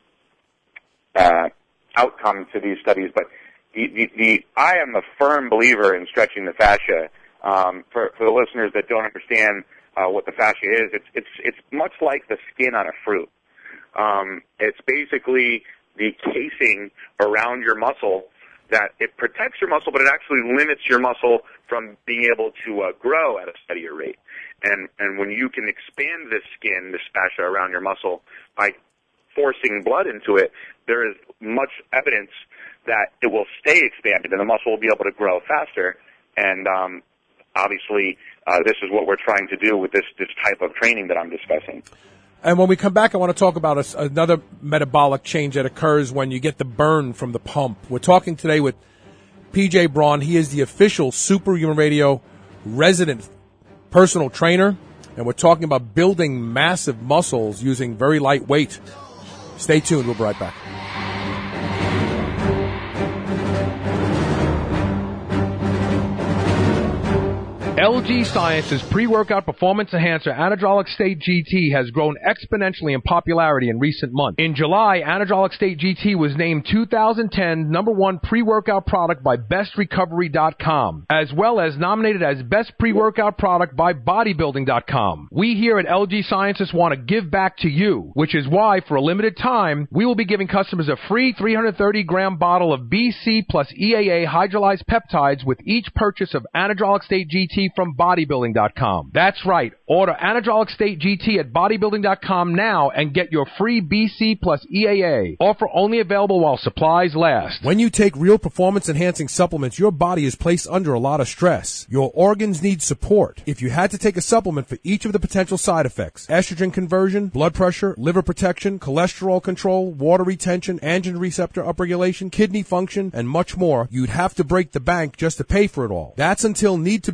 uh, outcomes to these studies. But the, the, the, I am a firm believer in stretching the fascia. Um, for, for the listeners that don't understand uh, what the fascia is, it's it's it's much like the skin on a fruit. Um, it's basically the casing around your muscle that it protects your muscle, but it actually limits your muscle from being able to uh, grow at a steadier rate. And and when you can expand this skin, this fascia around your muscle, by forcing blood into it, there is much evidence that it will stay expanded and the muscle will be able to grow faster. And um, obviously, uh, this is what we're trying to do with this, this type of training that I'm discussing. And when we come back, I want to talk about a, another metabolic change that occurs when you get the burn from the pump. We're talking today with P J Braun. He is the official Superhuman Radio resident personal trainer, and we're talking about building massive muscles using very light weight. Stay tuned. We'll be right back. L G Science's pre-workout performance enhancer Anadrolic State G T has grown exponentially in popularity in recent months. In July, Anadrolic State G T was named two thousand ten number one pre-workout product by best recovery dot com, as well as nominated as best pre-workout product by bodybuilding dot com. We here at L G Sciences want to give back to you, which is why, for a limited time, we will be giving customers a free three hundred thirty gram bottle of B C plus E A A hydrolyzed peptides with each purchase of Anadrolic State G T from bodybuilding dot com. That's right. Order Anadrolic State G T at bodybuilding dot com now and get your free B C plus E A A. Offer only available while supplies last. When you take real performance-enhancing supplements, your body is placed under a lot of stress. Your organs need support. If you had to take a supplement for each of the potential side effects, estrogen conversion, blood pressure, liver protection, cholesterol control, water retention, androgen receptor upregulation, kidney function, and much more, you'd have to break the bank just to pay for it all. That's until Need to Build Muscle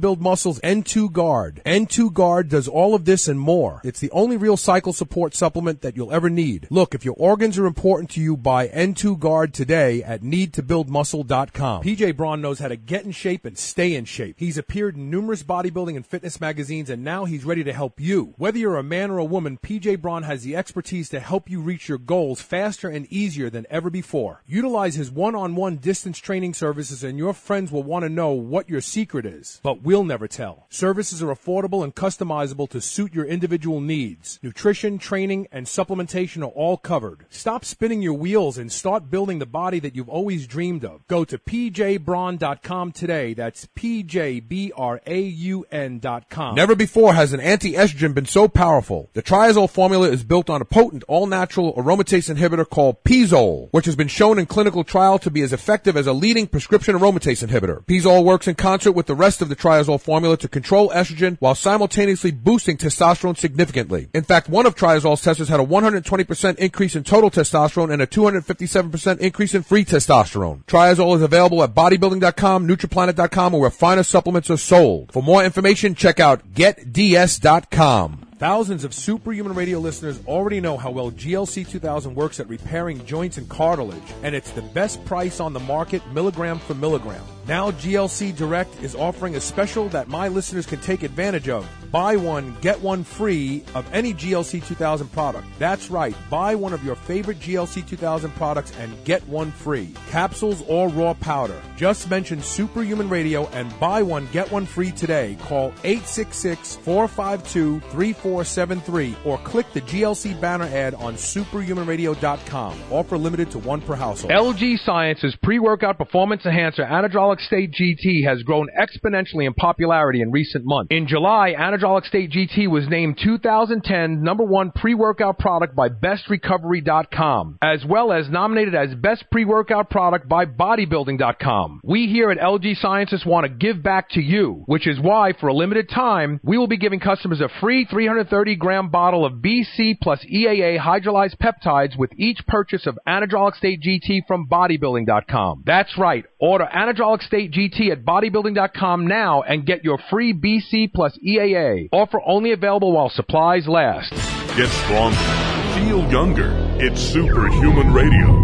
Capsules N two Guard. N two Guard does all of this and more. It's the only real cycle support supplement that you'll ever need. Look, if your organs are important to you, buy N two Guard today at need to build muscle dot com. P J Braun knows how to get in shape and stay in shape. He's appeared in numerous bodybuilding and fitness magazines, and now he's ready to help you. Whether you're a man or a woman, P J Braun has the expertise to help you reach your goals faster and easier than ever before. Utilize his one-on-one distance training services, and your friends will want to know what your secret is. But we'll never tell. Services are affordable and customizable to suit your individual needs. Nutrition, training, and supplementation are all covered. Stop spinning your wheels and start building the body that you've always dreamed of. Go to P J Braun dot com today. That's P J B R A U N dot com. Never before has an anti-estrogen been so powerful. The Triazole formula is built on a potent, all-natural aromatase inhibitor called Pizole, which has been shown in clinical trial to be as effective as a leading prescription aromatase inhibitor. Pizole works in concert with the rest of the Triazole formula to control estrogen while simultaneously boosting testosterone significantly. In fact, one of Triazole's testers had a one hundred twenty percent increase in total testosterone and a two hundred fifty-seven percent increase in free testosterone. Triazole is available at bodybuilding dot com, Nutriplanet dot com, or where finer supplements are sold. For more information, check out get D S dot com. Thousands of Superhuman Radio listeners already know how well G L C two thousand works at repairing joints and cartilage, and it's the best price on the market, milligram for milligram. Now G L C Direct is offering a special that my listeners can take advantage of. Buy one, get one free of any G L C two thousand product. That's right, buy one of your favorite G L C two thousand products and get one free. Capsules or raw powder. Just mention Superhuman Radio and buy one, get one free today. Call eight six six, four five two, three four seven three or click the G L C banner ad on superhuman radio dot com. Offer limited to one per household. L G Science's pre-workout performance enhancer Anadrolic State G T has grown exponentially in popularity in recent months. In July, Anadrolic State G T was named two thousand ten number one pre-workout product by best recovery dot com, as well as nominated as best pre-workout product by bodybuilding dot com. We here at L G Sciences want to give back to you, which is why, for a limited time, we will be giving customers a free three hundred thirty gram bottle of B C plus E A A hydrolyzed peptides with each purchase of Anadrolic State G T from bodybuilding dot com. That's right. Order Anadrolic State G T at bodybuilding dot com now and get your free B C plus E A A. Offer only available while supplies last. Get stronger. Feel younger. It's Superhuman Radio.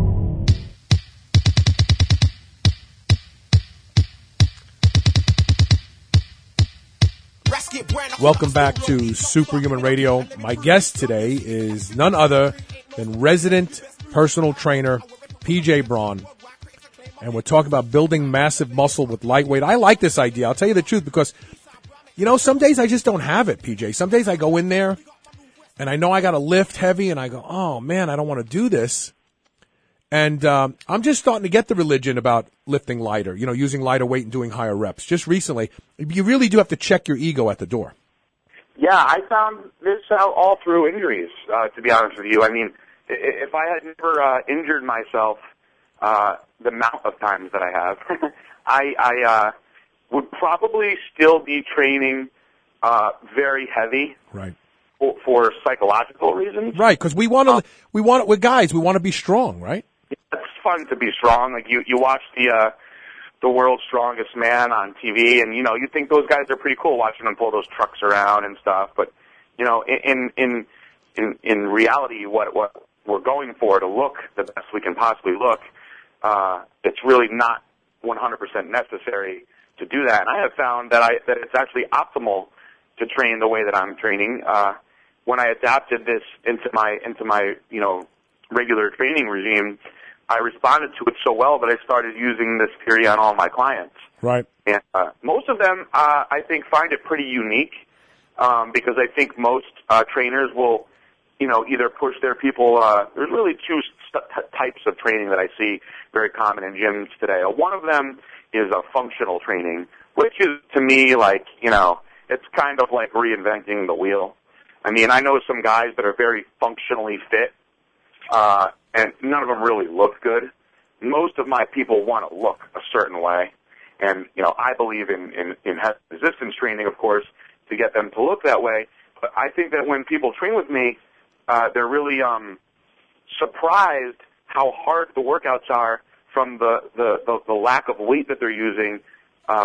Welcome back to Superhuman Radio. My guest today is none other than resident personal trainer P J Braun. And we're talking about building massive muscle with lightweight. I like this idea. I'll tell you the truth because, you know, some days I just don't have it, P J. Some days I go in there and I know I got to lift heavy and I go, oh, man, I don't want to do this. And um, I'm just starting to get the religion about lifting lighter, you know, using lighter weight and doing higher reps. Just recently, you really do have to check your ego at the door. Yeah, I found this out all through injuries, uh, to be honest with you. I mean, if I had never uh, injured myself uh, the amount of times that I have, I, I uh, would probably still be training uh, very heavy. Right. For, for psychological reasons. Right, because we want to, uh, we want, we're guys, we want to be strong, right? It's fun to be strong. Like you, you watch the, uh, the world's strongest man on T V, and you know, you think those guys are pretty cool watching them pull those trucks around and stuff. But you know, in in in in reality, what what we're going for to look the best we can possibly look, uh, it's really not one hundred percent necessary to do that. And I have found that I that it's actually optimal to train the way that I'm training. Uh, when I adapted this into my into my you know regular training regime, I responded to it so well that I started using this theory on all my clients. Right. And uh, most of them, uh, I think, find it pretty unique um, because I think most uh, trainers will, you know, either push their people. Uh, there's really two st- types of training that I see very common in gyms today. Uh, one of them is a functional training, which is to me like, you know, it's kind of like reinventing the wheel. I mean, I know some guys that are very functionally fit, uh, and none of them really look good. Most of my people want to look a certain way. And, you know, I believe in, in, in resistance training, of course, to get them to look that way. But I think that when people train with me, uh, they're really um, surprised how hard the workouts are from the, the, the, the lack of weight that they're using uh,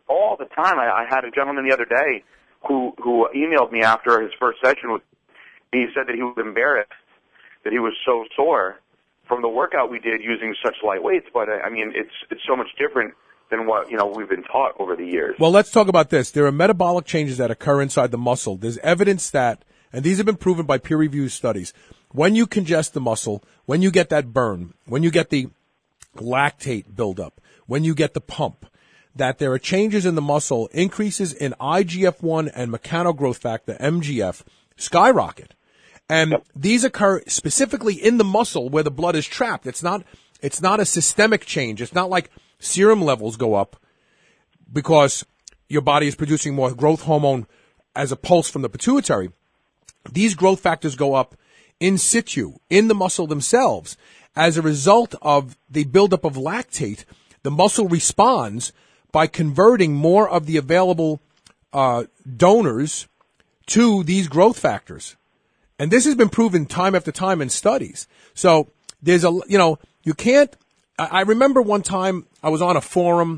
all the time. I, I had a gentleman the other day who who emailed me after his first session. With, he said that he was embarrassed that he was so sore from the workout we did using such light weights. But I mean, it's it's so much different than what you know we've been taught over the years. Well, let's talk about this. There are metabolic changes that occur inside the muscle. There's evidence that, and these have been proven by peer-reviewed studies, when you congest the muscle, when you get that burn, when you get the lactate buildup, when you get the pump, that there are changes in the muscle, increases in I G F one and mechanogrowth factor, M G F, skyrocket. And yep. these occur specifically in the muscle where the blood is trapped. It's not, it's not a systemic change. It's not like serum levels go up because your body is producing more growth hormone as a pulse from the pituitary. These growth factors go up in situ, in the muscle themselves. As a result of the buildup of lactate, the muscle responds by converting more of the available uh, donors to these growth factors. And this has been proven time after time in studies. So there's a, you know, you can't, I, I remember one time I was on a forum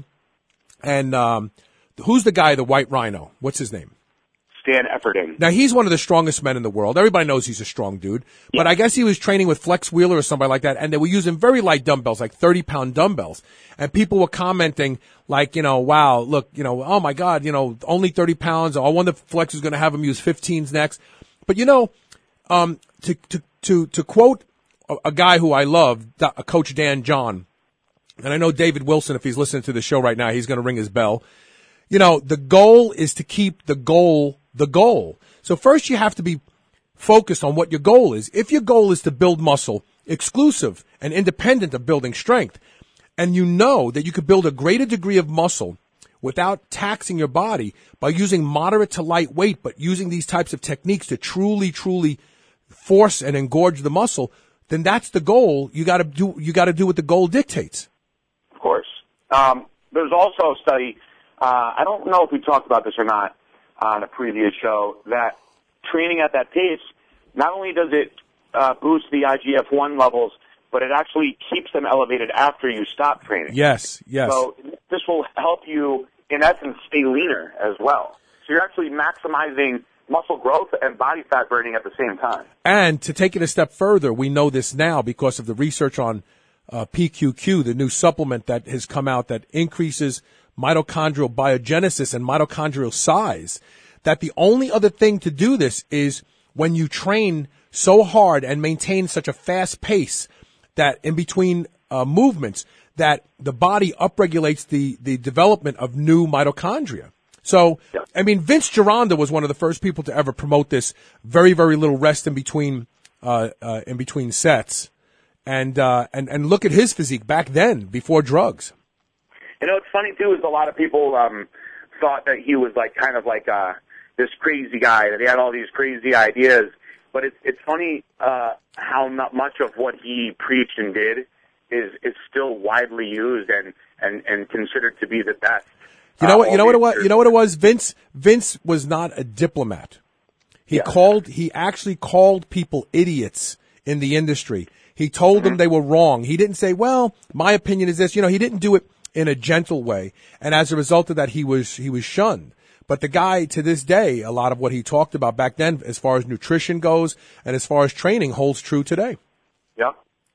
and, um, who's the guy, the white rhino? What's his name? Stan Efferding. Now he's one of the strongest men in the world. Everybody knows he's a strong dude, yeah. But I guess he was training with Flex Wheeler or somebody like that. And they were using very light dumbbells, like thirty pound dumbbells. And people were commenting like, you know, wow, look, you know, oh my God, you know, only thirty pounds. I wonder if Flex is going to have him use fifteens next. But you know, Um, to, to, to, to quote a, a guy who I love, Coach Dan John, and I know David Wilson, if he's listening to the show right now, he's going to ring his bell. You know, the goal is to keep the goal the goal. So first you have to be focused on what your goal is. If your goal is to build muscle, exclusive and independent of building strength, and you know that you could build a greater degree of muscle without taxing your body by using moderate to light weight, but using these types of techniques to truly, truly force and engorge the muscle, then that's the goal. You got to do. You got to do what the goal dictates. Of course. Um, there's also a study. Uh, I don't know if we talked about this or not on a previous show. That training at that pace, not only does it uh, boost the I G F one levels, but it actually keeps them elevated after you stop training. Yes. Yes. So this will help you, in essence, stay leaner as well. So you're actually maximizing muscle growth and body fat burning at the same time. And to take it a step further, we know this now because of the research on uh, P Q Q, the new supplement that has come out that increases mitochondrial biogenesis and mitochondrial size, that the only other thing to do this is when you train so hard and maintain such a fast pace that in between uh, movements, that the body upregulates the, the development of new mitochondria. So, yeah. I mean, Vince Gironda was one of the first people to ever promote this very, very little rest in between, uh, uh, in between sets. And, uh, and, and look at his physique back then, before drugs. You know, it's funny too, is a lot of people, um, thought that he was like, kind of like, uh, this crazy guy, that he had all these crazy ideas. But it's, it's funny, uh, how not much of what he preached and did is, is still widely used and, and, and considered to be the best. You know what? You know what it was. You know what it was. Vince. Vince was not a diplomat. He yeah. called. He actually called people idiots in the industry. He told mm-hmm. them they were wrong. He didn't say, "Well, my opinion is this." You know, he didn't do it in a gentle way. And as a result of that, he was he was shunned. But the guy, to this day, a lot of what he talked about back then, as far as nutrition goes and as far as training, holds true today. Yeah.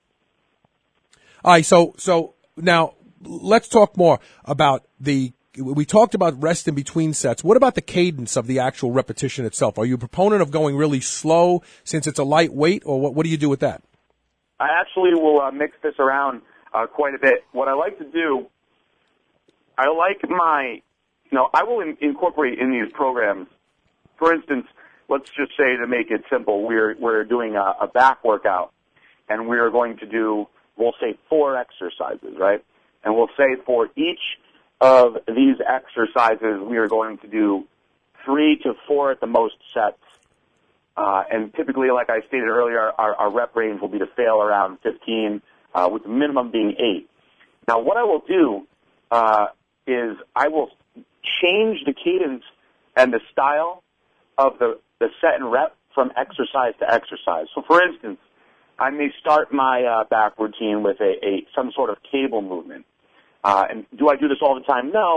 All right. So so now let's talk more about the. We talked about rest in between sets. What about the cadence of the actual repetition itself? Are you a proponent of going really slow since it's a light weight, or what, what do you do with that? I actually will uh, mix this around uh, quite a bit. What I like to do, I like my, you know, I will in- incorporate in these programs. For instance, let's just say, to make it simple, we're we're doing a, a back workout, and we are going to do, we'll say, four exercises, right? And we'll say for each of these exercises, we are going to do three to four at the most sets. Uh, and typically, like I stated earlier, our, our rep range will be to fail around fifteen, uh, with the minimum being eight. Now, what I will do uh, is I will change the cadence and the style of the, the set and rep from exercise to exercise. So, for instance, I may start my uh, back routine with a, a some sort of cable movement. Uh, and do I do this all the time? No.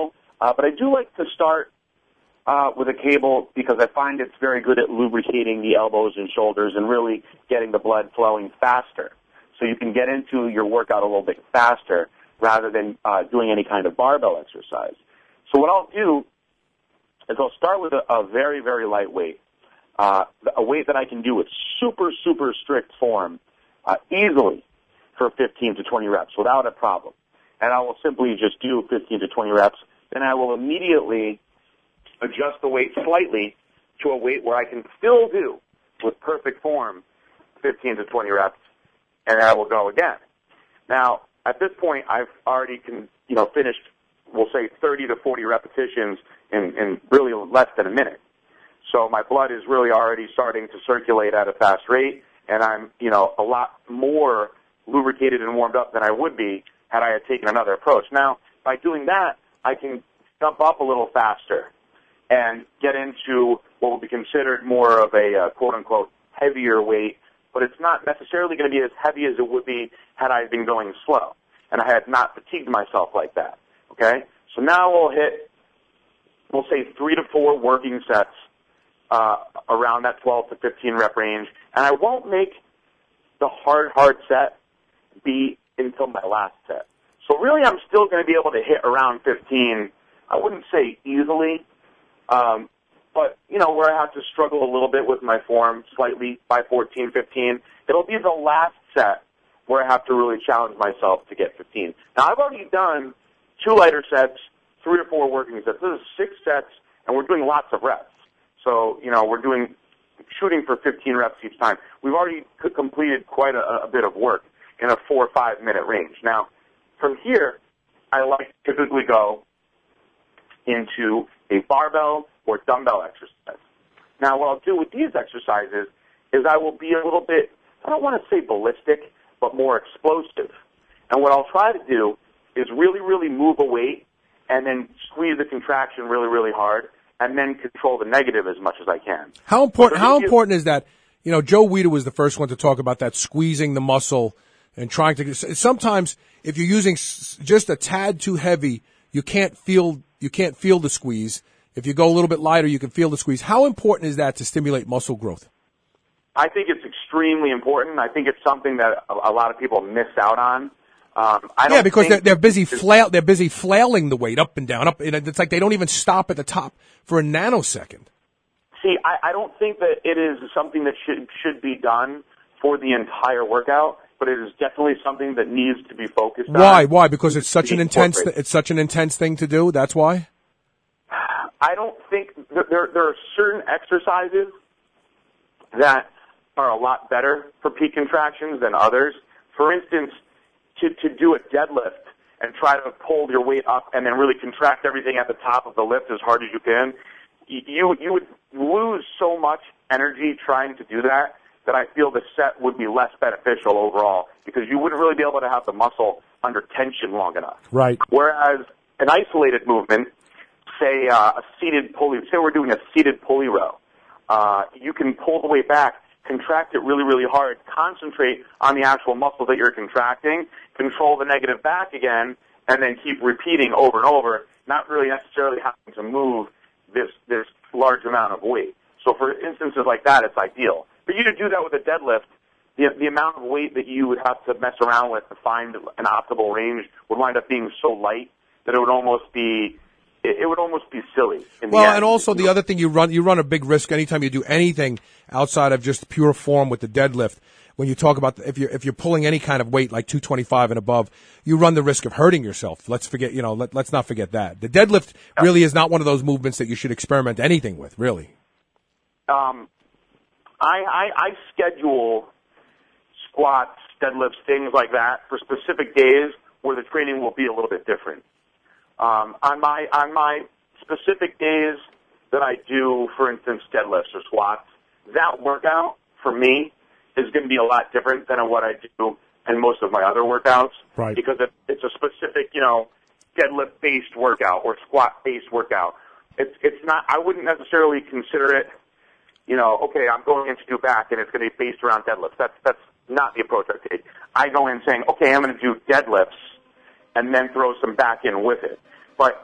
Uh, but I do like to start uh, with a cable because I find it's very good at lubricating the elbows and shoulders and really getting the blood flowing faster. So you can get into your workout a little bit faster rather than uh, doing any kind of barbell exercise. So what I'll do is I'll start with a, a very, very light weight, uh, a weight that I can do with super, super strict form uh, easily for fifteen to twenty reps without a problem. And I will simply just do fifteen to twenty reps. Then I will immediately adjust the weight slightly to a weight where I can still do, with perfect form, fifteen to twenty reps, and I will go again. Now, at this point, I've already can, you know, finished, we'll say, thirty to forty repetitions in, in really less than a minute. So my blood is really already starting to circulate at a fast rate, and I'm, you know, a lot more lubricated and warmed up than I would be had I had taken another approach. Now, by doing that, I can jump up a little faster and get into what would be considered more of a uh, quote-unquote heavier weight, but it's not necessarily going to be as heavy as it would be had I been going slow, and I had not fatigued myself like that, okay? So now we'll hit, we'll say, three to four working sets uh, around that twelve to fifteen rep range, and I won't make the hard, hard set be until my last set. So really I'm still going to be able to hit around fifteen, I wouldn't say easily, um, but, you know, where I have to struggle a little bit with my form slightly by fourteen, fifteen, it'll be the last set where I have to really challenge myself to get fifteen. Now, I've already done two lighter sets, three or four working sets. This is six sets, and we're doing lots of reps. So, you know, we're doing shooting for fifteen reps each time. We've already c- completed quite a, a bit of work in a four or five minute range. Now, from here, I like to typically go into a barbell or dumbbell exercise. Now, what I'll do with these exercises is I will be a little bit, I don't want to say ballistic, but more explosive. And what I'll try to do is really, really move a weight and then squeeze the contraction really, really hard and then control the negative as much as I can. How important, So how you- important is that? You know, Joe Weider was the first one to talk about that, squeezing the muscle and trying to, sometimes if you're using s- just a tad too heavy, you can't feel, you can't feel the squeeze. If you go a little bit lighter, you can feel the squeeze. How important is that to stimulate muscle growth? I think it's extremely important. I think it's something that a, a lot of people miss out on. Um, I don't Yeah, because they're, think they're busy flail, they're busy flailing the weight up and down, up. It's like they don't even stop at the top for a nanosecond. See, I, I don't think that it is something that should should be done for the entire workout, but it is definitely something that needs to be focused on. Why? Why? Because it's such Be an intense, incorporated. it's such an intense thing to do. That's why. I don't think that there there are certain exercises that are a lot better for peak contractions than others. For instance, to to do a deadlift and try to pull your weight up and then really contract everything at the top of the lift as hard as you can, you you would lose so much energy trying to do that that I feel the set would be less beneficial overall because you wouldn't really be able to have the muscle under tension long enough. Right. Whereas an isolated movement, say uh, a seated pulley, say we're doing a seated pulley row, uh, you can pull the weight back, contract it really, really hard, concentrate on the actual muscle that you're contracting, control the negative back again, and then keep repeating over and over, not really necessarily having to move this this large amount of weight. So for instances like that, it's ideal. For you to do that with a deadlift, the, the amount of weight that you would have to mess around with to find an optimal range would wind up being so light that it would almost be it, it would almost be silly. In the Well, end. and also the other thing you run, you run a big risk anytime you do anything outside of just pure form with the deadlift. When you talk about if you're if you're pulling any kind of weight like two twenty-five and above, you run the risk of hurting yourself. Let's forget, you know, let, let's not forget that the deadlift really is not one of those movements that you should experiment anything with, really. Um, I, I I schedule squats, deadlifts, things like that for specific days where the training will be a little bit different. Um, on my on my specific days that I do, for instance, deadlifts or squats, that workout for me is going to be a lot different than what I do in most of my other workouts. Right. Because it, it's a specific, you know, deadlift-based workout or squat-based workout. It's it's not. I wouldn't necessarily consider it, you know, okay, I'm going in to do back and it's going to be based around deadlifts. That's that's not the approach I take. I go in saying, okay, I'm going to do deadlifts and then throw some back in with it. But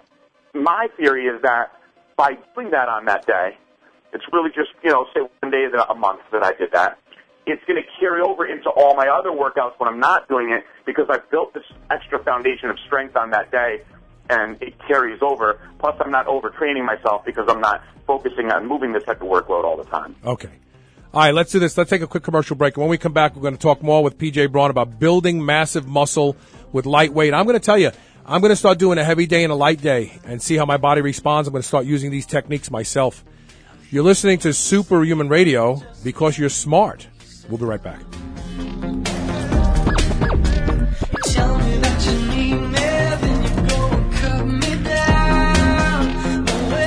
my theory is that by doing that on that day, it's really just, you know, say one day a month that I did that, it's going to carry over into all my other workouts when I'm not doing it because I've built this extra foundation of strength on that day, and it carries over. Plus, I'm not overtraining myself because I'm not focusing on moving this type of workload all the time. Okay. All right, let's do this. Let's take a quick commercial break. And when we come back, we're going to talk more with P J Braun about building massive muscle with lightweight. I'm going to tell you, I'm going to start doing a heavy day and a light day and see how my body responds. I'm going to start using these techniques myself. You're listening to Superhuman Radio because you're smart. We'll be right back. Tell me that you need me, then you go and cut me down.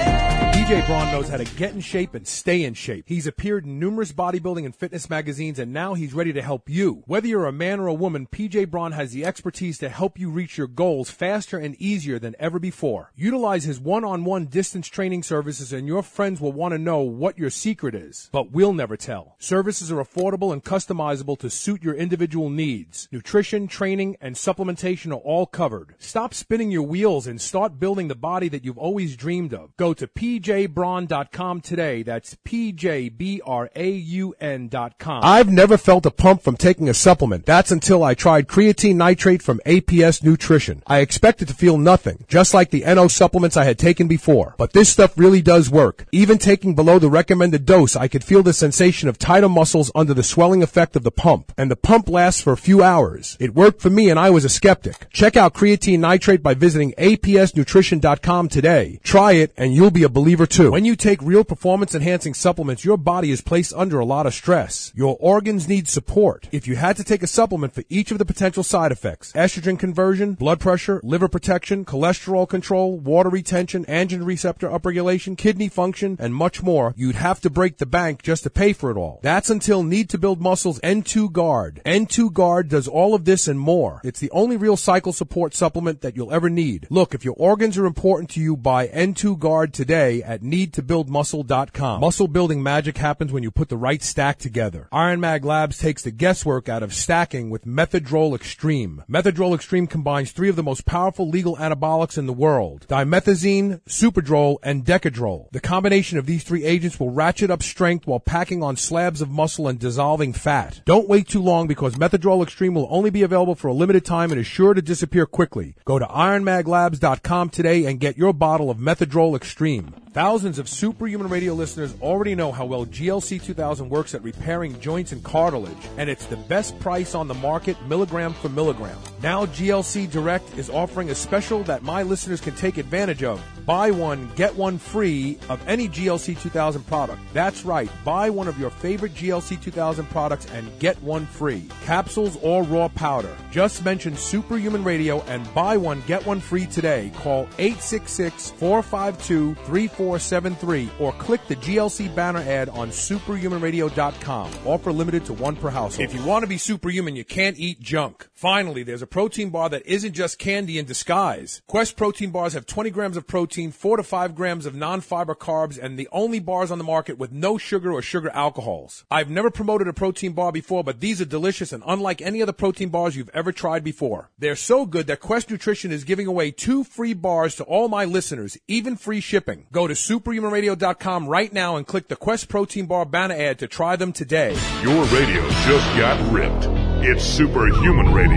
P J Braun knows how to get in shape and stay in shape. He's appeared in numerous bodybuilding and fitness magazines, and now he's ready to help you. Whether you're a man or a woman, P J Braun has the expertise to help you reach your goals faster and easier than ever before. Utilize his one-on-one distance training services, and your friends will want to know what your secret is, but we'll never tell. Services are affordable and customizable to suit your individual needs. Nutrition, training, and supplementation are all covered. Stop spinning your wheels and start building the body that you've always dreamed of. Go to P J braun dot com today. That's P J B R A U N dot com. I've never felt a pump from taking a supplement. That's until I tried creatine nitrate from A P S Nutrition. I expected to feel nothing, just like the N O supplements I had taken before. But this stuff really does work. Even taking below the recommended dose, I could feel the sensation of tighter muscles under the swelling effect of the pump. And the pump lasts for a few hours. It worked for me, and I was a skeptic. Check out creatine nitrate by visiting A P S nutrition dot com today. Try it, and you'll be a believer too. When you take real performance-enhancing supplements, your body is placed under a lot of stress. Your organs need support. If you had to take a supplement for each of the potential side effects, estrogen conversion, blood pressure, liver protection, cholesterol control, water retention, androgen receptor upregulation, kidney function, and much more, you'd have to break the bank just to pay for it all. That's until Need to Build Muscle's N two Guard. N two Guard does all of this and more. It's the only real cycle support supplement that you'll ever need. Look, if your organs are important to you, buy N two Guard today at need to build muscle dot com. Muscle building magic happens when you put the right stack together. Iron Mag Labs takes the guesswork out of stacking with Methadrol Extreme. Methadrol Extreme combines three of the most powerful legal anabolics in the world: dimethazine, Superdrol, and Decadrol. The combination of these three agents will ratchet up strength while packing on slabs of muscle and dissolving fat. Don't wait too long, because Methadrol Extreme will only be available for a limited time and is sure to disappear quickly. Go to iron mag labs dot com today and get your bottle of Methadrol Extreme. Thousands of Superhuman Radio listeners already know how well G L C two thousand works at repairing joints and cartilage, and it's the best price on the market, milligram for milligram. Now G L C Direct is offering a special that my listeners can take advantage of. Buy one, get one free of any G L C two thousand product. That's right, buy one of your favorite G L C two thousand products and get one free. Capsules or raw powder. Just mention Superhuman Radio and buy one, get one free today. Call eight six six, four five two, three four seven three or click the G L C banner ad on superhuman radio dot com. Offer limited to one per household. If you want to be superhuman, you can't eat junk. Finally, there's a protein bar that isn't just candy in disguise. Quest protein bars have twenty grams of protein, four to five grams of non-fiber carbs, and the only bars on the market with no sugar or sugar alcohols. I've never promoted a protein bar before, but these are delicious and unlike any other protein bars you've ever tried before. They're so good that Quest Nutrition is giving away two free bars to all my listeners, even free shipping. Go to superhuman radio dot com right now and click the Quest Protein Bar banner ad to try them today. Your radio just got ripped. It's Superhuman Radio.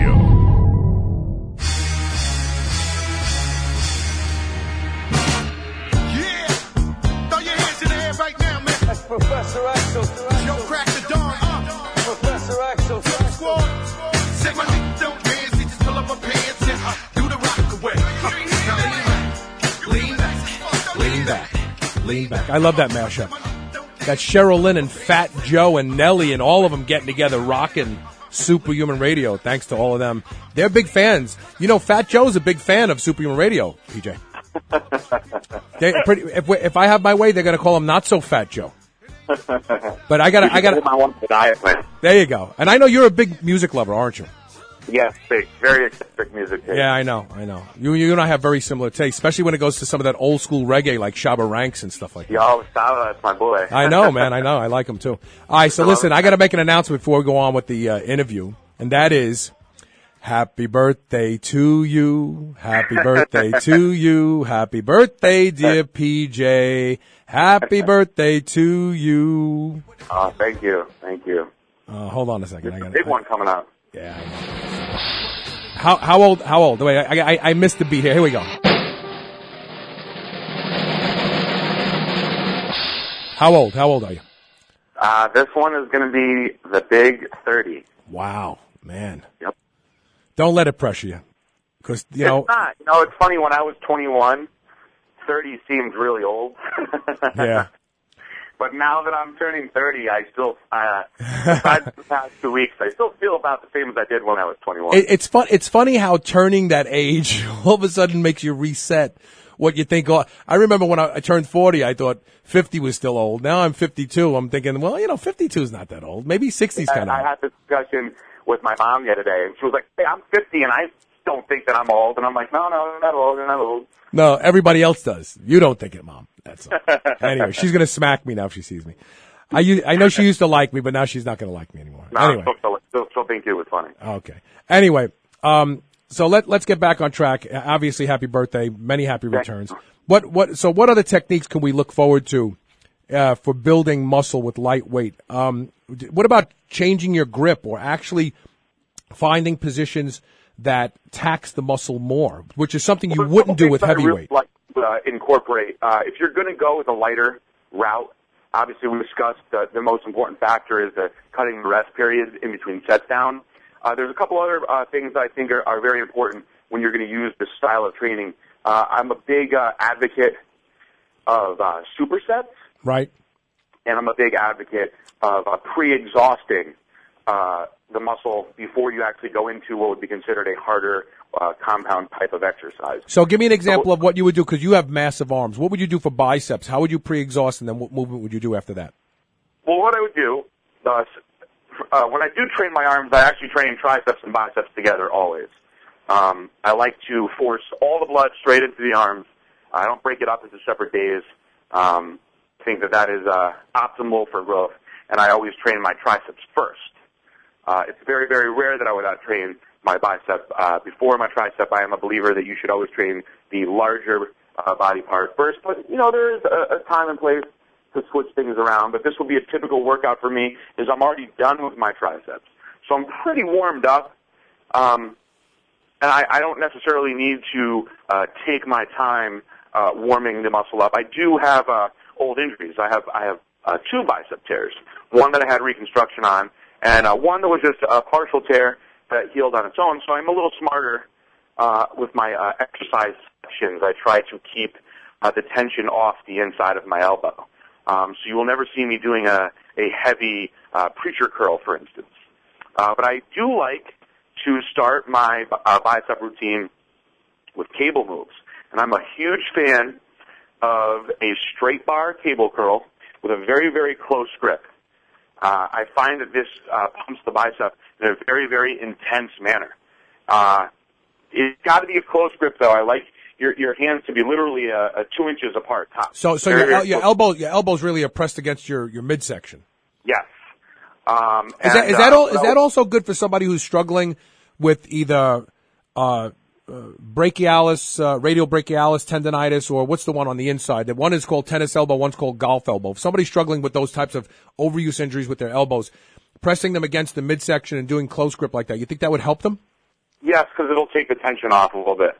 Yeah! Throw your hands in the air right now, man. That's Professor Axel. Yo, crack the dawn. Uh. Professor Axel. Yo, squad. Say my niggas don't dance. They just pull up my pants and uh, do the rock away. Uh, lean back. Lean back. Lean back. I love that mashup. That's Cheryl Lynn and Fat Joe and Nelly and all of them getting together rocking Superhuman Radio. Thanks to all of them. They're big fans. You know, Fat Joe's a big fan of Superhuman Radio, P J. They pretty, if, we, if I have my way, they're going to call him Not So Fat Joe. But I got I got There you go. And I know you're a big music lover, aren't you? Yes, big, very eccentric music taste. Yeah, I know, I know. You you and I have very similar tastes, especially when it goes to some of that old school reggae like Shabba Ranks and stuff like that. Yo, Shabba, that's my boy. I know, man, I know. I like him too. All right, so listen, I got to make an announcement before we go on with the uh, interview, and that is, Happy birthday to you. Happy birthday to you. Happy birthday, dear P J. Happy birthday to you. Uh, thank you. Thank you. Uh, hold on a second. I There's got a big one coming up. Yeah. How how old? How old? Wait, I, I I missed the beat here. Here we go. How old? How old are you? Uh, this one is going to be the big thirty. Wow, man. Yep. Don't let it pressure you, because you know. It's not. You know, it's funny. When I was twenty-one, thirty seemed really old. Yeah. But now that I'm turning thirty, I still, uh, besides the past two weeks, I still feel about the same as I did when I was twenty-one. It, it's fun. It's funny how turning that age all of a sudden makes you reset what you think. Oh, I remember when I, I turned forty, I thought fifty was still old. Now I'm fifty-two. I'm thinking, well, you know, fifty-two is not that old. Maybe sixty is kind of. I, I had this discussion with my mom the other day, and she was like, "Hey, I'm fifty, and I don't think that I'm old." And I'm like, "No, no, you're not old. You're not old." No, everybody else does. You don't think it, Mom. That's all. Anyway, she's gonna smack me now if she sees me. I u- I know she used to like me, but now she's not gonna like me anymore. No, anyway, she'll, she'll, she'll think it was funny. Okay. Anyway, um, so let let's get back on track. Obviously, happy birthday. Many happy returns. What what? So, what other techniques can we look forward to uh, for building muscle with lightweight? Um, what about changing your grip or actually finding positions that tax the muscle more, which is something you wouldn't do with heavyweight? Like, uh, incorporate. Uh, if you're going to go with a lighter route, obviously we discussed uh, the most important factor is the cutting the rest periods in between sets down. Uh, there's a couple other uh, things I think are, are very important when you're going to use this style of training. Uh, I'm a big uh, advocate of uh, supersets. Right. And I'm a big advocate of uh, pre-exhausting uh, the muscle before you actually go into what would be considered a harder uh, compound type of exercise. So give me an example so, of what you would do, because you have massive arms. What would you do for biceps? How would you pre-exhaust, and then what movement would you do after that? Well, what I would do, uh, uh, when I do train my arms, I actually train triceps and biceps together always. Um, I like to force all the blood straight into the arms. I don't break it up into separate days. Um, I think that that is uh, optimal for growth, and I always train my triceps first. Uh, it's very, very rare that I would not train my bicep uh, before my tricep. I am a believer that you should always train the larger uh, body part first. But, you know, there is a, a time and place to switch things around. But this will be a typical workout for me, is I'm already done with my triceps. So I'm pretty warmed up. Um, and I, I don't necessarily need to uh, take my time uh, warming the muscle up. I do have uh, old injuries. I have I have uh, two bicep tears, one that I had reconstruction on, and uh, one that was just a partial tear that healed on its own. So I'm a little smarter uh, with my uh, exercise sections. I try to keep uh, the tension off the inside of my elbow. Um, so you will never see me doing a, a heavy uh, preacher curl, for instance. Uh, but I do like to start my uh, bicep routine with cable moves. And I'm a huge fan of a straight bar cable curl with a very, very close grip. Uh, I find that this uh, pumps the bicep in a very, very intense manner. Uh, it's got to be a close grip, though. I like your your hands to be literally uh, uh, two inches apart. Top. So, so very, your, very your elbow, your elbows really are pressed against your, your midsection. Yes. Um, is that and, is that uh, all, is so, that also good for somebody who's struggling with either uh, uh, brachialis, uh, radial brachialis tendonitis, or what's the one on the inside? That one is called tennis elbow, one's called golf elbow. If somebody's struggling with those types of overuse injuries with their elbows, pressing them against the midsection and doing close grip like that, you think that would help them? Yes, because it'll take the tension off a little bit.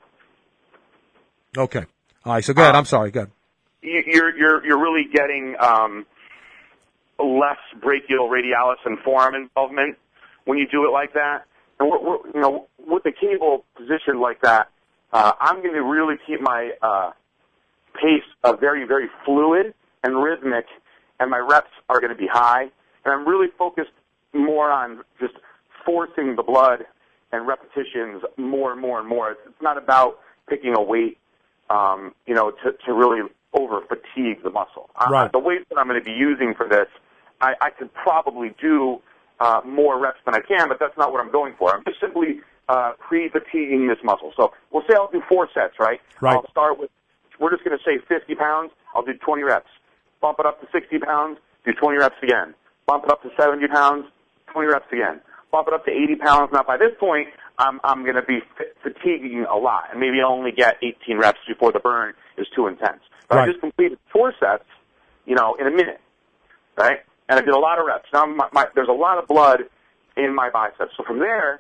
Okay. All right. So go ahead. I'm sorry. Go ahead. You're you're you're really getting um, less brachial radialis and forearm involvement when you do it like that. And we're, we're, you know, with the cable position like that, uh, I'm going to really keep my uh, pace uh, very, very fluid and rhythmic, and my reps are going to be high. And I'm really focused more on just forcing the blood and repetitions more and more and more. It's, it's not about picking a weight, um, you know, to, to really over-fatigue the muscle. Right. Uh, the weights that I'm going to be using for this, I, I could probably do Uh, more reps than I can, but that's not what I'm going for. I'm just simply uh, pre-fatiguing this muscle. So we'll say I'll do four sets, right? Right. I'll start with, we're just going to say fifty pounds. I'll do twenty reps. Bump it up to sixty pounds, do twenty reps again. Bump it up to seventy pounds, twenty reps again. Bump it up to eighty pounds. Now, by this point, I'm I'm going to be f- fatiguing a lot, and maybe I'll only get eighteen reps before the burn is too intense. But Right. I just completed four sets, you know, in a minute, right? And I did a lot of reps. Now my, my, there's a lot of blood in my biceps. So from there,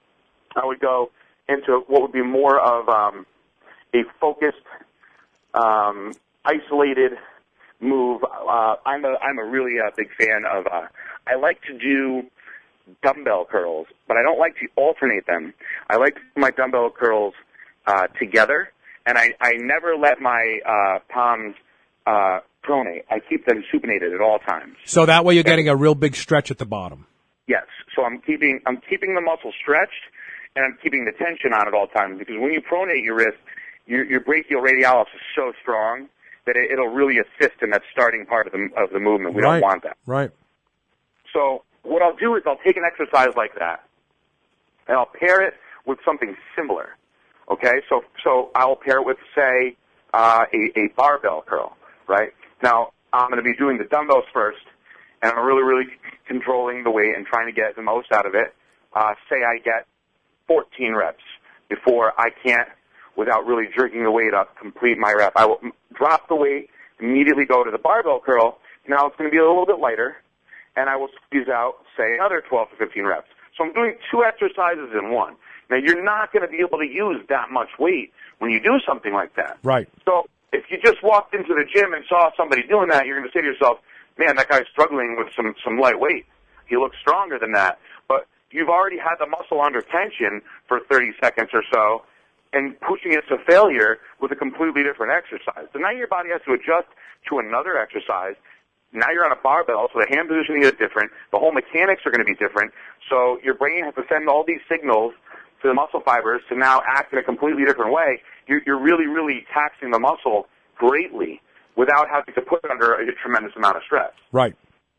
I would go into what would be more of um, a focused, um, isolated move. Uh, I'm a I'm a really uh, big fan of. Uh, I like to do dumbbell curls, but I don't like to alternate them. I like to do my dumbbell curls uh, together, and I, I never let my uh, palms uh, pronate. I keep them supinated at all times. So that way you're getting a real big stretch at the bottom. Yes. So I'm keeping I'm keeping the muscle stretched, and I'm keeping the tension on at all times, because when you pronate your wrist, your, your brachioradialis is so strong that it, it'll really assist in that starting part of the of the movement. We right. don't want that. Right. So what I'll do is I'll take an exercise like that, and I'll pair it with something similar. Okay, so so I'll pair it with, say, uh, a, a barbell curl. Right now, I'm going to be doing the dumbbells first, and I'm really, really controlling the weight and trying to get the most out of it. Uh, say I get fourteen reps before I can't, without really jerking the weight up, complete my rep. I will drop the weight, immediately go to the barbell curl. Now it's going to be a little bit lighter, and I will squeeze out, say, another twelve to fifteen reps. So I'm doing two exercises in one. Now, you're not going to be able to use that much weight when you do something like that. Right. So if you just walked into the gym and saw somebody doing that, you're going to say to yourself, man, that guy's struggling with some, some light weight. He looks stronger than that. But you've already had the muscle under tension for thirty seconds or so and pushing it to failure with a completely different exercise. So now your body has to adjust to another exercise. Now you're on a barbell, so the hand positioning is different. The whole mechanics are going to be different. So your brain has to send all these signals to the muscle fibers to now act in a completely different way. You're, you're really, really taxing the muscle greatly without having to put it under a tremendous amount of stress. Right.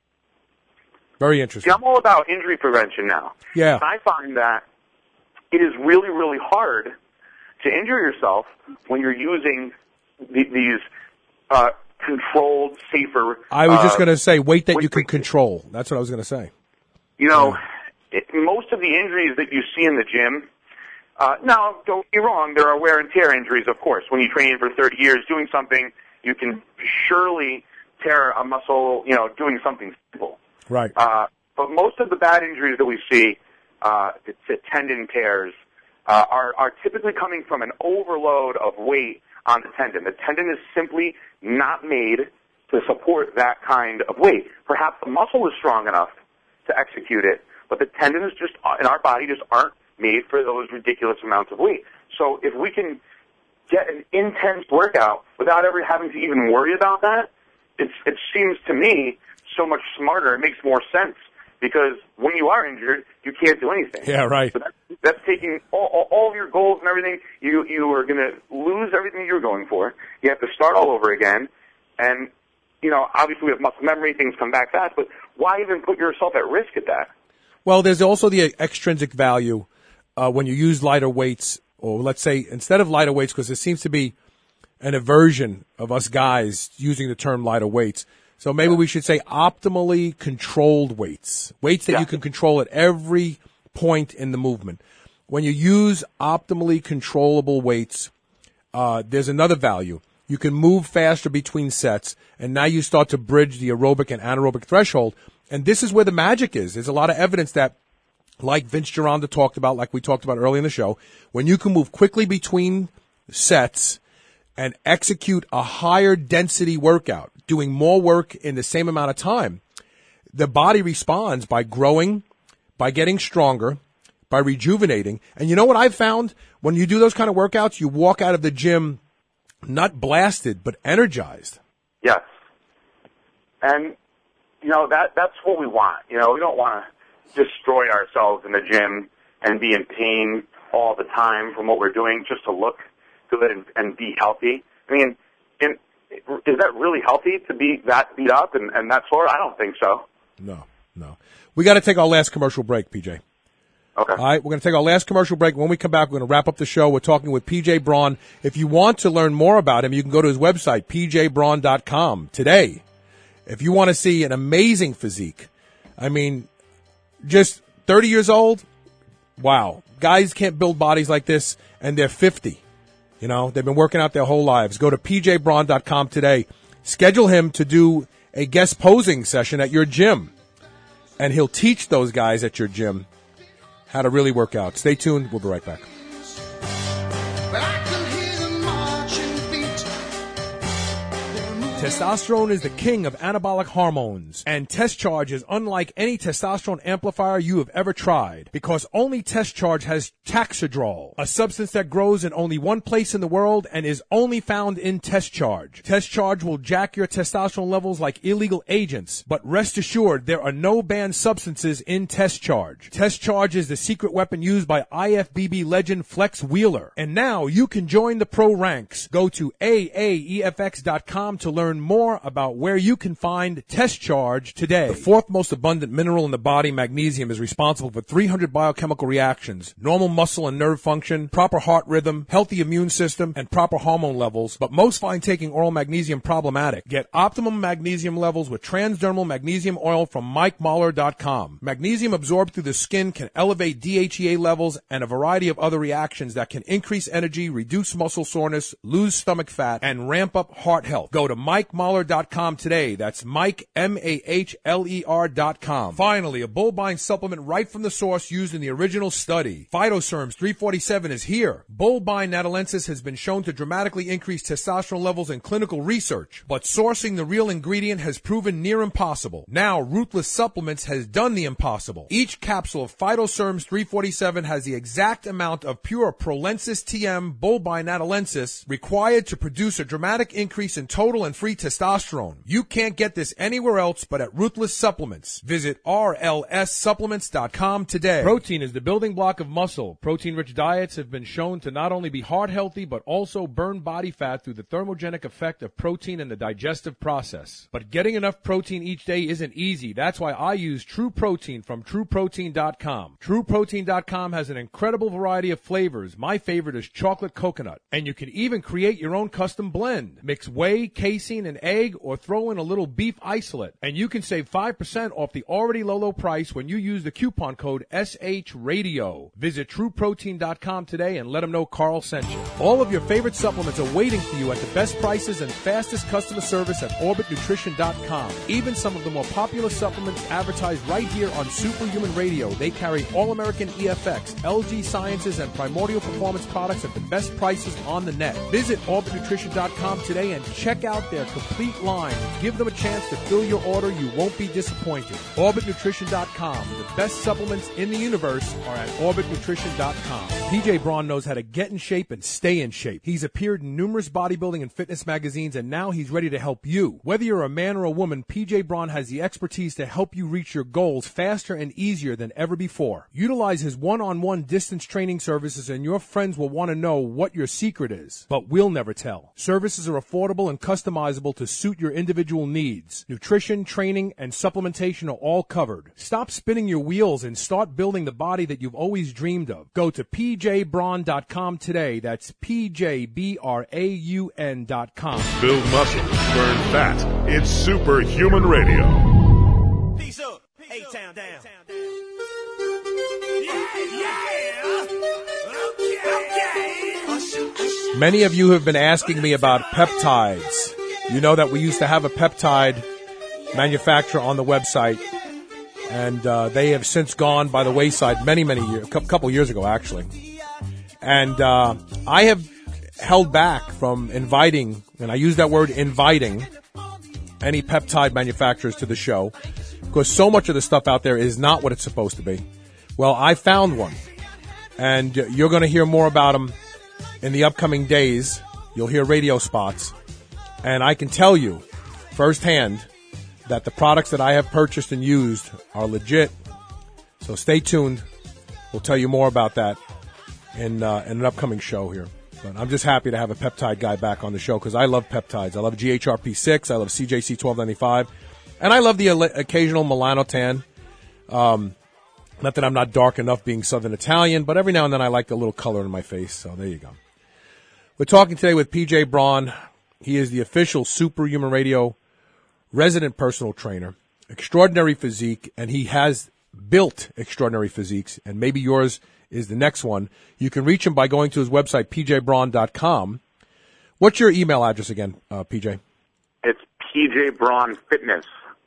Very interesting. See, I'm all about injury prevention now. Yeah. And I find that it is really, really hard to injure yourself when you're using the, these uh, controlled, safer... I was just uh, going to say weight that weight you can control. That's what I was going to say. You know, it, most of the injuries that you see in the gym, uh, now, don't get me wrong, there are wear and tear injuries, of course. When you train for thirty years doing something, you can surely tear a muscle, you know, doing something simple. Right. Uh, but most of the bad injuries that we see, uh, the, the tendon tears, uh, are, are typically coming from an overload of weight on the tendon. The tendon is simply not made to support that kind of weight. Perhaps the muscle is strong enough to execute it, but the tendons just in our body just aren't made for those ridiculous amounts of weight. So if we can get an intense workout without ever having to even worry about that, it's, it seems to me so much smarter. It makes more sense, because when you are injured, you can't do anything. Yeah, right. So that's, that's taking all, all, all of your goals and everything. You you are going to lose everything you were going for. You have to start all over again. And, you know, obviously we have muscle memory. Things come back fast. But why even put yourself at risk at that? Well, there's also the extrinsic value uh, when you use lighter weights, or let's say instead of lighter weights, because there seems to be an aversion of us guys using the term lighter weights. So maybe we should say optimally controlled weights, weights that Yeah. you can control at every point in the movement. When you use optimally controllable weights, uh, there's another value. You can move faster between sets, and now you start to bridge the aerobic and anaerobic threshold. And this is where the magic is. There's a lot of evidence that, like Vince Gironda talked about, like we talked about earlier in the show, when you can move quickly between sets and execute a higher density workout, doing more work in the same amount of time, the body responds by growing, by getting stronger, by rejuvenating. And you know what I've found? When you do those kind of workouts, you walk out of the gym not blasted, but energized. Yes. And, you know, that that's what we want. You know, we don't want to destroy ourselves in the gym and be in pain all the time from what we're doing just to look good and, and be healthy. I mean, in, is that really healthy to be that beat up and, and that sore? I don't think so. No, no. We got to take our last commercial break, P J. Okay. All right, we're going to take our last commercial break. When we come back, we're going to wrap up the show. We're talking with P J Braun. If you want to learn more about him, you can go to his website, p j braun dot com, today. If you want to see an amazing physique, I mean, just thirty years old, wow. guys can't build bodies like this, and they're fifty. You know, they've been working out their whole lives. Go to p j braun dot com today. Schedule him to do a guest posing session at your gym, and he'll teach those guys at your gym how to really work out. Stay tuned. We'll be right back. Testosterone is the king of anabolic hormones, and Test Charge is unlike any testosterone amplifier you have ever tried, because only Test Charge has Taxidrol, a substance that grows in only one place in the world and is only found in Test Charge. Test Charge will jack your testosterone levels like illegal agents, but rest assured there are no banned substances in Test Charge. Test Charge is the secret weapon used by I F B B legend Flex Wheeler, and now you can join the pro ranks. Go to A A E F X dot com to learn more about where you can find Test Charge today. The fourth most abundant mineral in the body, magnesium, is responsible for three hundred biochemical reactions: normal muscle and nerve function, proper heart rhythm, healthy immune system, and proper hormone levels. But most find taking oral magnesium problematic. Get optimum magnesium levels with transdermal magnesium oil from Mike Mahler dot com. Magnesium absorbed through the skin can elevate D H E A levels and a variety of other reactions that can increase energy, reduce muscle soreness, lose stomach fat, and ramp up heart health. Go to Mike Mahler dot com today. That's Mike, M A H L E R dot com. Finally, a Bullbine supplement right from the source used in the original study. Phytoserms three forty-seven is here. Bullbine natalensis has been shown to dramatically increase testosterone levels in clinical research, but sourcing the real ingredient has proven near impossible. Now, Ruthless Supplements has done the impossible. Each capsule of Phytoserms three forty-seven has the exact amount of pure Prolensis T M Bullbine natalensis required to produce a dramatic increase in total and free testosterone. You can't get this anywhere else but at Ruthless Supplements. Visit R L S supplements dot com today. Protein is the building block of muscle. Protein-rich diets have been shown to not only be heart healthy, but also burn body fat through the thermogenic effect of protein in the digestive process. But getting enough protein each day isn't easy. That's why I use True Protein from true protein dot com. true protein dot com has an incredible variety of flavors. My favorite is chocolate coconut. And you can even create your own custom blend. Mix whey, casein, and egg, or throw in a little beef isolate. And you can save five percent off the already low, low price when you use the coupon code S H Radio. Visit true protein dot com today and let them know Carl sent you. All of your favorite supplements are waiting for you at the best prices and fastest customer service at orbit nutrition dot com. Even some of the more popular supplements advertised right here on Superhuman Radio. They carry All-American E F X, L G Sciences, and Primordial Performance products at the best prices on the net. Visit orbit nutrition dot com today and check out their complete line. Give them a chance to fill your order. You won't be disappointed. orbit nutrition dot com. The best supplements in the universe are at orbit nutrition dot com. P J Braun knows how to get in shape and stay in shape. He's appeared in numerous bodybuilding and fitness magazines, and now he's ready to help you. Whether you're a man or a woman, P J Braun has the expertise to help you reach your goals faster and easier than ever before. Utilize his one-on-one distance training services, and your friends will want to know what your secret is. But we'll never tell. Services are affordable and customizable to suit your individual needs. Nutrition, training, and supplementation are all covered. Stop spinning your wheels and start building the body that you've always dreamed of. Go to p j braun dot com today. That's P J B R A U N dot com. Build muscle, burn fat. It's Superhuman Radio. Peace up. A-Town down. Yeah, yeah. Okay. Okay. Many of you have been asking me about peptides. You know that we used to have a peptide manufacturer on the website, and uh, they have since gone by the wayside many, many years, a couple years ago, actually. And uh, I have held back from inviting, and I use that word inviting, any peptide manufacturers to the show, because so much of the stuff out there is not what it's supposed to be. Well, I found one, and you're going to hear more about them in the upcoming days. You'll hear radio spots, and I can tell you firsthand that the products that I have purchased and used are legit. So stay tuned. We'll tell you more about that in, uh, in an upcoming show here. But I'm just happy to have a peptide guy back on the show because I love peptides. I love G H R P six. I love C J C twelve ninety-five. And I love the occasional melanotan. Um, not that I'm not dark enough being Southern Italian, but every now and then I like a little color in my face. So there you go. We're talking today with P J Braun. He is the official Superhuman Radio resident personal trainer, extraordinary physique, and he has built extraordinary physiques, and maybe yours is the next one. You can reach him by going to his website, p j braun dot com. What's your email address again, uh, P J? It's p j braun fitness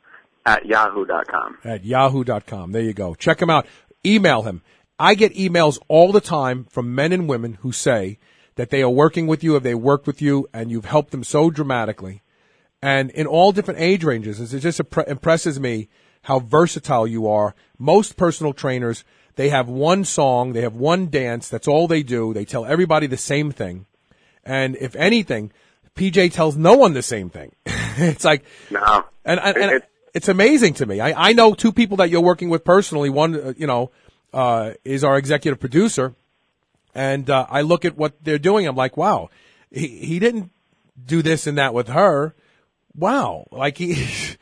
at yahoo dot com. At yahoo dot com. There you go. Check him out. Email him. I get emails all the time from men and women who say that they are working with you, if they worked with you, and you've helped them so dramatically. And in all different age ranges, it just impresses me how versatile you are. Most personal trainers, they have one song, they have one dance, that's all they do. They tell everybody the same thing. And if anything, P J tells no one the same thing. It's like, no. and, and, and it, it's amazing to me. I, I know two people that you're working with personally. One, uh, you know, uh, is our executive producer. And, uh, I look at what they're doing. I'm like, wow, he, he didn't do this and that with her. Wow. Like he,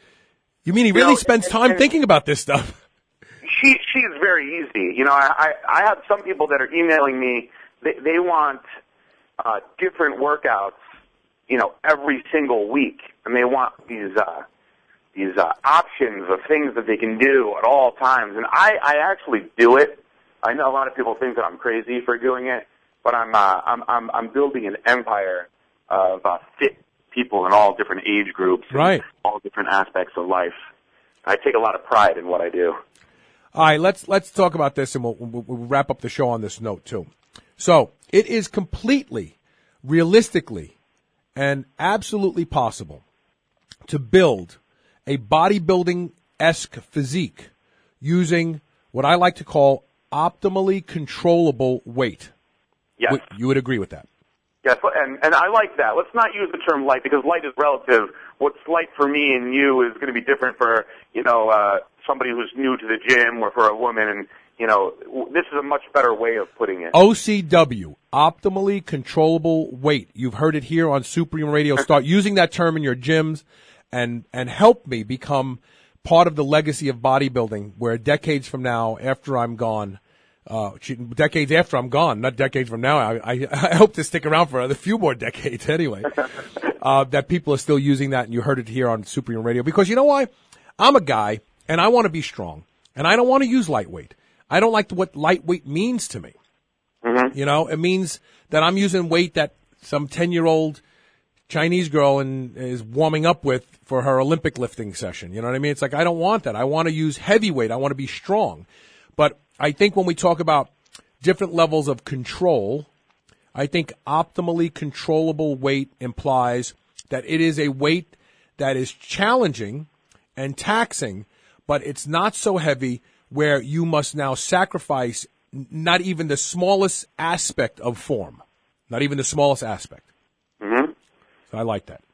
you mean he really you know, spends and, time and thinking about this stuff? She, she's very easy. You know, I, I, I have some people that are emailing me. They, they want, uh, different workouts, you know, every single week. And they want these, uh, these, uh, options of things that they can do at all times. And I, I actually do it. I know a lot of people think that I'm crazy for doing it, but I'm, uh, I'm, I'm, I'm building an empire of, uh, fit people in all different age groups, and right? All different aspects of life. I take a lot of pride in what I do. All right, let's let's talk about this, and we'll, we'll, we'll wrap up the show on this note too. So it is completely, realistically, and absolutely possible to build a bodybuilding-esque physique using what I like to call optimally controllable weight. Yes. You would agree with that? Yes, and, and I like that. Let's not use the term light because light is relative. What's light for me and you is going to be different for, you know, uh, somebody who's new to the gym or for a woman. And, you know, this is a much better way of putting it. O C W, optimally controllable weight. You've heard it here on Superhuman Radio. Start using that term in your gyms and, and help me become part of the legacy of bodybuilding where decades from now, after I'm gone, Uh, decades after I'm gone, not decades from now. I, I, I hope to stick around for a few more decades anyway. Uh, that people are still using that, and you heard it here on Superhuman Radio. Because you know why? I'm a guy, and I want to be strong, and I don't want to use lightweight. I don't like what lightweight means to me. Mm-hmm. You know, it means that I'm using weight that some ten-year-old Chinese girl in, is warming up with for her Olympic lifting session. You know what I mean? It's like I don't want that. I want to use heavyweight. I want to be strong. But I think when we talk about different levels of control, I think optimally controllable weight implies that it is a weight that is challenging and taxing, but it's not so heavy where you must now sacrifice not even the smallest aspect of form, not even the smallest aspect. Mm-hmm. So I like that.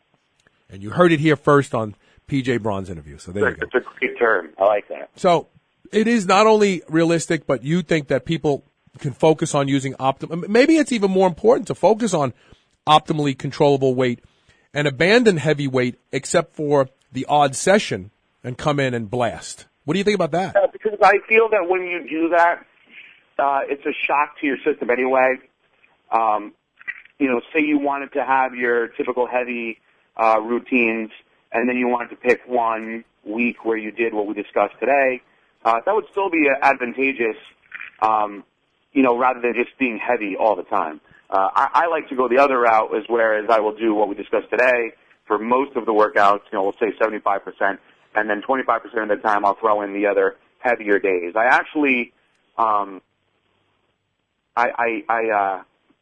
And you heard it here first on P J Braun's interview. So there you go. It's a great term. I like that. So it is not only realistic, but you think that people can focus on using optim. Maybe it's even more important to focus on optimally controllable weight and abandon heavy weight except for the odd session and come in and blast. What do you think about that? Uh, because I feel that when you do that, uh, it's a shock to your system anyway. Um, you know, say you wanted to have your typical heavy uh, routines, and then you wanted to pick one week where you did what we discussed today. Uh, that would still be advantageous, um, you know, rather than just being heavy all the time. Uh, I, I like to go the other route, as whereas I will do what we discussed today for most of the workouts. You know, we'll say seventy-five percent, and then twenty-five percent of the time I'll throw in the other heavier days. I actually, um, I, I, I, uh,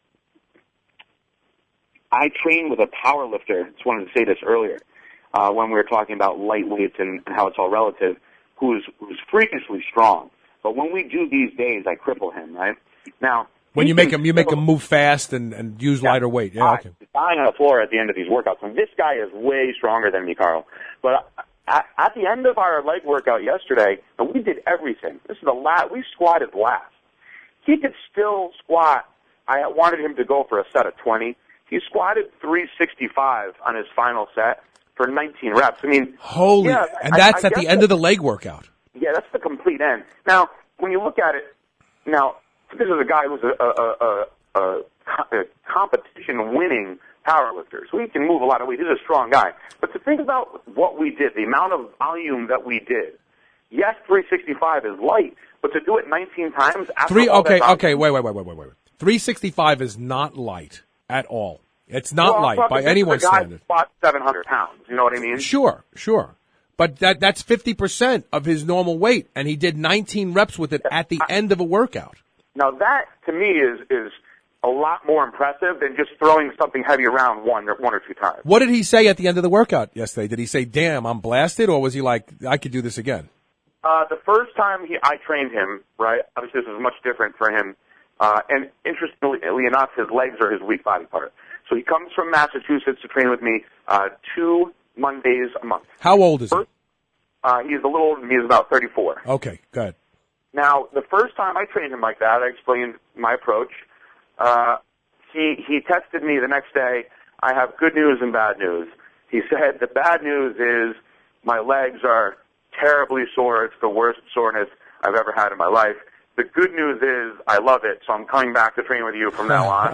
I train with a power lifter. I just wanted to say this earlier uh, when we were talking about lightweights and, and how it's all relative. Who's who's freakishly strong, but when we do these days, I cripple him. Right now, when you make him, you make him move fast and, and use yeah, lighter weight. Yeah, okay. Dying on the floor at the end of these workouts. And this guy is way stronger than me, Carl. But at, at the end of our leg workout yesterday, and we did everything. This is the last. We squatted last. He could still squat. I wanted him to go for a set of twenty. He squatted three sixty-five on his final set for nineteen reps. I mean, holy, yeah, and that's I, I at the that, end of the leg workout. Yeah, that's the complete end. Now, when you look at it, now, this is a guy who's a, a, a, a, a competition-winning powerlifter, so he can move a lot of weight. He's a strong guy. But to think about what we did, the amount of volume that we did, yes, three sixty-five is light, but to do it nineteen times after Three. all Okay, that okay. Wait, wait, wait, wait, wait, wait. three sixty-five is not light at all. It's not well, light by this anyone's is a guy standard. who fought seven hundred pounds. You know what I mean? Sure, sure. But that that's fifty percent of his normal weight, and he did nineteen reps with it at the end of a workout. Now that, to me, is is a lot more impressive than just throwing something heavy around one or, one or two times. What did he say at the end of the workout yesterday? Did he say, damn, I'm blasted, or was he like, I could do this again? Uh, the first time he, I trained him, right, obviously this was much different for him, uh, and interestingly enough, his legs are his weak body part. So he comes from Massachusetts to train with me uh, two Mondays a month. How old is he? First, uh, he's a little older than me. He's about thirty-four. Okay, good. Now, the first time I trained him like that, I explained my approach. Uh, he he texted me the next day, I have good news and bad news. He said, the bad news is my legs are terribly sore. It's the worst soreness I've ever had in my life. The good news is I love it, so I'm coming back to train with you from now on.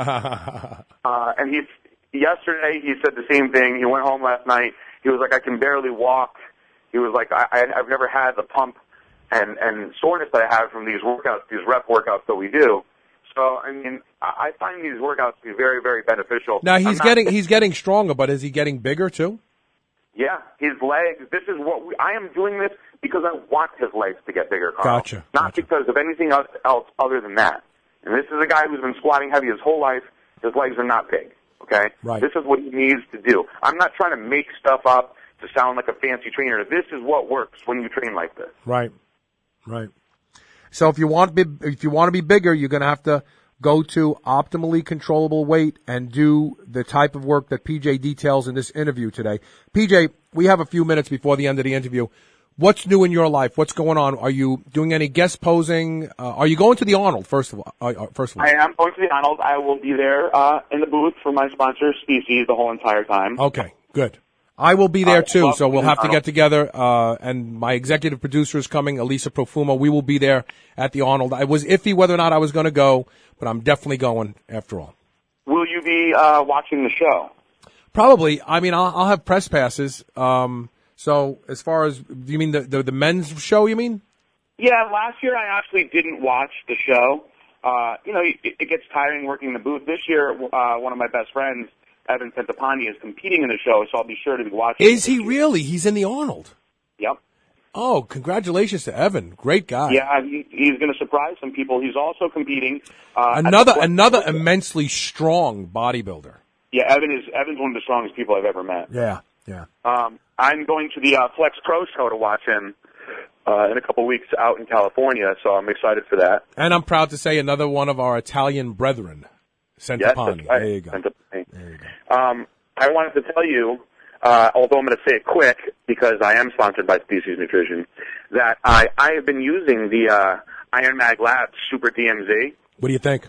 uh, and he, yesterday he said the same thing. He went home last night. He was like, I can barely walk. He was like, I, I, I've never had the pump and, and soreness that I have from these workouts, these rep workouts that we do. So, I mean, I find these workouts to be very, very beneficial. Now he's not, getting he's getting stronger, but is he getting bigger too? Yeah, his legs. This is what we, I am doing this because I want his legs to get bigger, Carl. Gotcha. Not gotcha. because of anything else, else other than that. And this is a guy who's been squatting heavy his whole life. His legs are not big. Okay, right. This is what he needs to do. I'm not trying to make stuff up to sound like a fancy trainer. This is what works when you train like this. Right, right. So if you want be, if you want to be bigger, you're going to have to go to optimally controllable weight and do the type of work that P J details in this interview today. P J, we have a few minutes before the end of the interview. What's new in your life? What's going on? Are you doing any guest posing? Uh, are you going to the Arnold, first of all? Uh, first of all? I am going to the Arnold. I will be there uh, in the booth for my sponsor, Species, the whole entire time. Okay, good. I will be there Uh, too, well, so we'll have to Arnold. get together. Uh, and my executive producer is coming, Elisa Profumo. We will be there at the Arnold. I was iffy whether or not I was going to go, but I'm definitely going after all. Will you be uh, watching the show? Probably. I mean, I'll, I'll have press passes. Um, so as far as, do you mean the, the the men's show? You mean? Yeah, last year I actually didn't watch the show. Uh, you know, it, it gets tiring working the booth. This year, uh, one of my best friends, Evan Centopani, is competing in the show, so I'll be sure to be watching. Is he really? He's in the Arnold. Yep. Oh, congratulations to Evan. Great guy. Yeah, he, he's going to surprise some people. He's also competing. Uh, at Another the- another immensely strong bodybuilder. Yeah, Evan is Evan's one of the strongest people I've ever met. Yeah, yeah. Um, I'm going to the uh, Flex Pro show to watch him uh, in a couple weeks out in California, so I'm excited for that. And I'm proud to say another one of our Italian brethren, Centopani. Yes, that's right. There you go. Centopani. There you go. Um, I wanted to tell you, uh, although I'm going to say it quick because I am sponsored by Species Nutrition, that I, I have been using the uh, Iron Mag Labs Super D M Z. What do you think?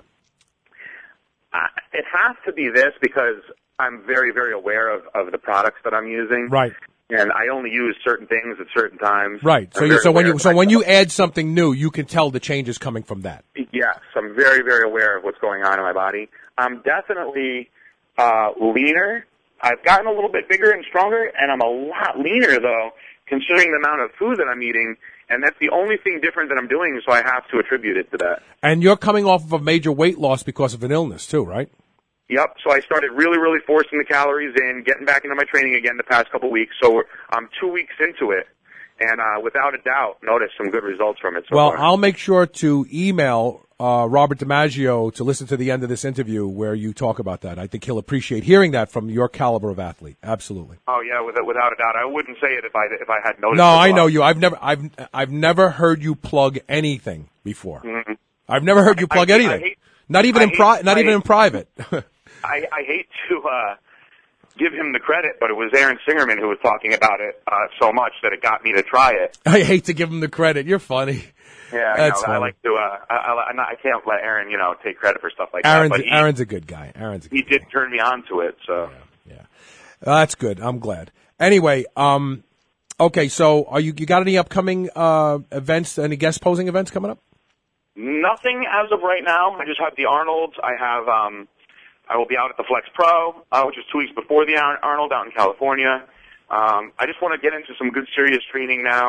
Uh, it has to be this because I'm very, very aware of, of the products that I'm using. Right. And I only use certain things at certain times. Right. So I'm you very so when aware you of so my- when you add something new, you can tell the change is coming from that. Yes, I'm very, very aware of what's going on in my body. I'm definitely uh, leaner. I've gotten a little bit bigger and stronger, and I'm a lot leaner, though, considering the amount of food that I'm eating. And that's the only thing different that I'm doing, so I have to attribute it to that. And you're coming off of a major weight loss because of an illness too, right? Yep, so I started really, really forcing the calories in, getting back into my training again the past couple weeks. So we're, I'm two weeks into it, and uh, without a doubt, noticed some good results from it so Well, far. I'll make sure to email uh, Robert DiMaggio to listen to the end of this interview where you talk about that. I think he'll appreciate hearing that from your caliber of athlete. Absolutely. Oh yeah, with, without a doubt. I wouldn't say it if I if I had noticed. No, it I well. know you. I've never, I've, I've never heard you plug anything before. Mhm. I've never heard you plug I- I anything. hate- not even I in hate- pri- not I even hate- in private. I, I hate to uh, give him the credit, but it was Aaron Singerman who was talking about it uh, so much that it got me to try it. I hate to give him the credit. You're funny. Yeah, I That's know. I funny. like to. Uh, I, I, I'm not- I can't let Aaron, you know, take credit for stuff like Aaron's, that. But he, Aaron's a good guy. Aaron's a good he did turn me on to it. So Uh, that's good. I'm glad. Anyway, um, okay. So, are you you got any upcoming uh, events? Any guest posing events coming up? nothing as of right now. I just have the Arnold's. I have. Um, I will be out at the Flex Pro, uh, which is two weeks before the Ar- Arnold out in California. Um, I just want to get into some good serious training now.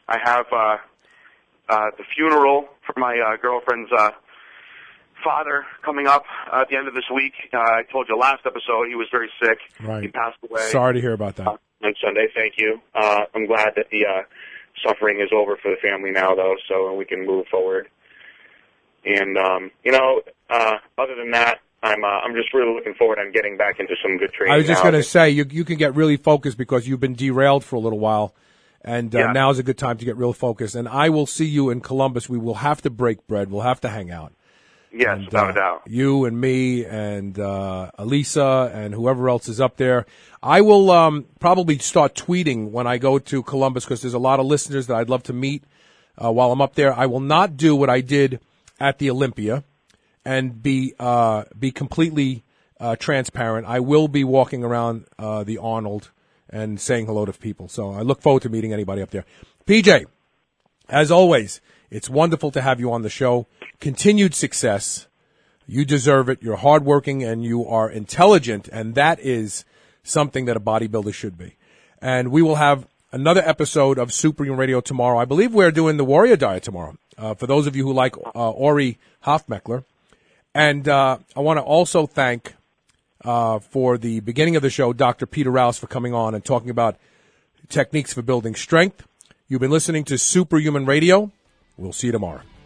I have uh, uh, the funeral for my uh, girlfriend's uh, father coming up uh, at the end of this week. Uh, I told you last episode he was very sick. Right. He passed away. Sorry to hear about that. Uh, on Sunday, thank you. Uh, I'm glad that the uh, suffering is over for the family now, though, so we can move forward. And, um, you know, uh, other than that, I'm uh, I'm just really looking forward on getting back into some good training. I was just now. going to say, you you can get really focused because you've been derailed for a little while, and uh, Yeah. now is a good time to get real focused. And I will see you in Columbus. We will have to break bread. We'll have to hang out. Yes, And, without uh, a doubt. You and me and uh, Elisa and whoever else is up there. I will um, probably start tweeting when I go to Columbus because there's a lot of listeners that I'd love to meet uh, while I'm up there. I will not do what I did at the Olympia and be uh, be completely uh, transparent. I will be walking around uh, the Arnold and saying hello to people. So I look forward to meeting anybody up there. P J, as always, it's wonderful to have you on the show. Continued success. You deserve it. You're hardworking and you are intelligent, and that is something that a bodybuilder should be. And we will have another episode of Superhuman Radio tomorrow. I believe we're doing the Warrior Diet tomorrow. Uh, for those of you who like uh, Ori Hofmeckler. And uh, I want to also thank, uh, for the beginning of the show, Doctor Peter Rouse for coming on and talking about techniques for building strength. You've been listening to Superhuman Radio. We'll see you tomorrow.